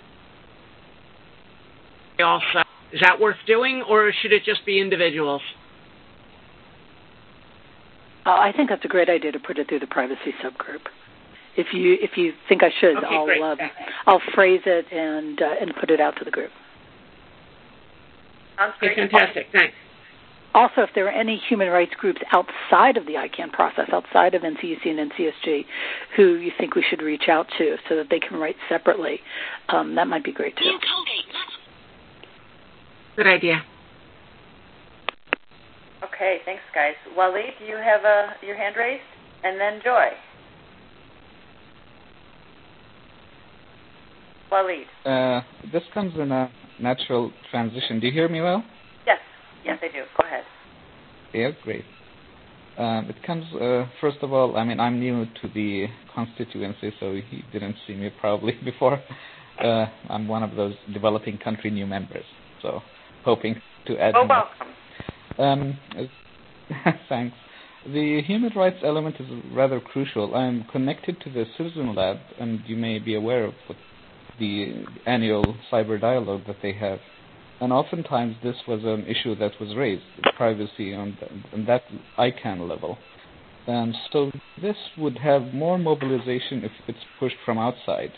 also, is that worth doing, or should it just be individuals? Uh, I think that's a great idea to put it through the privacy subgroup. If you if you think I should, okay, I'll great. uh, I'll phrase it and uh, and put it out to the group. Sounds great. Okay, fantastic. Thanks. Also, if there are any human rights groups outside of the I CANN process, outside of N C U C and N C S G, who you think we should reach out to so that they can write separately, um, that might be great too. Good idea. Okay, thanks, guys. Waleed, do you have a, your hand raised? And then Joy. Waleed. Uh, this comes in a natural transition. Do you hear me well? Yes. Yes, I do. Go ahead. Yeah, great. Um, it comes, uh, first of all, I mean, I'm new to the constituency, so he didn't see me probably before. Uh, I'm one of those developing country new members, so hoping to add Oh, more. welcome. Um, thanks. The human rights element is rather crucial. I'm connected to the Citizen Lab, and you may be aware of what the annual cyber dialogue that they have. And oftentimes this was an issue that was raised, privacy on, the, on that I CANN level. And so this would have more mobilization if it's pushed from outside.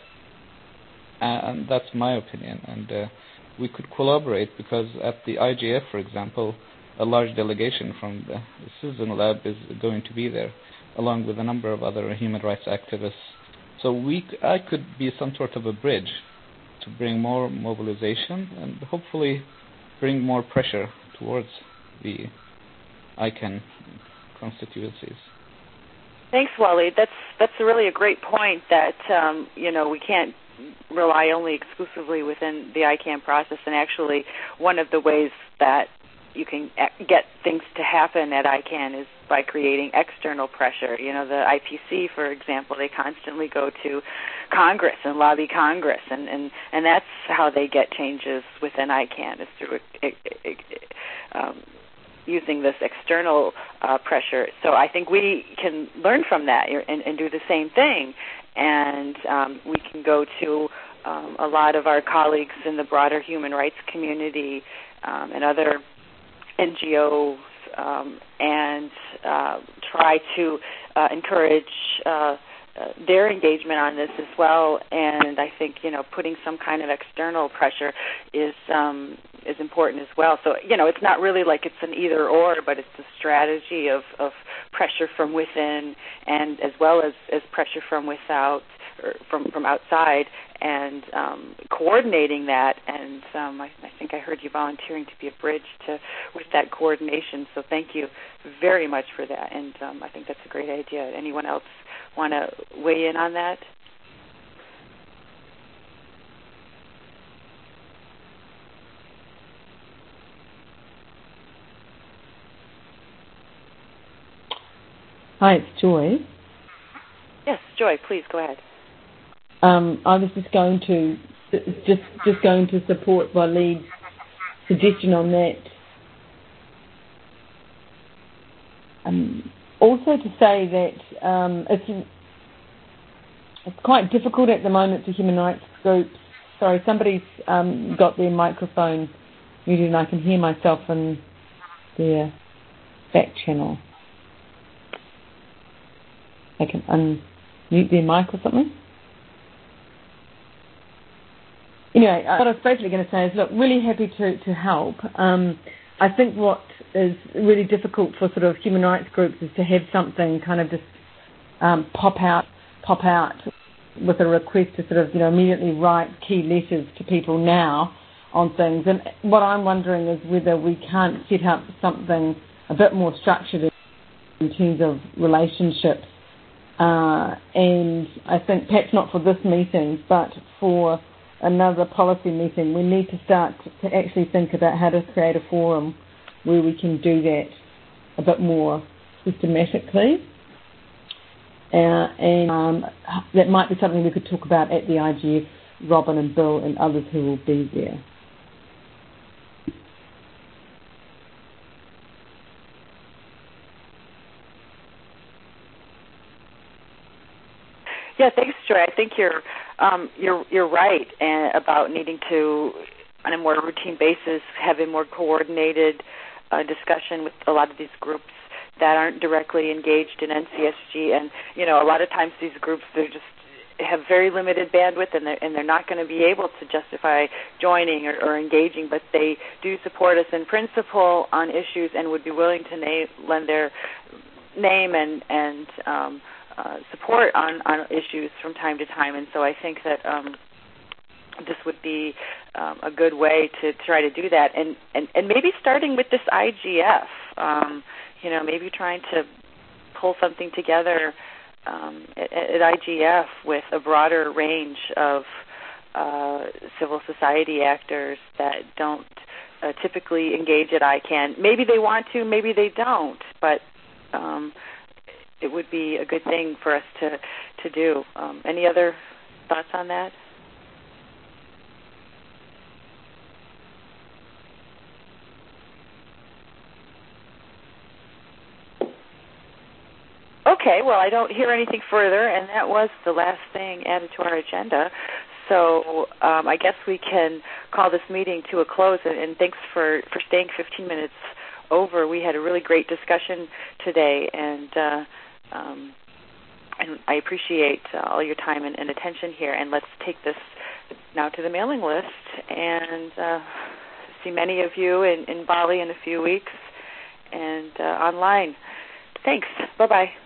And that's my opinion. And uh, we could collaborate because at the I G F, for example, a large delegation from the Citizen Lab is going to be there, along with a number of other human rights activists. So we, I could be some sort of a bridge to bring more mobilization and hopefully bring more pressure towards the I CANN constituencies. Thanks, Waleed. That's that's really a great point. That um, you know we can't rely only exclusively within the I CANN process, and actually one of the ways that you can get things to happen at I CANN is by creating external pressure. You know, the I P C, for example, they constantly go to Congress and lobby Congress, and, and, and that's how they get changes within I CANN, is through it, it, it, um, using this external uh, pressure. So I think we can learn from that and, and do the same thing, and um, we can go to um, a lot of our colleagues in the broader human rights community um, and other N G Os um, and uh, try to uh, encourage uh, uh, their engagement on this as well. And I think, you know, putting some kind of external pressure is um, is important as well. So, you know, it's not really like it's an either or, but it's a strategy of, of pressure from within and as well as, as pressure from without, or from, from outside, and um, coordinating that. And um, I, I think I heard you volunteering to be a bridge to with that coordination. So thank you very much for that. And um, I think that's a great idea. Anyone else want to weigh in on that? Hi, it's Joy. Yes, Joy, please go ahead. Um, I was just going to just just going to support Waleed's suggestion on that. Um, also to say that um, it's it's quite difficult at the moment for human rights groups. Sorry, somebody's um, got their microphone muted and I can hear myself in their back channel. I can unmute their mic or something. Anyway, what I was basically going to say is, look, really happy to, to help. Um, I think what is really difficult for sort of human rights groups is to have something kind of just um, pop out, pop out with a request to sort of, you know, immediately write key letters to people now on things. And what I'm wondering is whether we can't set up something a bit more structured in terms of relationships. Uh, and I think perhaps not for this meeting, but for another policy meeting, we need to start to actually think about how to create a forum where we can do that a bit more systematically. Uh, and um, that might be something we could talk about at the I G F, Robin and Bill and others who will be there. Yeah, thanks, Joy. I think you're um, you're you're right uh, about needing to, on a more routine basis, have a more coordinated uh, discussion with a lot of these groups that aren't directly engaged in N C S G. And you know, a lot of times these groups they just have very limited bandwidth, and they're, and they're not going to be able to justify joining or, or engaging. But they do support us in principle on issues and would be willing to name, lend their name and and um, Uh, support on, on issues from time to time, and so I think that um, this would be um, a good way to try to do that, and, and, and maybe starting with this I G F, um, you know, maybe trying to pull something together um, at, at I G F with a broader range of uh, civil society actors that don't uh, typically engage at I CAN. Maybe they want to, maybe they don't, but um, it would be a good thing for us to, to do. Um, any other thoughts on that? Okay, well, I don't hear anything further, and that was the last thing added to our agenda. So um, I guess we can call this meeting to a close, and, and thanks for, for staying fifteen minutes over. We had a really great discussion today, and uh, um, and I appreciate uh, all your time and, and attention here. And let's take this now to the mailing list and uh, see many of you in, in Bali in a few weeks and uh, online. Thanks. Bye-bye.